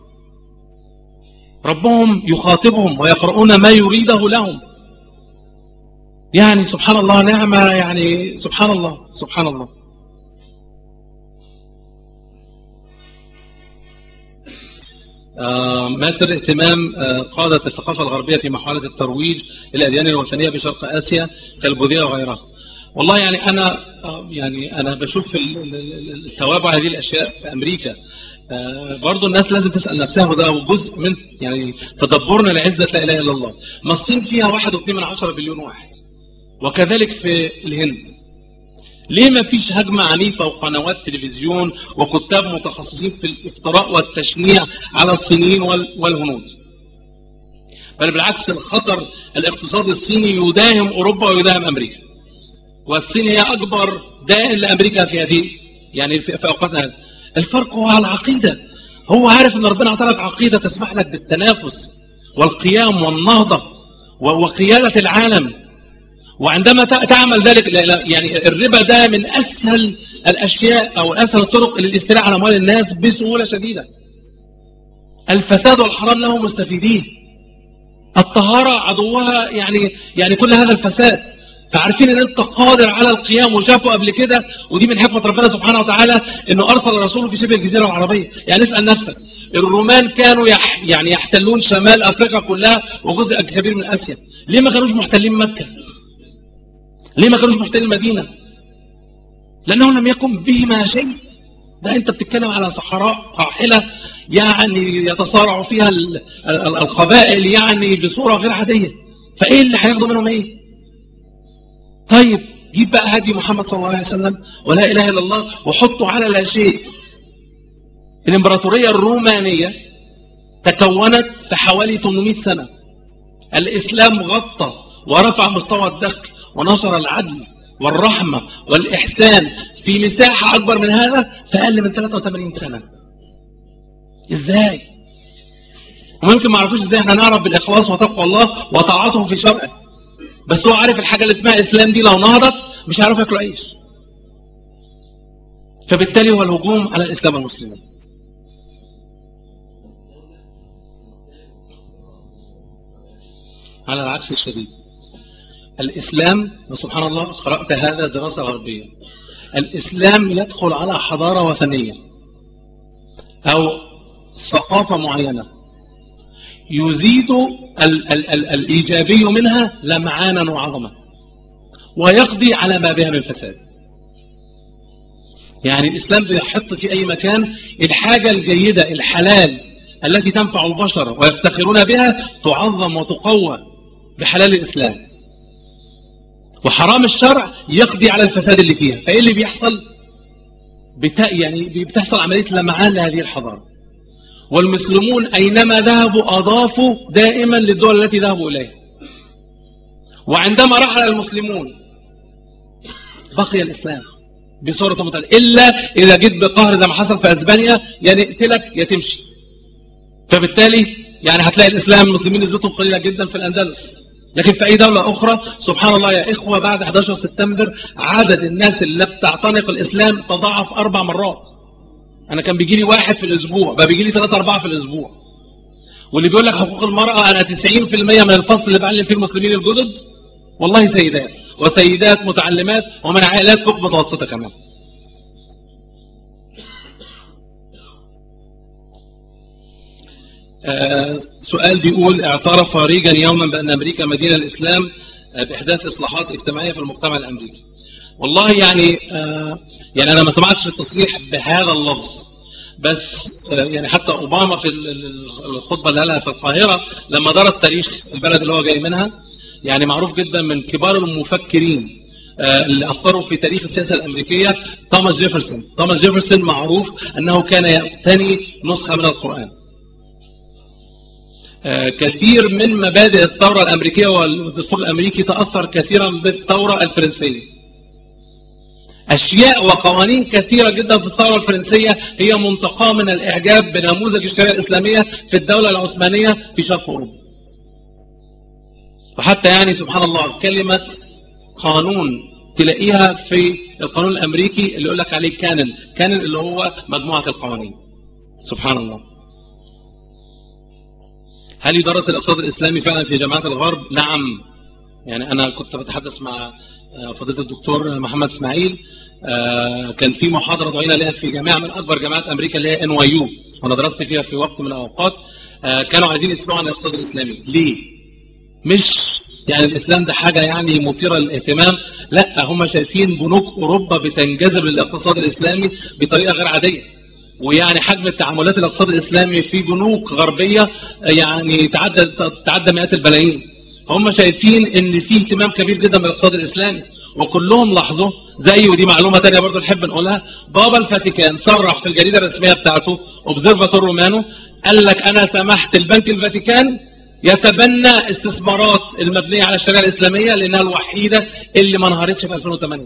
ربهم يخاطبهم ويقرؤون ما يريده لهم. يعني سبحان الله نعمة، يعني سبحان الله سبحان الله. آه ما سر اهتمام آه قادة الثقافة الغربية في محاولة الترويج للأديان الوثنية بشرق آسيا كالبوذية وغيرها؟ والله يعني أنا آه يعني أنا بشوف التوابع هذه الأشياء في أمريكا. آه برضو الناس لازم تسأل نفسها، وده جزء من يعني تدبرنا لعزة لا إله إلا الله. ما الصين فيها واحد واثنين من عشرة بليون واحد، وكذلك في الهند. ليه ما فيش هجمة عنيفة وقنوات تلفزيون وكتاب متخصصين في الافتراء والتشنيع على الصينيين والهنود؟ بل بالعكس، الخطر الاقتصادي الصيني يداهم أوروبا ويداهم أمريكا، والصين هي أكبر دائن لأمريكا في هذه يعني في أوقاتنا هذه. الفرق هو على العقيدة. هو عارف أن ربنا أعطاك عقيدة تسمح لك بالتنافس والقيام والنهضة وقيادة العالم. وعندما تعمل ذلك، يعني الربا ده من أسهل الأشياء أو أسهل الطرق للاستيلاء على أموال الناس بسهولة شديدة. الفساد والحرام له مستفيدين، الطهارة عدوها يعني يعني كل هذا الفساد. فعارفين ان انت قادر على القيام، وشافوا قبل كده، ودي من حكمة ربنا سبحانه وتعالى انه ارسل رسوله في شبه الجزيرة العربية. يعني اسأل نفسك، الرومان كانوا يح يعني يحتلون شمال افريقيا كلها وجزء كبير من اسيا، ليه ما كانوش محتلين مكة؟ ليه ما كانوش محتلين المدينة؟ لانه لم يكن بهما شيء. ده انت بتتكلم على صحراء قاحلة يعني يتصارع فيها القبائل يعني بصورة غير عادية، فايه اللي هياخدوا منهم ايه؟ طيب جيب بقى هدي محمد صلى الله عليه وسلم ولا إله إلا الله وحطوا على لا شيء. الإمبراطورية الرومانية تكونت في حوالي ثمانمائة سنة. الإسلام غطى ورفع مستوى الدخل ونشر العدل والرحمة والإحسان في مساحة أكبر من هذا في أقل من ثلاثة وثمانين سنة. إزاي؟ وممكن ما عرفوش إزاي. احنا نعرف بالإخلاص وتقوى الله وطاعته في شرعه، بس هو عارف الحاجة اللي اسمها إسلام دي لو نهضت مش عارف ياكلوا عيش. فبالتالي هو الهجوم على الإسلام والمسلمين. على العكس الشديد، الإسلام وسبحان الله قرأت هذا دراسة غربية، الإسلام يدخل على حضارة وثنية أو ثقافة معينة يزيد ال ال ال الإيجابي منها لمعانا وعظمة، ويقضي على ما بها من فساد. يعني الإسلام بيحط في أي مكان الحاجة الجيدة الحلال التي تنفع البشر ويفتخرون بها تعظم وتقوى بحلال الإسلام، وحرام الشرع يقضي على الفساد اللي فيها. فإيه اللي بيحصل؟ بتا يعني بتحصل عملية لمعان لهذه الحضارة. والمسلمون أينما ذهبوا أضافوا دائما للدول التي ذهبوا إليها، وعندما رحل المسلمون بقي الإسلام بصورة متعددة، إلا إذا جيت بقهر زي ما حصل في أسبانيا، يا نقتلك يا تمشي. فبالتالي يعني هتلاقي الإسلام المسلمين نسبتهم قليلة جدا في الأندلس، لكن في أي دولة أخرى سبحان الله يا إخوة بعد أحد عشر سبتمبر عدد الناس اللي بتعتنق الإسلام تضاعف أربع مرات. أنا كان بيجي لي واحد في الأسبوع، بقى بيجي لي ثلاثة أربعة في الأسبوع. واللي بيقول لك حقوق المرأة، أنا تسعين في المية من الفصل اللي بعلم فيه المسلمين الجدد والله سيدات، وسيدات متعلمات ومن عائلات فوق متوسطة كمان. آه سؤال بيقول: اعترف ريغان يوما بأن أمريكا مدينة الإسلام آه بإحداث إصلاحات اجتماعية في المجتمع الأمريكي. والله يعني آه يعني أنا ما سمعتش التصريح بهذا اللفظ، بس آه يعني حتى أوباما في الخطبة اللي قالها في القاهرة لما درس تاريخ البلد اللي هو جاي منها، يعني معروف جدا من كبار المفكرين اللي أثروا في تاريخ السياسة الأمريكية توماس جيفرسون. توماس جيفرسون معروف أنه كان يقتني نسخة من القرآن. كثير من مبادئ الثورة الأمريكية والدستور الأمريكي تأثر كثيرا بالثورة الفرنسية. أشياء وقوانين كثيرة جدا في الثورة الفرنسية هي منتقاة من الإعجاب بنموذج الشريعة الإسلامية في الدولة العثمانية في شرق أوروبا. وحتى يعني سبحان الله كلمة قانون تلاقيها في القانون الأمريكي اللي يقول لك عليه كانن كانن اللي هو مجموعة القوانين. سبحان الله. هل يدرس الاقتصاد الإسلامي فعلا في جامعات الغرب؟ نعم. يعني أنا كنت بتحدث مع فضيلة الدكتور محمد إسماعيل، كان في محاضرة دعينا لها في جامعة من أكبر جامعات أمريكا اللي هي إن واي يو، وأنا درست فيها في وقت من الأوقات. كانوا عايزين يسمعوا عن الاقتصاد الإسلامي. ليه؟ مش يعني الإسلام ده حاجة يعني مثيرة للاهتمام، لا، هم شايفين بنوك أوروبا بتنجذب للاقتصاد الإسلامي بطريقة غير عادية، ويعني حجم التعاملات الاقتصاد الإسلامي في بنوك غربية يعني تعدى تعدى مئات البلايين. فهم شايفين ان في اهتمام كبير جدا بالاقتصاد الإسلامي، وكلهم لاحظوا زي، ودي معلومة تانية برضو نحب نقولها، بابا الفاتيكان صرح في الجريدة الرسمية بتاعته اوبزرفاتور رومانو، قال لك أنا سمحت البنك الفاتيكان يتبنى استثمارات المبنية على الشريعة الإسلامية لأنها الوحيدة اللي ما انهارتش في ألفين وثمانية.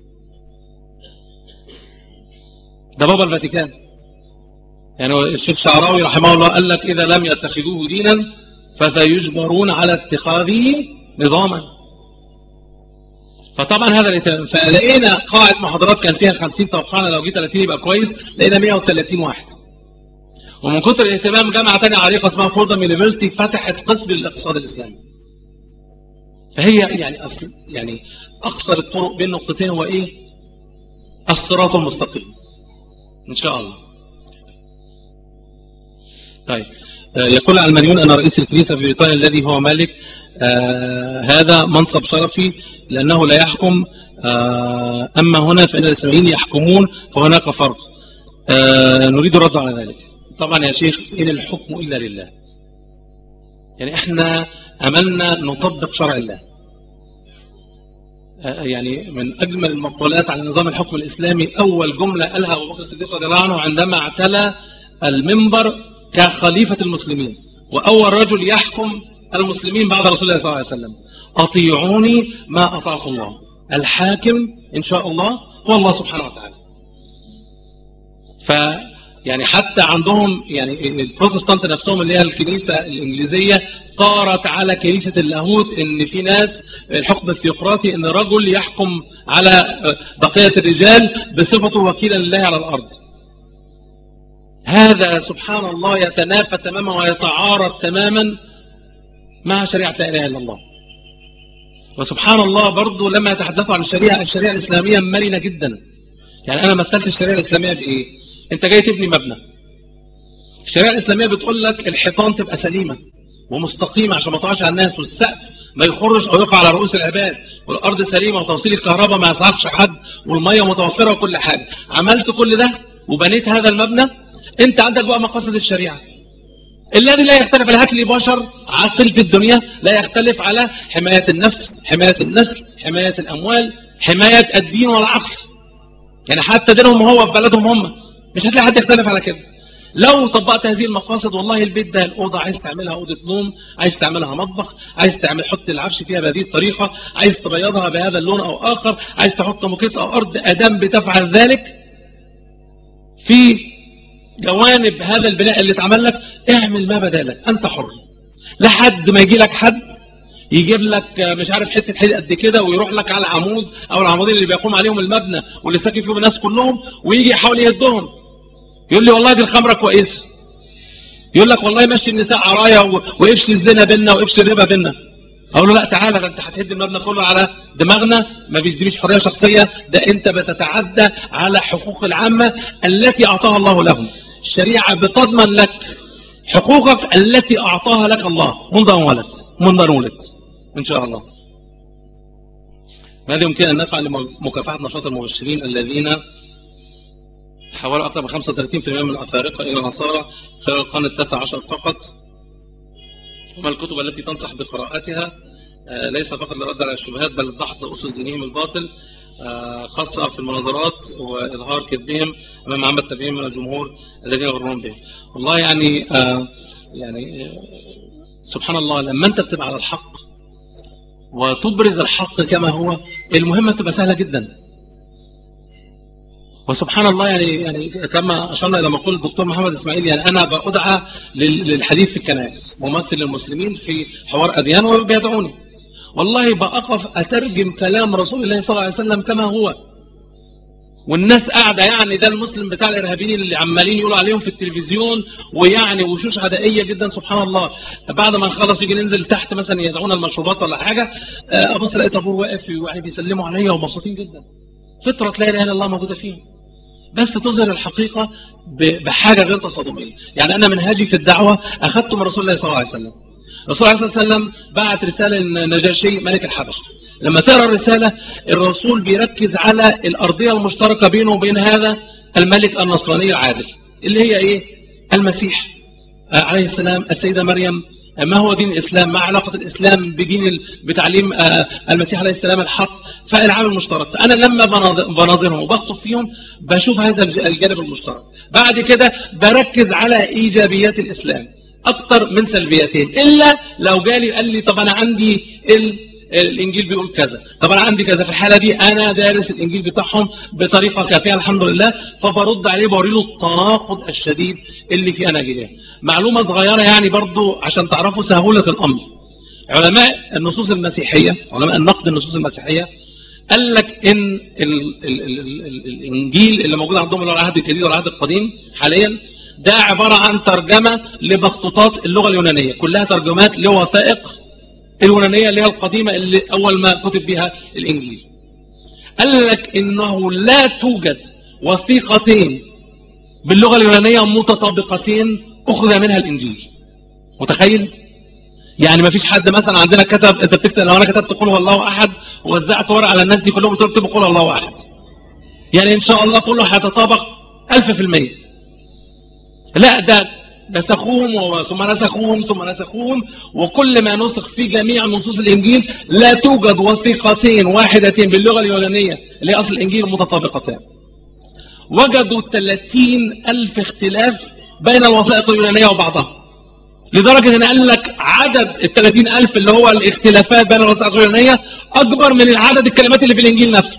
ده بابا الفاتيكان. يعني الشيخ شعراوي رحمه الله قال لك إذا لم يتخذوه دينا فسيجبرون على اتخاذه نظاما. فطبعا هذا الاهتمام. فلقينا قاعة محاضرات كان فيها خمسين، توقعنا لو جه ثلاثين يبقى كويس، لقينا مئة وثلاثين واحد. ومن كتر الاهتمام جامعة تانية عريقة اسمها فوردام يونيفرسيتي فتحت قسم للاقتصاد الإسلامي. فهي يعني أصل يعني أقصر الطرق بين نقطتين هو إيه؟ الصراط المستقيم إن شاء الله. طيب، يقول علمانيون أن رئيس الكنيسة في بريطانيا الذي هو مالك آه هذا منصب شرفي لأنه لا يحكم، آه أما هنا فإن الإسلاميين يحكمون فهناك فرق. آه نريد الرد على ذلك. طبعا يا شيخ إن الحكم إلا لله. يعني إحنا أملنا نطبق شرع الله. آه يعني من أجمل المقولات عن نظام الحكم الإسلامي أول جملة قالها أبو بكر الصديق رضي الله عنه عندما اعتلى المنبر كخليفة المسلمين، وأول رجل يحكم المسلمين بعد رسول الله صلى الله عليه وسلم: أطيعوني ما أطاعت الله. الحاكم إن شاء الله هو الله سبحانه وتعالى. ف يعني حتى عندهم يعني البروتستانت نفسهم اللي هي الكنيسة الإنجليزية ثارت على كنيسة اللاهوت إن في ناس الحكم الثيوقراطي إن رجل يحكم على بقية الرجال بصفته وكيلا لله على الأرض. هذا سبحان الله يتنافى تماما ويتعارض تماما مع شريعة لا إله إلا الله. وسبحان الله برضو لما يتحدثوا عن الشريعة الشريعة الإسلامية مرنة جدا. يعني أنا مثلت الشريعة الإسلامية بإيه؟ أنت جاي تبني مبنى، الشريعة الإسلامية بتقول لك الحيطان تبقى سليمة ومستقيمة عشان ما تقعش على الناس، والسقف ما يخرج أو يقع على رؤوس العباد، والأرض سليمة وتوصيل الكهرباء ما يصعقش حد، والمية متوفرة وكل حاجة. عملت كل ده وبنيت هذا المبنى، أنت عندك بقى مقاصد الشريعة الذي لا يختلف على هكل بشر عاقل في الدنيا، لا يختلف على حماية النفس، حماية النسل، حماية الأموال، حماية الدين والعقل. يعني حتى دينهم هو في بلدهم هم مش هتلاقي حد يختلف على كده. لو طبقت هذه المقاصد والله البيت ده الأوضة عايز تعملها أوضة نوم، عايز تعملها مطبخ، عايز تعمل حط العفش فيها بهذه الطريقة، عايز تبيضها بهذا اللون أو آخر، عايز تحط موكيت أو أرض، أدام بتفعل ذلك في جوانب هذا البناء اللي اتعمل لك، اعمل ما بدالك، أنت حر. لحد ما يجي لك حد يجيب لك مش عارف حتة حيط قد كده ويروح لك على عمود أو العمودين اللي بيقوم عليهم المبنى واللي ساكن فيهم الناس كلهم، ويجي يحاول يهدهم، يقول لي والله دي الخمرة كويسة، يقول لك والله ماشي النساء عرايا وقفش الزنا بينا وقفش الربا بينا. أقول له لا تعالى، ده أنت هتهد المبنى كله على دماغنا، ما فيش دي مش حرية شخصية، ده أنت بتتعدى على حقوق العامة التي أعطاها الله لهم. الشريعة بتضمن لك حقوقك التي أعطاها لك الله منذ أن ولدت منذ أن ولدت إن شاء الله. ماذا يمكن أن نفعل لمكافحة نشاط المبشرين الذين حوالي أكثر من خمسة وثلاثين بالمئة من الأفارقة إلى النصارى خلال القرن التاسع عشر فقط؟ وما الكتب التي تنصح بقراءتها ليس فقط للرد على الشبهات بل لدحض أسس دينهم الباطل، خاصة في المناظرات وإظهار كذبهم أمام عامة التابعين من الجمهور الذين يغرون بهم؟ والله يعني يعني سبحان الله، لما أنت بتبقى على الحق وتبرز الحق كما هو، المهمة تبقى سهلة جدا. وسبحان الله يعني يعني كما أشرنا إلى مقول الدكتور محمد إسماعيل، يعني أنا بأدعى للحديث في الكنائس، ممثل للمسلمين في حوار أديان وبيدعوني، والله بأقف أترجم كلام رسول الله صلى الله عليه وسلم كما هو، والناس قاعدة يعني ده المسلم بتاع الإرهابيين اللي عمالين يقولوا عليهم في التلفزيون، ويعني وشوش عدائية جدا. سبحان الله، بعد ما نخلص يجي ننزل تحت مثلا يدعونا المشروبات ولا حاجة، أبص لقيت أبوه واقف يعني بيسلموا عليا ومبسوطين جدا. فطرة لا إله إلا الله موجودة فيهم، بس تظهر الحقيقة بحاجة غير تصادمية. يعني أنا منهاجي في الدعوة أخذته من رسول الله صلى الله عليه وسلم. الرسول عليه الصلاة والسلام بعت رسالة للنجاشي ملك الحبشة. لما تقرأ الرسالة، الرسول بيركز على الأرضية المشتركة بينه وبين هذا الملك النصراني العادل، اللي هي إيه؟ المسيح عليه السلام، السيدة مريم، ما هو دين الإسلام، ما علاقة الإسلام بدين بتعليم المسيح عليه السلام الحق، فالعامل المشترك. أنا لما بناظرهم وبخطب فيهم بشوف هذا الجانب المشترك. بعد كده بركز على إيجابيات الإسلام أكتر من سلبياتين، إلا لو جالي قال لي طب أنا عندي الإنجيل بيقول كذا، طب أنا عندي كذا، في الحالة دي أنا دارس الإنجيل بتاعهم بطريقة كافية الحمد لله، فبرد عليه بوري له التناقض الشديد اللي في أناجيله. معلومة صغيرة يعني برضو عشان تعرفوا سهولة الأمر. علماء النصوص المسيحية، علماء النقد النصوص المسيحية، قال لك إن ال ال ال ال الإنجيل اللي موجود عندهم اللي هو العهد الجديد والعهد القديم حاليا ده عبارة عن ترجمة لمخطوطات اللغة اليونانية، كلها ترجمات لوثائق اليونانية اللي هي القديمة اللي أول ما كتب بها الإنجيل. قال لك إنه لا توجد وثيقتين باللغة اليونانية متطابقتين أخذ منها الإنجيل. متخيل؟ يعني ما فيش حد مثلا عندنا كتب، أنت بتكتب لو أنا كتبت قل هو الله أحد ووزعت ورق على الناس دي كلهم بتكتبوا قل هو الله أحد، يعني إن شاء الله كله هيتطابق ألف في المية. لا، ده نسخوهم ثم نسخوهم ثم نسخوهم، وكل ما نسخ في جميع نصوص الإنجيل لا توجد وثيقتين واحدتين باللغة اليونانية اللي هي أصل الإنجيل متطابقتان. وجدوا ثلاثين ألف اختلاف بين الوثائق اليونانية وبعضها، لدرجة أن قال لك عدد الثلاثين ألف اللي هو الاختلافات بين الوثائق اليونانية أكبر من العدد الكلمات اللي في الإنجيل نفسه.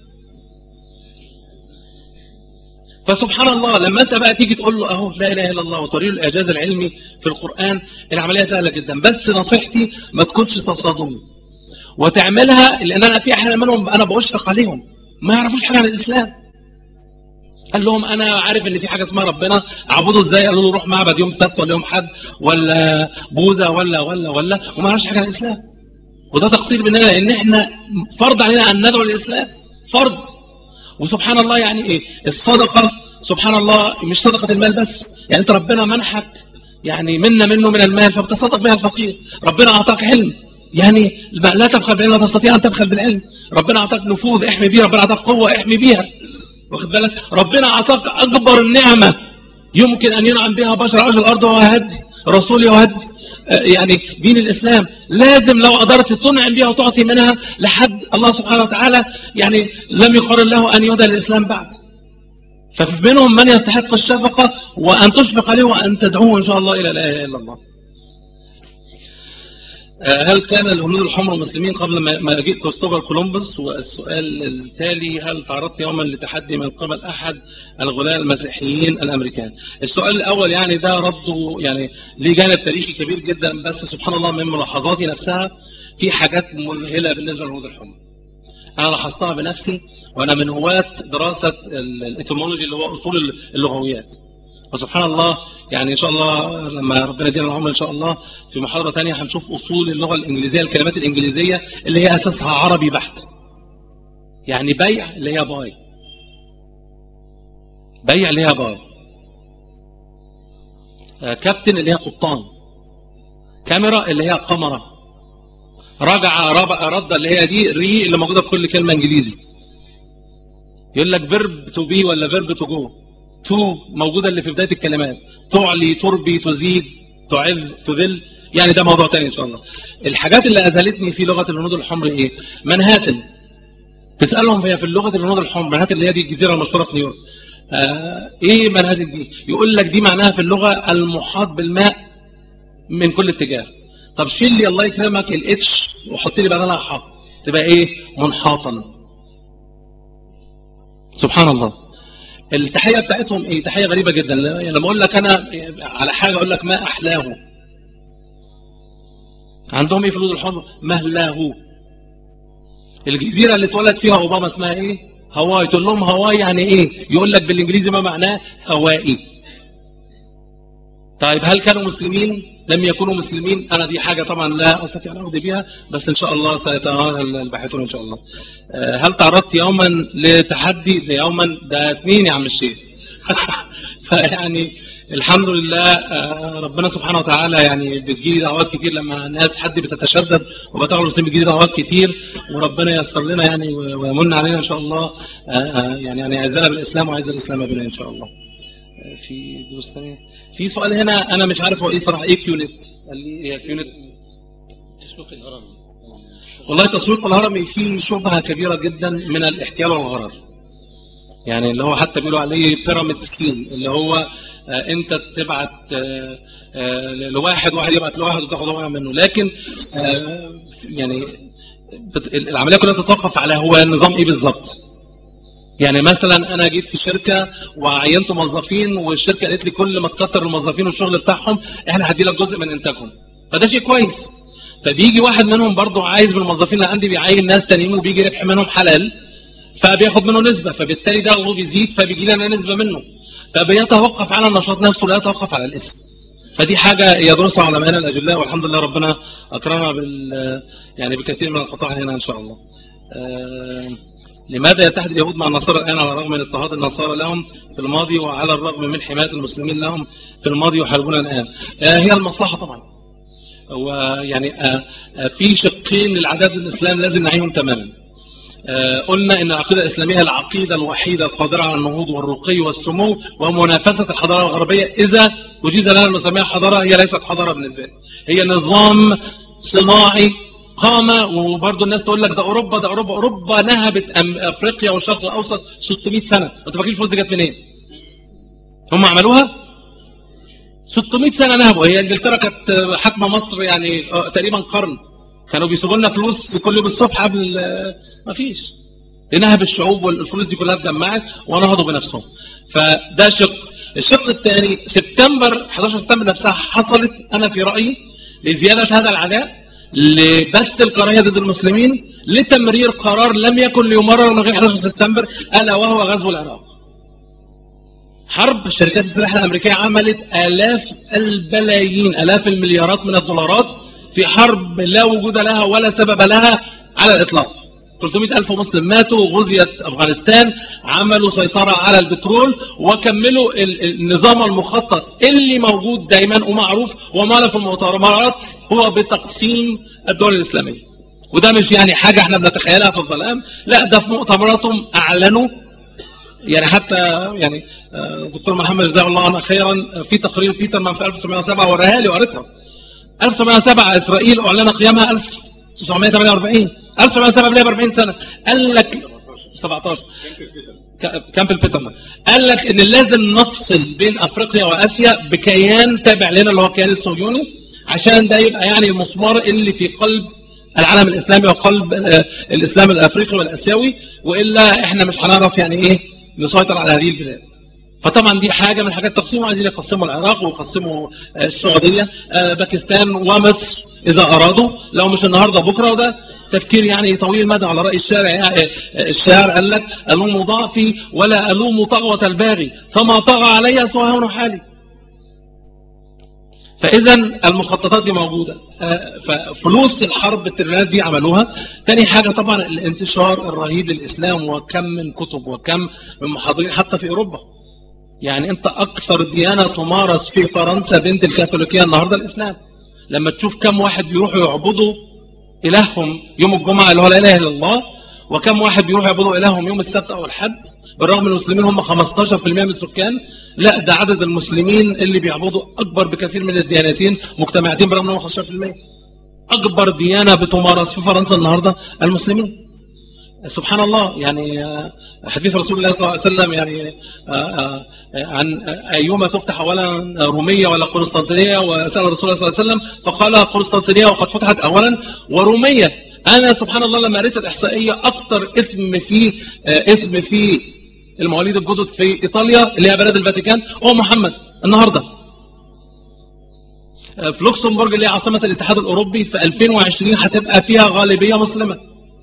فسبحان الله، لما أنت بقى تيجي تقول له أهو لا إله إلا الله وتوري له الإعجاز العلمي في القرآن، العملية سهلة جدا. بس نصيحتي ما تكونش تصادمي وتعملها، لأن أنا في أحيانا منهم أنا بأشفق عليهم ما يعرفوش حاجة عن الإسلام. قال لهم أنا عارف إن في حاجة اسمها ربنا، أعبده إزاي؟ قالوا له روح معبد يوم سبت ولا يوم حد ولا بوذا ولا ولا ولا وما يعرفش حاجة عن الإسلام. وده تقصير مننا، لأن إحنا فرض علينا أن ندعو للإسلام، فرض. وسبحان الله يعني إيه الصدقة؟ سبحان الله مش صدقة المال بس، يعني أنت ربنا منحك يعني منا منه من المال فبتصدق بها الفقير. ربنا أعطاك علم، يعني لا تبخل بالعلم، لا تستطيع أن تبخل بالعلم. ربنا أعطاك نفوذ احمي بيها، ربنا أعطاك قوة احمي بيها، واخد بالك؟ ربنا أعطاك أكبر النعمة يمكن أن ينعم بها بشر عرش الأرض وهدي رسول يهدي يعني دين الإسلام. لازم لو قدرت تنعم بها وتعطي منها لحد الله سبحانه وتعالى يعني لم يقرر له أن يهدى الإسلام بعد. فمنهم من يستحق الشفقة وأن تشفق عليه وأن تدعوه إن شاء الله إلى لا إله إلا الله. هل كان الهنود الحمر مسلمين قبل ما يجيء كريستوفر كولومبوس؟ والسؤال التالي، هل تعرضت يوما لتحدي من قبل أحد الغلاة المسيحيين الأمريكان؟ السؤال الأول يعني ده رده يعني ليه جانب تاريخي كبير جدا، بس سبحان الله من ملاحظاتي نفسها في حاجات مذهلة بالنسبة للهنود الحمر. أنا لاحظتها بنفسي وأنا من هواة دراسة الإتيمولوجي اللي هو أصول اللغويات. وسبحان الله يعني إن شاء الله لما ربنا يدينا العمر إن شاء الله في محاضرة تانية هنشوف أصول اللغة الإنجليزية، الكلمات الإنجليزية اللي هي أساسها عربي بحت. يعني بيع اللي هي باي، بيع اللي هي باي، كابتن اللي هي قبطان، كاميرا اللي هي قمرة، رجع رد اللي هي دي، ري اللي موجودة في كل كلمة انجليزي. يقول لك فيرب تو بي ولا فيرب تو جو. تو موجودة اللي في بداية الكلمات، تعلي، تربي، تزيد، تعذ، تذل، يعني ده موضوع تاني ان شاء الله. الحاجات اللي اذهلتني في لغة الهنود الحمر ايه؟ منهاتن، تسألهم هي في اللغة الهنود الحمر، منهاتن اللي هي دي الجزيرة المشهورة في نيويورك، آه ايه منهاتن دي؟ يقول لك دي معناها في اللغة المحاط بالماء من كل اتجاه. طب شيل لي الله يكرمك الاتش وحط لي بدلها حاط، تبقى ايه؟ منحاطا. سبحان الله. التحية بتاعتهم ايه؟ تحية غريبة جدا. لما اقول لك انا على حاجة اقول لك ما احلاه. عندهم ايه في الهنود الحمر؟ مهلاه. الجزيرة اللي اتولد فيها اوباما اسمها ايه؟ هواي. تقول لهم هواي يعني ايه؟ يقول لك بالانجليزي ما معناه هوائي. طيب هل كانوا مسلمين؟ لم يكونوا مسلمين. انا دي حاجة طبعا لا استطيع ان اقضي بها، بس ان شاء الله سيتعامل الباحثون ان شاء الله. هل تعرضت يوما لتحدي؟ ده يوما ده سنين يا عم الشيخ. فيعني الحمد لله ربنا سبحانه وتعالى يعني بتجيلي دعوات كتير، لما الناس حد بتتشدد وبتغلو الاسلام بتجيلي دعوات كتير، وربنا ييسر لنا يعني ويمن علينا ان شاء الله، يعني يعني يعزنا بالاسلام ويعز الاسلام بنا ان شاء الله. في دروس ثانيه. في سؤال هنا انا مش عارف هو ايه صراحه، ايه كيونت؟ قال لي هي كيونت تسويق الهرم. والله تسويق الهرم فيه شبهه كبيره جدا من الاحتيال والغرر، يعني اللي هو حتى بيقولوا عليه بيراميد سكيم، اللي هو آه انت تبعت آه آه لواحد، واحد يبعت لواحد وتاخد واحد منه، لكن آه يعني العمليه كلها تتوقف على هو النظام ايه بالظبط. يعني مثلا انا جيت في شركه وعينت موظفين، والشركه قالت لي كل ما تكتر الموظفين والشغل بتاعهم احنا هدي لك جزء من انتاجهم، فده شيء كويس. فبيجي واحد منهم برضه عايز من الموظفين اللي عندي بيعين ناس تانيين وبيجي ربح منهم حلال، فبياخد منه نسبه، فبالتالي ده هو بيزيد فبيجي لنا نسبه منه، فبيتوقف على النشاط نفسه لا يتوقف على الاسم. فدي حاجه يدرسها علماءنا الاجلاء، والحمد لله ربنا اكرمنا بال يعني بكثير من الفطاحل هنا ان شاء الله. آه لماذا يتحد اليهود مع النصارى الآن على الرغم من اضطهاد النصارى لهم في الماضي، وعلى الرغم من حماية المسلمين لهم في الماضي يحاربون الآن؟ هي المصلحة طبعا. ويعني في شقين للعداد الإسلام لازم نعيهم تماما. قلنا إن العقيدة الإسلامية العقيدة الوحيدة القادرة على النهوض والرقي والسمو ومنافسة الحضارة الغربية، إذا وجيز لنا أن نسميها حضارة، هي ليست حضارة بالنسبة لي، هي نظام صناعي قامة. وبرضه الناس تقول لك ده أوروبا ده أوروبا أوروبا نهبت أفريقيا والشرق الأوسط ستمائة سنة. أنتوا فاكرين الفلوس دي جت منين؟ هم عملوها؟ ستمائة سنة نهبوا. هي إنجلترا كانت حاكمة مصر يعني تقريبا قرن، كانوا بيسيبوا لنا فلوس كل يوم الصبح قبل ما فيش. نهب الشعوب والفلوس دي كلها اتجمعت ونهضوا بنفسهم. فده شق. الشق الثاني سبتمبر أحد عشر سبتمبر نفسها حصلت أنا في رأيي لزيادة هذا العداء، لبث الكراهية ضد المسلمين، لتمرير قرار لم يكن ليمرر من غير أحد عشر سبتمبر، ألا وهو غزو العراق. حرب شركات السلاح الأمريكية عملت آلاف البلايين آلاف المليارات من الدولارات في حرب لا وجود لها ولا سبب لها على الإطلاق. ثلاثمائة ألف مسلم ماتوا، غزيت أفغانستان، عملوا سيطرة على البترول، وكملوا النظام المخطط اللي موجود دايما ومعروف ومعلن في المؤتمرات هو بتقسيم الدول الإسلامية. وده مش يعني حاجة احنا بنتخيلها في الظلام، لا ده في مؤتمراتهم أعلنوا. يعني حتى يعني دكتور محمد جزاه الله عنه خيرا في تقرير بيترمان في ألف وتسعمائة وسبعة وراها لي وقريتها. ألف وتسعمائة وسبعة إسرائيل أعلن قيامها ألف وتسعمائة وثمانية وأربعين، ألف وتسعمائة وسبعة قبلها ب أربعين سنة. قال لك سبعتاشر كان في الفترة قال لك ان لازم نفصل بين افريقيا واسيا بكيان تابع لنا اللي هو الكيان الصهيوني، عشان ده يبقى يعني المسمار اللي في قلب العالم الاسلامي وقلب الاسلام الافريقي والاسيوي، والا احنا مش هنعرف يعني ايه نسيطر على هذه البلاد. فطبعا دي حاجه من حاجات تقسيمه، عايزين يقسموا العراق ويقسموا السعوديه باكستان ومصر اذا ارادوا، لو مش النهارده بكره. وده تفكير يعني طويل المدى على رأي الشارع. يعني الشاعر قال لك ألوم ضعفي ولا ألوم طغوة الباغي، فما طغى علي سواهون حالي. فإذا المخططات دي موجودة. ففلوس الحرب التريليونات دي عملوها. تاني حاجة طبعا الانتشار الرهيب للإسلام، وكم من كتب وكم من محاضرين حتى في أوروبا. يعني أنت أكثر ديانة تمارس في فرنسا بنت الكاثوليكية النهاردة الإسلام. لما تشوف كم واحد بيروحوا يعبدوا إلههم يوم الجمعة اللي هو لا إله إلا الله، وكم واحد بيروحوا يعبدوا إلههم يوم السبت أو الحد، بالرغم من المسلمين هم خمستاشر بالمئة من السكان، لا ده عدد المسلمين اللي بيعبدوا أكبر بكثير من الديانتين مجتمعتين بالرغم من خمستاشر بالمئة. أكبر ديانة بتمارس في فرنسا النهاردة المسلمين. سبحان الله. يعني حديث رسول الله صلى الله عليه وسلم يعني عن أيما تفتح أولا رومية ولا قسطنطينية، وسأل رسول الله صلى الله عليه وسلم فقال قسطنطينية وقد فتحت أولا ورومية. أنا سبحان الله لما قريت الإحصائية أكتر اسم في اسم في المواليد الجدد في إيطاليا اللي هي بلد الفاتيكان هو محمد. النهاردة في لوكسمبورغ اللي هي عاصمة الاتحاد الأوروبي في ألفين وعشرين هتبقى فيها غالبية مسلمة.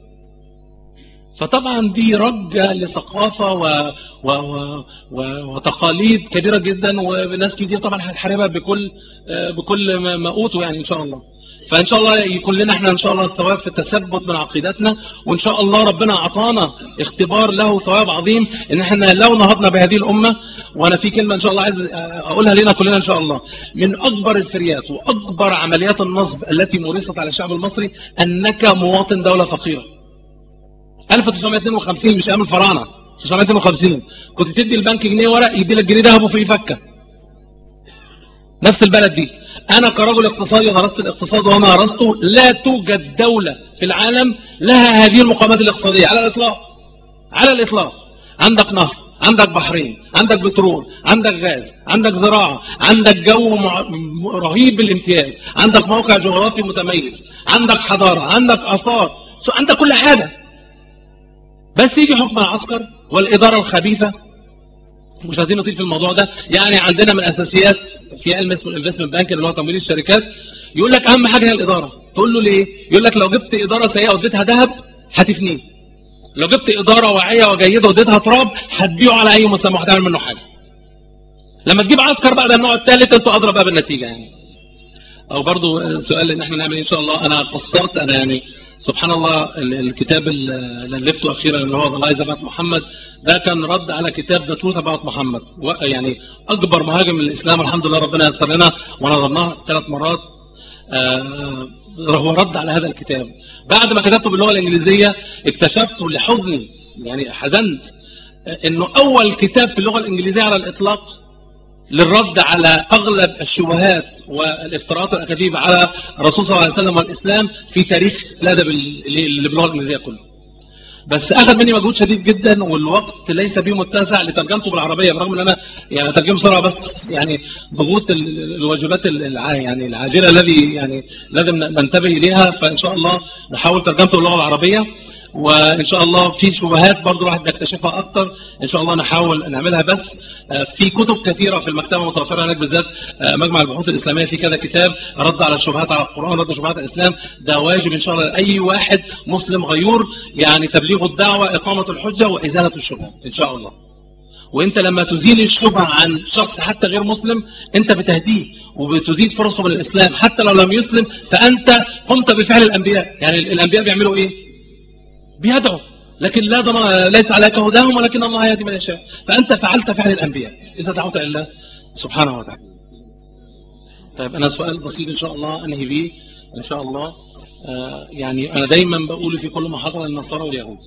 فطبعا دي رجة لثقافة و... و... و... و... وتقاليد كبيرة جدا، وناس كتير طبعا هنحاربها بكل بكل ما أوتوا يعني إن شاء الله. فإن شاء الله يكون لنا احنا إن شاء الله ثواب في التثبت من عقيدتنا، وإن شاء الله ربنا أعطانا اختبار له ثواب عظيم إن احنا لو نهضنا بهذه الأمة. وأنا في كلمة إن شاء الله عايز أقولها لنا كلنا إن شاء الله، من أكبر الفريات وأكبر عمليات النصب التي مورست على الشعب المصري أنك مواطن دولة فقيرة. ألف وتسعمائة واثنين وخمسين مش أيام الفراعنة، ألف وتسعمائة واثنين وخمسين كنت تدي البنك جنيه ورق يدي لك جنيه ذهب وفيه فكة. نفس البلد دي. أنا كرجل اقتصادي درست الاقتصاد وما درسته، لا توجد دولة في العالم لها هذه المقامات الاقتصادية على الإطلاق. على الإطلاق. عندك نهر، عندك بحرين، عندك بترول، عندك غاز، عندك زراعة، عندك جو رهيب بالامتياز، عندك موقع جغرافي متميز، عندك حضارة، عندك آثار، عندك كل حاجة. بس يجي حكم العسكر والإدارة الخبيثة. مش عايزين نطيل في الموضوع ده. يعني عندنا من أساسيات في علم اسمه الانفستمنت بانك اللي هو تمويل الشركات، يقول لك أهم حاجة هي الإدارة. تقول له ليه؟ يقول لك لو جبت إدارة سيئة واديتها ذهب هتفنيه، لو جبت إدارة واعية وجيدة واديتها تراب هتبيعه على أي مسمى وهتعمل منه حاجة. لما تجيب عسكر بقى ده النوع الثالث انتوا أضرب بقى بالنتيجة. يعني أو برضو السؤال إن احنا نعمل إن شاء الله. أنا قصرت أنا يعني سبحان الله. الكتاب اللي ألفته أخيرا اللي هو The Lies About محمد ده كان رد على كتاب The Truth About محمد، يعني أكبر مهاجم للإسلام. الحمد لله ربنا يسر لنا ونظرناه ثلاث مرات. آه هو رد على هذا الكتاب. بعد ما كتبته باللغة الإنجليزية اكتشفت لحزني يعني حزنت إنه أول كتاب في اللغة الإنجليزية على الإطلاق للرد على أغلب الشبهات والافتراءات الأكاذيب على الرسول صلى الله عليه وسلم والإسلام في تاريخ الأدب اللي باللغة الإنجليزية كله. بس أخذ مني مجهود شديد جدا، والوقت ليس بي متسع لترجمته بالعربية، برغم أن أنا يعني أترجمه بسرعة، بس يعني ضغوط الواجبات الع... يعني العاجلة الذي يعني لازم ننتبه إليها. فإن شاء الله نحاول ترجمته باللغة العربية، وإن شاء الله في شبهات برضو الواحد بيكتشفها أكتر إن شاء الله نحاول نعملها. بس في كتب كثيرة في المكتبة متوفرة هناك، بالذات مجمع البحوث الإسلامية في كذا كتاب رد على الشبهات على القرآن، رد على الشبهات على الإسلام. ده واجب إن شاء الله أي واحد مسلم غيور، يعني تبليغ الدعوة، إقامة الحجة، وإزالة الشبهات إن شاء الله. وإنت لما تزيل الشبهة عن شخص حتى غير مسلم أنت بتهديه وبتزيد فرصه من الإسلام. حتى لو لم يسلم فأنت قمت بفعل الأنبياء. يعني الأنبياء بيعملوا إيه؟ بيدعوا، لكن لا ضمان ليس عليك هداهم ولكن الله يهدي من يشاء. فأنت فعلت فعل الأنبياء إذا دعوت إلى الله سبحانه وتعالى. طيب أنا سؤال بسيط إن شاء الله أنهي بيه إن شاء الله. آه يعني أنا دايما بقول في كل محاضرة للنصارى واليهود،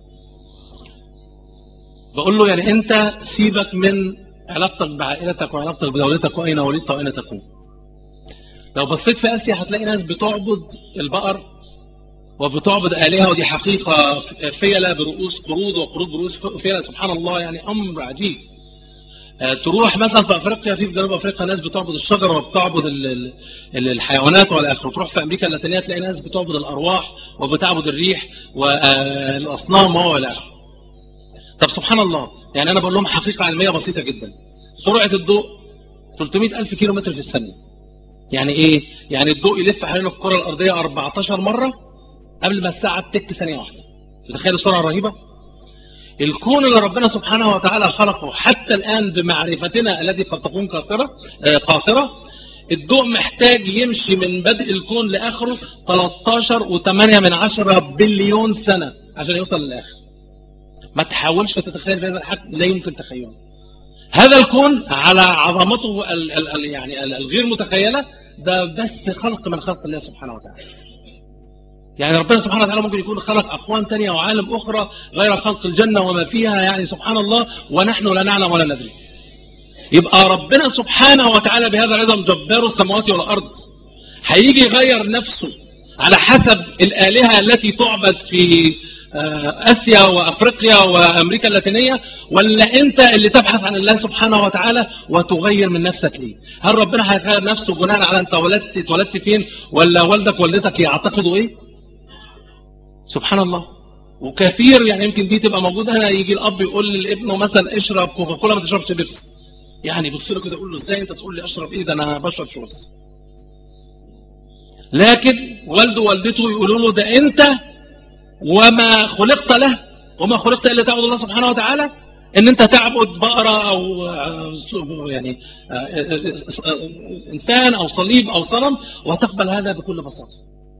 بقول له يعني أنت سيبك من علاقتك بعائلتك وعلاقتك بدولتك وأين ولدت وأين تكون. لو بصيت في آسيا هتلاقي ناس بتعبد البقر وبتعبد آلهة، ودي حقيقة فيلة برؤوس قرود وقرود برؤوس فيلة. سبحان الله، يعني أمر عجيب. أه تروح مثلا في أفريقيا، في جنوب أفريقيا ناس بتعبد الشجر وبتعبد الحيوانات والى آخره. تروح في أمريكا اللاتينية تلاقي ناس بتعبد الأرواح وبتعبد الريح والأصنام والى آخره. طب سبحان الله، يعني أنا بقول لهم حقيقة علمية بسيطة جدا. سرعة الضوء ثلاثمائة ألف كيلو متر في الثانية. يعني إيه؟ يعني الضوء يلف حوالين الكرة الأرضية أربعتاشر مرة قبل ما الساعة تك ثانية واحدة. تخيل السرعة الرهيبة. الكون اللي ربنا سبحانه وتعالى خلقه حتى الآن بمعرفتنا التي قد تكون قاصرة قاصرة الضوء محتاج يمشي من بدء الكون لآخره ثلاثة عشر وثمانية من عشرة بليون سنة عشان يوصل للآخر. ما تحاولش تتخيل هذا الحجم، لا يمكن تخيله. هذا الكون على عظمته ال ال يعني الغير متخيلة، ده بس خلق من خلق الله سبحانه وتعالى. يعني ربنا سبحانه وتعالى ممكن يكون خلق أكوان تانية وعالم أخرى غير خلق الجنة وما فيها، يعني سبحان الله، ونحن لا نعلم ولا ندري. يبقى ربنا سبحانه وتعالى بهذا العظم جبار السماوات والأرض هيجي يغير نفسه على حسب الآلهة التي تعبد في آسيا وأفريقيا وأمريكا اللاتينية، ولا أنت اللي تبحث عن الله سبحانه وتعالى وتغير من نفسك ليه؟ هل ربنا هيغير نفسه بناء على أنت ولدت اتولدت فين، ولا والدك والدتك يعتقدوا إيه؟ سبحان الله. وكثير يعني يمكن دي تبقى موجودة هنا، يجي الأب يقول لابنه مثلا اشرب كوكاكولا ما تشربش بيبسي، يعني بص له كده يقول له ازاي انت تقول لي اشرب ايه، ده انا بشرب شوربس. لكن والده ووالدته يقولوا له ده انت وما خلقت له، وما خلقت الا تعبد الله سبحانه وتعالى، ان انت تعبد بقرة او يعني انسان او صليب او صنم، وتقبل هذا بكل بساطة.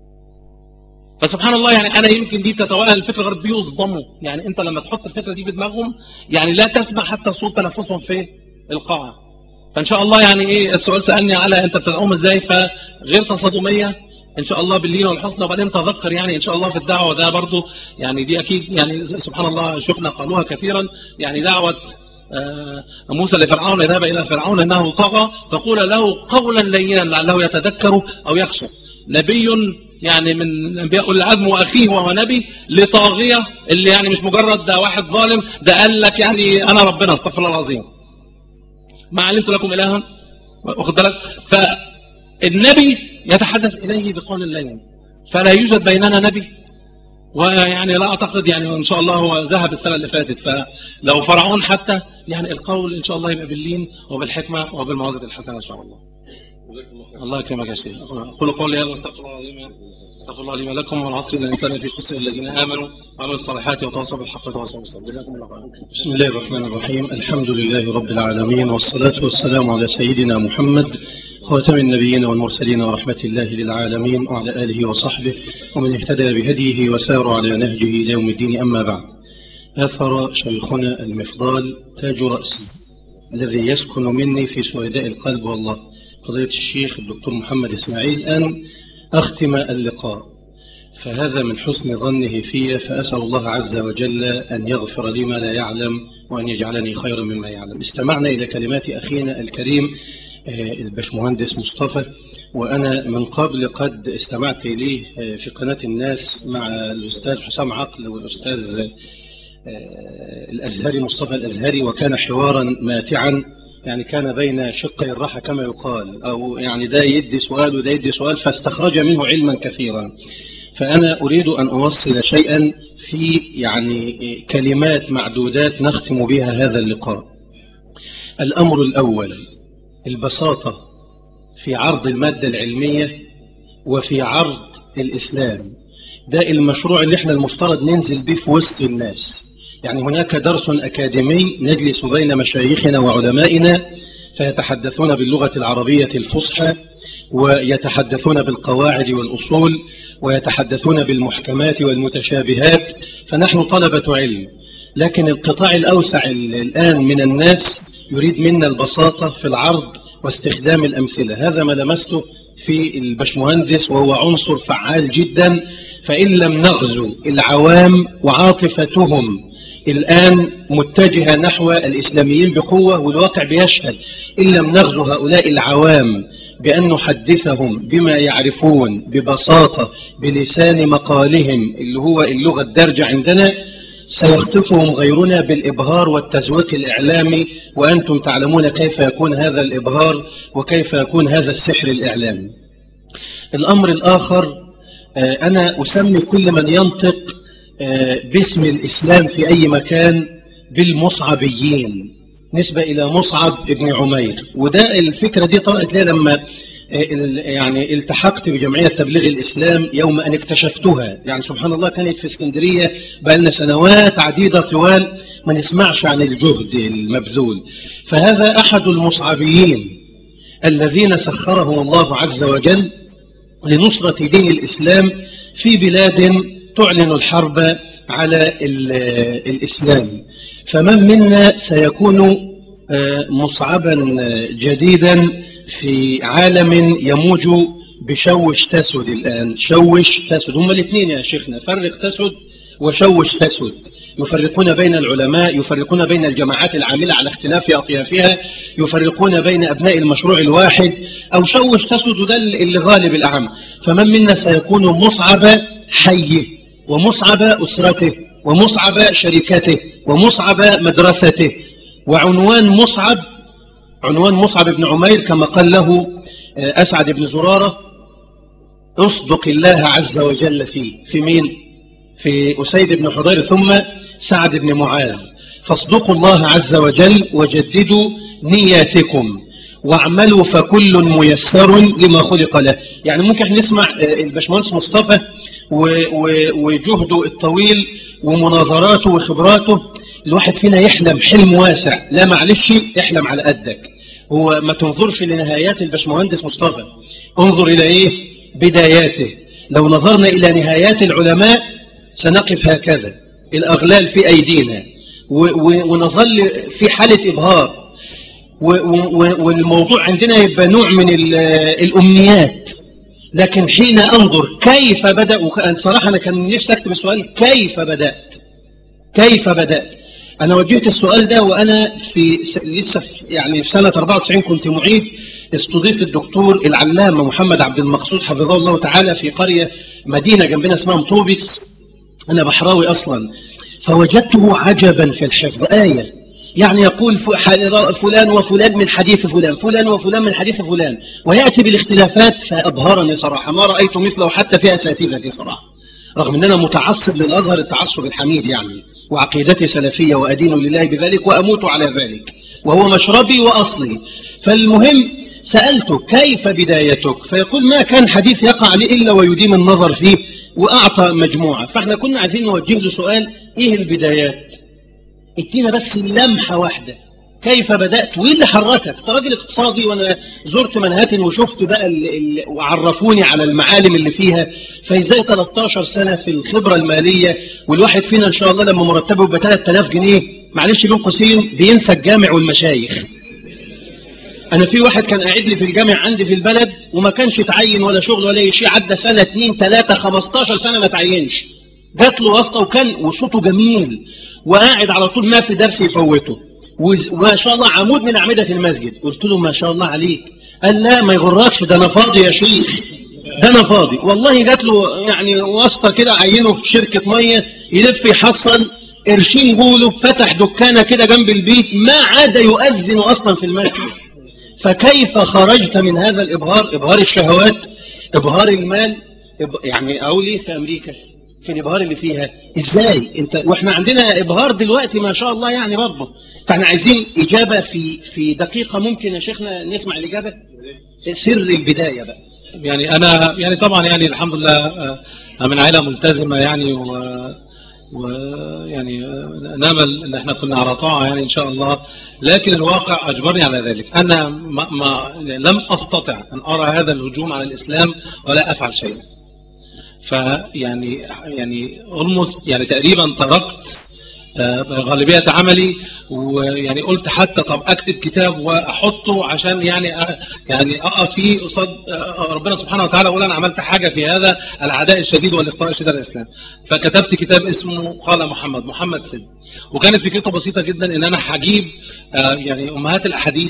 فسبحان الله، يعني انا يمكن دي تتوائل الفكرة غير بيصدموا، يعني انت لما تحط الفكرة دي في دماغهم يعني لا تسمع حتى صوت تنفسهم في القاعة. فان شاء الله يعني ايه، السؤال سألني على انت بتدعوهم ازاي، فغير تصادمية ان شاء الله باللين والحسنى. وبعدين تذكر يعني ان شاء الله في الدعوة ده برضو، يعني دي اكيد يعني سبحان الله شفنا قالوها كثيرا، يعني دعوة موسى لفرعون اذهب الى فرعون انه طغى فقول له قولا لينا لعله يتذكر او يخشى. نبي يعني من انبياء العزم واخيه وهو نبي لطاغية، اللي يعني مش مجرد ده واحد ظالم، ده قال لك يعني انا ربنا استغفر الله العظيم ما علمت لكم إلها، واخد بالك. فالنبي يتحدث إليه بقول اللين، فلا يوجد بيننا نبي، ويعني لا أعتقد يعني إن شاء الله هو ذهب السنة اللي فاتت، فلو فرعون حتى يعني القول إن شاء الله يبقى باللين وبالحكمة وبالموعظة الحسنة إن شاء الله. الله يكرمك يا شيخ. قولوا قولي هذا واستغفر الله لي استغفر الله لي ولكم، والعصر إن الإنسان في خسر الذين آمنوا وعملوا الصالحات وتواصوا بالحق وتواصوا بالصبر. جزاكم الله خيرا. بسم الله الرحمن الرحيم. الحمد لله رب العالمين، والصلاة والسلام على سيدنا محمد خاتم النبيين والمرسلين ورحمة الله للعالمين، وعلى آله وصحبه ومن اهتدى بهديه وسار على نهجه إلى يوم الدين. أما بعد، آثر شيخنا المفضال تاج رأسي الذي يسكن مني في سويداء القلب والله فضيلة الشيخ الدكتور محمد إسماعيل أن أختم اللقاء، فهذا من حسن ظنه في، فأسأل الله عز وجل أن يغفر لي ما لا يعلم وأن يجعلني خيرا مما يعلم. استمعنا إلى كلمات أخينا الكريم الباشمهندس مصطفى، وأنا من قبل قد استمعت إليه في قناة الناس مع الأستاذ حسام عقل والأستاذ الأزهري مصطفى الأزهري، وكان حوارا ماتعا، يعني كان بين شقي الراحة كما يقال، أو يعني ده يدي سؤال وده يدي سؤال، فاستخرج منه علما كثيرا. فأنا أريد أن أوصل شيئا في يعني كلمات معدودات نختم بها هذا اللقاء. الأمر الأول البساطة في عرض المادة العلمية وفي عرض الإسلام. ده المشروع اللي احنا المفترض ننزل به في وسط الناس. يعني هناك درس أكاديمي نجلس بين مشايخنا وعلمائنا فيتحدثون باللغة العربية الفصحى، ويتحدثون بالقواعد والأصول، ويتحدثون بالمحكمات والمتشابهات، فنحن طلبة علم. لكن القطاع الأوسع الآن من الناس يريد منا البساطة في العرض واستخدام الأمثلة. هذا ما لمسته في البشمهندس، وهو عنصر فعال جدا. فإن لم نغزو العوام وعاطفتهم الآن متجهة نحو الإسلاميين بقوة، والواقع بيشهد، إن لم نغزو هؤلاء العوام بأن نحدثهم بما يعرفون ببساطة بلسان مقالهم اللي هو اللغة الدارجة عندنا، سيخطفهم غيرنا بالإبهار والتزويق الإعلامي، وأنتم تعلمون كيف يكون هذا الإبهار وكيف يكون هذا السحر الإعلامي. الأمر الآخر، أنا أسمي كل من ينطق باسم الإسلام في أي مكان بالمصعبيين نسبة إلى مصعب ابن عمير. وده الفكرة دي طلعت لي لما يعني التحقت بجمعية تبليغ الإسلام يوم أن اكتشفتها. يعني سبحان الله كانت في اسكندرية بقى لنا سنوات عديدة طوال ما نسمعش عن الجهد المبذول. فهذا أحد المصعبيين الذين سخرهم الله عز وجل لنصرة دين الإسلام في بلاد تعلن الحرب على الإسلام. فمن منا سيكون مصعبا جديدا في عالم يموج بشوش تسد الآن. شوش تسد هما الاثنين يا شيخنا، فرق تسد وشوش تسد، يفرقون بين العلماء، يفرقون بين الجماعات العاملة على اختلاف أطيافها، يفرقون بين أبناء المشروع الواحد، أو شوش تسد ده اللي غالب الأعم. فمن منا سيكون مصعب حيه ومصعب أسرته ومصعب شركته ومصعب مدرسته. وعنوان مصعب عنوان مصعب بن عمير كما قال له أسعد بن زرارة: اصدق الله عز وجل فيه. في مين؟ في أسيد بن حضير ثم سعد بن معاذ. فاصدقوا الله عز وجل وجددوا نياتكم واعملوا فكل ميسر لما خلق له. يعني ممكن نسمع الباشمهندس مصطفى وجهده الطويل ومناظراته وخبراته، الواحد فينا يحلم حلم واسع. لا معلش، احلم على قدك. هو ما تنظرش لنهايات الباشمهندس مصطفى، انظر إلى إيه؟ بداياته. لو نظرنا إلى نهايات العلماء سنقف هكذا، الأغلال في أيدينا ونظل في حالة إبهار، والموضوع عندنا يبقى نوع من الأمنيات. لكن حين أنظر كيف بدأ، وكأن صراحة أنا كان نفسي أكتب السؤال: كيف بدأت؟ كيف بدأت؟ أنا وجهت السؤال ده وأنا في لسه يعني في سنة أربعة وتسعين كنت معيد، استضيف الدكتور العلامة محمد عبد المقصود حفظه الله تعالى في قرية مدينة جنبنا اسمها مطوبس. أنا بحراوي أصلا، فوجدته عجبا في الحفظ. آية يعني يقول فلان وفلان من حديث فلان، فلان وفلان من حديث فلان، ويأتي بالاختلافات. فأبهرني صراحة، ما رأيت مثله حتى في أساتذتي صراحة، رغم أن أنا متعصب للأزهر التعصب الحميد يعني، وعقيدتي سلفية وأدين لله بذلك وأموت على ذلك، وهو مشربي وأصلي. فالمهم سألته: كيف بدايتك؟ فيقول: ما كان حديث يقع لي إلا ويديم النظر فيه، وأعطى مجموعة. فإحنا كنا عايزين نوجه له سؤال: إيه البدايات؟ ادينا بس لمحة واحدة، كيف بدأت وإيه اللي حركك؟ أنت راجل اقتصادي، وأنا زرت منهاتن وشفت بقى اللي اللي وعرفوني على المعالم اللي فيها. فإزاي ثلاثة عشر سنة في الخبرة المالية، والواحد فينا إن شاء الله لما مرتبه يبقى ثلاثة آلاف جنيه، معلش بين قوسين بينسى الجامع والمشايخ. أنا في واحد كان قاعد لي في الجامع عندي في البلد وما كانش تعين ولا شغل ولا شيء، عدى سنة اتنين تلاتة خمستاشر سنة ما تعينش، جات له واسطة وكان وصوته جميل وقاعد على طول، ما في درس يفوته، وما شاء الله عمود من أعمدة المسجد. قلت له: ما شاء الله عليك. قال: لا ما يغركش، ده أنا فاضي يا شيخ، ده أنا فاضي. والله جات له يعني واسطة كده، عينه في شركة مية يلف يحصل قرشين بوله، فتح دكانة كده جنب البيت، ما عاد يؤذن أصلا في المسجد. فكيف خرجت من هذا الإبهار؟ إبهار الشهوات، إبهار المال، يعني أولي في أمريكا في الإبهار اللي فيها. إزاي أنت وإحنا عندنا إبهار دلوقتي ما شاء الله يعني برضه. فإحنا عايزين إجابة في في دقيقة. ممكن يا شيخنا نسمع الإجابة؟ سر البداية بقى. يعني أنا يعني طبعا يعني الحمد لله من عائلة ملتزمة يعني، و ويعني نامل ان احنا كنا على طاعه يعني ان شاء الله، لكن الواقع اجبرني على ذلك. انا ما, ما لم استطع ان ارى هذا الهجوم على الاسلام ولا افعل شيئا. فيعني يعني almost يعني تقريبا تركت غالبية عملي، ويعني قلت حتى طب اكتب كتاب واحطه عشان يعني يعني اقف فيه قصاد ربنا سبحانه وتعالى، اقول انا عملت حاجه في هذا العداء الشديد والافتراء الشديد على الاسلام. فكتبت كتاب اسمه قال محمد محمد سن، وكانت فكرته بسيطه جدا، ان انا هجيب يعني امهات الاحاديث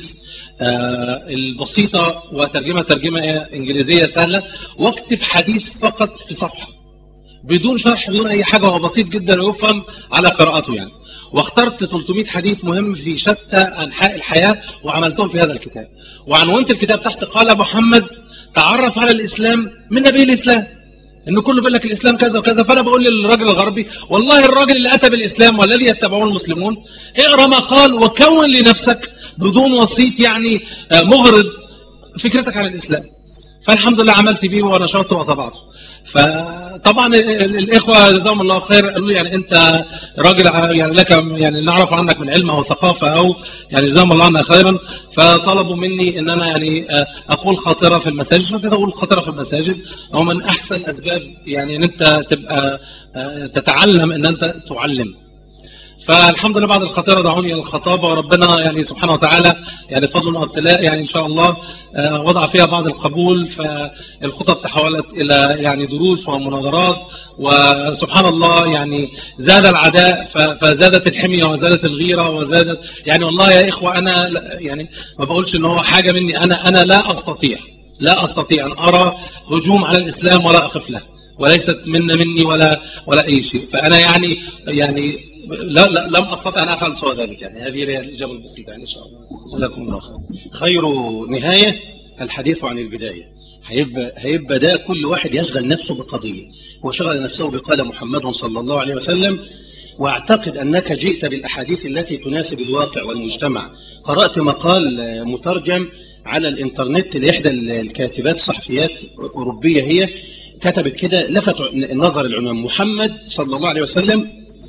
البسيطه وترجمه ترجمه انجليزيه سهله، واكتب حديث فقط في صفحه بدون شرح بدون أي حاجة، هو بسيط جدا ويفهم على قراءته يعني. واخترت ثلاثمائة حديث مهم في شتى أنحاء الحياة وعملتهم في هذا الكتاب، وعنونت الكتاب تحت قال محمد تعرف على الإسلام من نبي الإسلام، إنه كله بيقول لك الإسلام كذا وكذا. فأنا بقول للراجل الغربي والله الراجل اللي أتى بالإسلام والذي يتبعون المسلمون اقرأ ما قال وكون لنفسك بدون وسيط يعني مغرض فكرتك عن الإسلام. فالحمد لله عملت بيه ونشرته وطبعته. فطبعا الإخوة جزاهم الله خير قالوا لي يعني أنت راجل يعني لك يعني نعرف عنك من علم أو ثقافة أو يعني جزاهم الله عنك خيرا، فطلبوا مني أن أنا يعني أقول خاطرة في المساجد. فابتديت أقول خاطرة في المساجد هو من أحسن أسباب يعني أن أنت تبقى تتعلم أن أنت تعلم. فالحمد لله بعد الخطيرة دعوني إلى الخطابة، وربنا يعني سبحانه وتعالى يعني فضل وابتلاء يعني إن شاء الله وضع فيها بعض القبول، فالخطب تحولت إلى يعني دروس ومناظرات، وسبحان الله يعني زاد العداء فزادت الحمية وزادت الغيرة وزادت يعني والله يا إخوة أنا يعني ما بقولش إن هو حاجة مني، أنا أنا لا أستطيع لا أستطيع أن أرى هجوم على الإسلام ولا أخف له، وليست منا مني ولا ولا أي شيء. فأنا يعني يعني لا لا لم أستطع أن أفعل سوى ذلك. يعني هذه هي الإجابة البسيطة يعني إن شاء الله. جزاكم الله خير. خير نهاية الحديث عن البداية. هيبقى هيبقى ده كل واحد يشغل نفسه بقضية، وشغل نفسه بقال محمد صلى الله عليه وسلم. وأعتقد أنك جئت بالأحاديث التي تناسب الواقع والمجتمع. قرأت مقال مترجم على الإنترنت لإحدى الكاتبات الصحفيات أوروبية، هي كتبت كده لفت نظر العنوان: محمد صلى الله عليه وسلم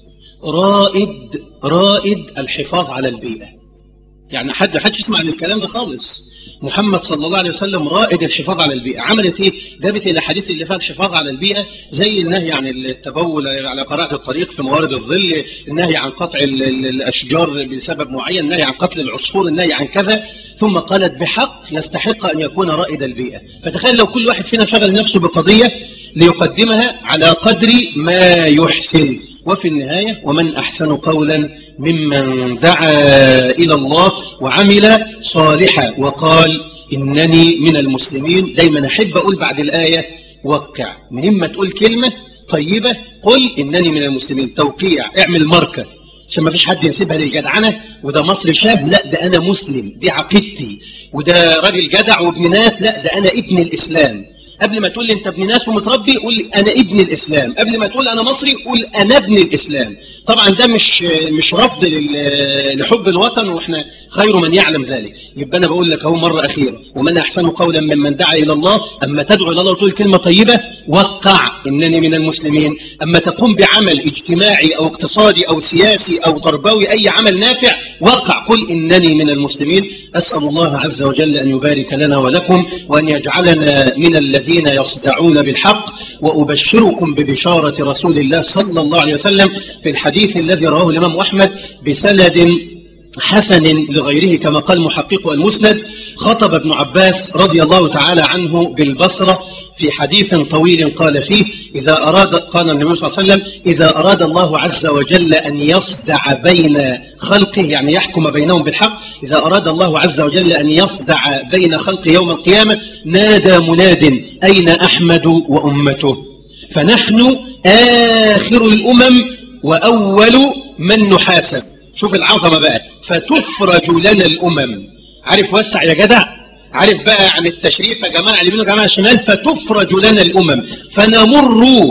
رائد رائد الحفاظ على البيئة. يعني حد حدش يسمع عن الكلام ده خالص. محمد صلى الله عليه وسلم رائد الحفاظ على البيئة. عملت ايه؟ جابت الأحاديث اللي فيها الحفاظ على البيئة، زي النهي عن التبول على قارعة الطريق في موارد الظل، النهي عن قطع الأشجار بسبب معين، النهي عن قتل العصفور، النهي عن كذا. ثم قالت بحق يستحق أن يكون رائد البيئة. فتخيل لو كل واحد فينا شغل نفسه بقضية ليقدمها على قدر ما يحسن. وفي النهاية: ومن أحسن قولا ممن دعا إلى الله وعمل صالحا وقال إنني من المسلمين. دايما أحب أقول بعد الآية وقع، مهمة تقول كلمة طيبة قل إنني من المسلمين، توقيع، اعمل ماركة عشان ما فيش حد ينسبها للجدعنة وده مصري شاب، لا ده أنا مسلم، دي عقيدتي، وده راجل جدع وابن ناس، لا ده أنا ابن الإسلام. قبل ما تقول لي انت ابن ناس ومتربي قول لي انا ابن الاسلام، قبل ما تقول انا مصري قول انا ابن الاسلام. طبعا ده مش مش رفض لحب الوطن، واحنا خير من يعلم ذلك. يبقى انا بقول لك اهو مره اخيره: ومن احسن قولا ممن دعا الى الله. اما تدعو الى الله وتقول كلمه طيبه وقع انني من المسلمين. اما تقوم بعمل اجتماعي او اقتصادي او سياسي او تربوي، اي عمل نافع، وقع قل انني من المسلمين. اسال الله عز وجل ان يبارك لنا ولكم، وان يجعلنا من الذين يصدعون بالحق. وابشركم ببشاره رسول الله صلى الله عليه وسلم في الحديث الذي رواه الامام احمد بسند حسن لغيره كما قال محقق المسند: خطب ابن عباس رضي الله تعالى عنه بالبصرة في حديث طويل قال فيه: إذا أراد قال النبي صلى الله عليه وسلم: إذا أراد الله عز وجل أن يصدع بين خلقه، يعني يحكم بينهم بالحق، إذا أراد الله عز وجل أن يصدع بين خلقه يوم القيامة نادى مناد: أين أحمد وأمته؟ فنحن آخر الأمم وأول من نحاسب. شوف العظمة بقى: فتفرج لنا الأمم. عارف وسع يا جدع، عارف بقى عن التشريف يا جماعة اليمين وجماعة الشمال. فتفرج لنا الأمم فنمر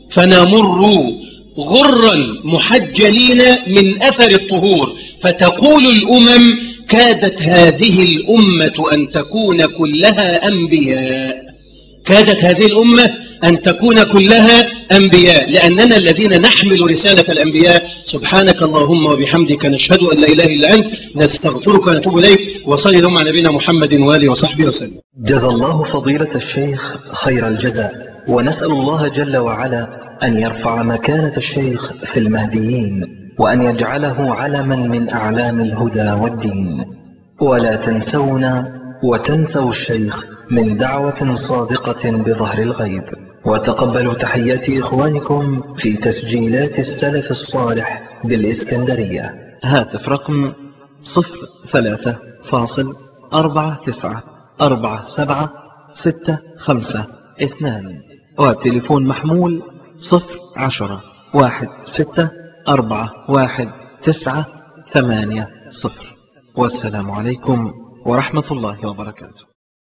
فنمر غرا محجلين من أثر الطهور، فتقول الأمم: كادت هذه الأمة أن تكون كلها أنبياء. كادت هذه الأمة أن تكون كلها أنبياء، لأننا الذين نحمل رسالة الأنبياء. سبحانك اللهم وبحمدك نشهد أن لا إله إلا أنت نستغفرك ونتوب إليك. وصلي اللهم على نبينا محمد وآله وصحبه وسلم. جزا الله فضيلة الشيخ خير الجزاء، ونسأل الله جل وعلا أن يرفع مكانة الشيخ في المهديين، وأن يجعله علما من أعلام الهدى والدين. ولا تنسونا وتنسوا الشيخ من دعوة صادقة بظهر الغيب. وتقبلوا تحيات إخوانكم في تسجيلات السلف الصالح بالإسكندرية. هاتف رقم صفر ثلاثة فاصل أربعة تسعة أربعة سبعة ستة خمسة اثنان، والتليفون محمول صفر عشرة واحد ستة أربعة واحد تسعة ثمانية صفر. والسلام عليكم ورحمة الله وبركاته.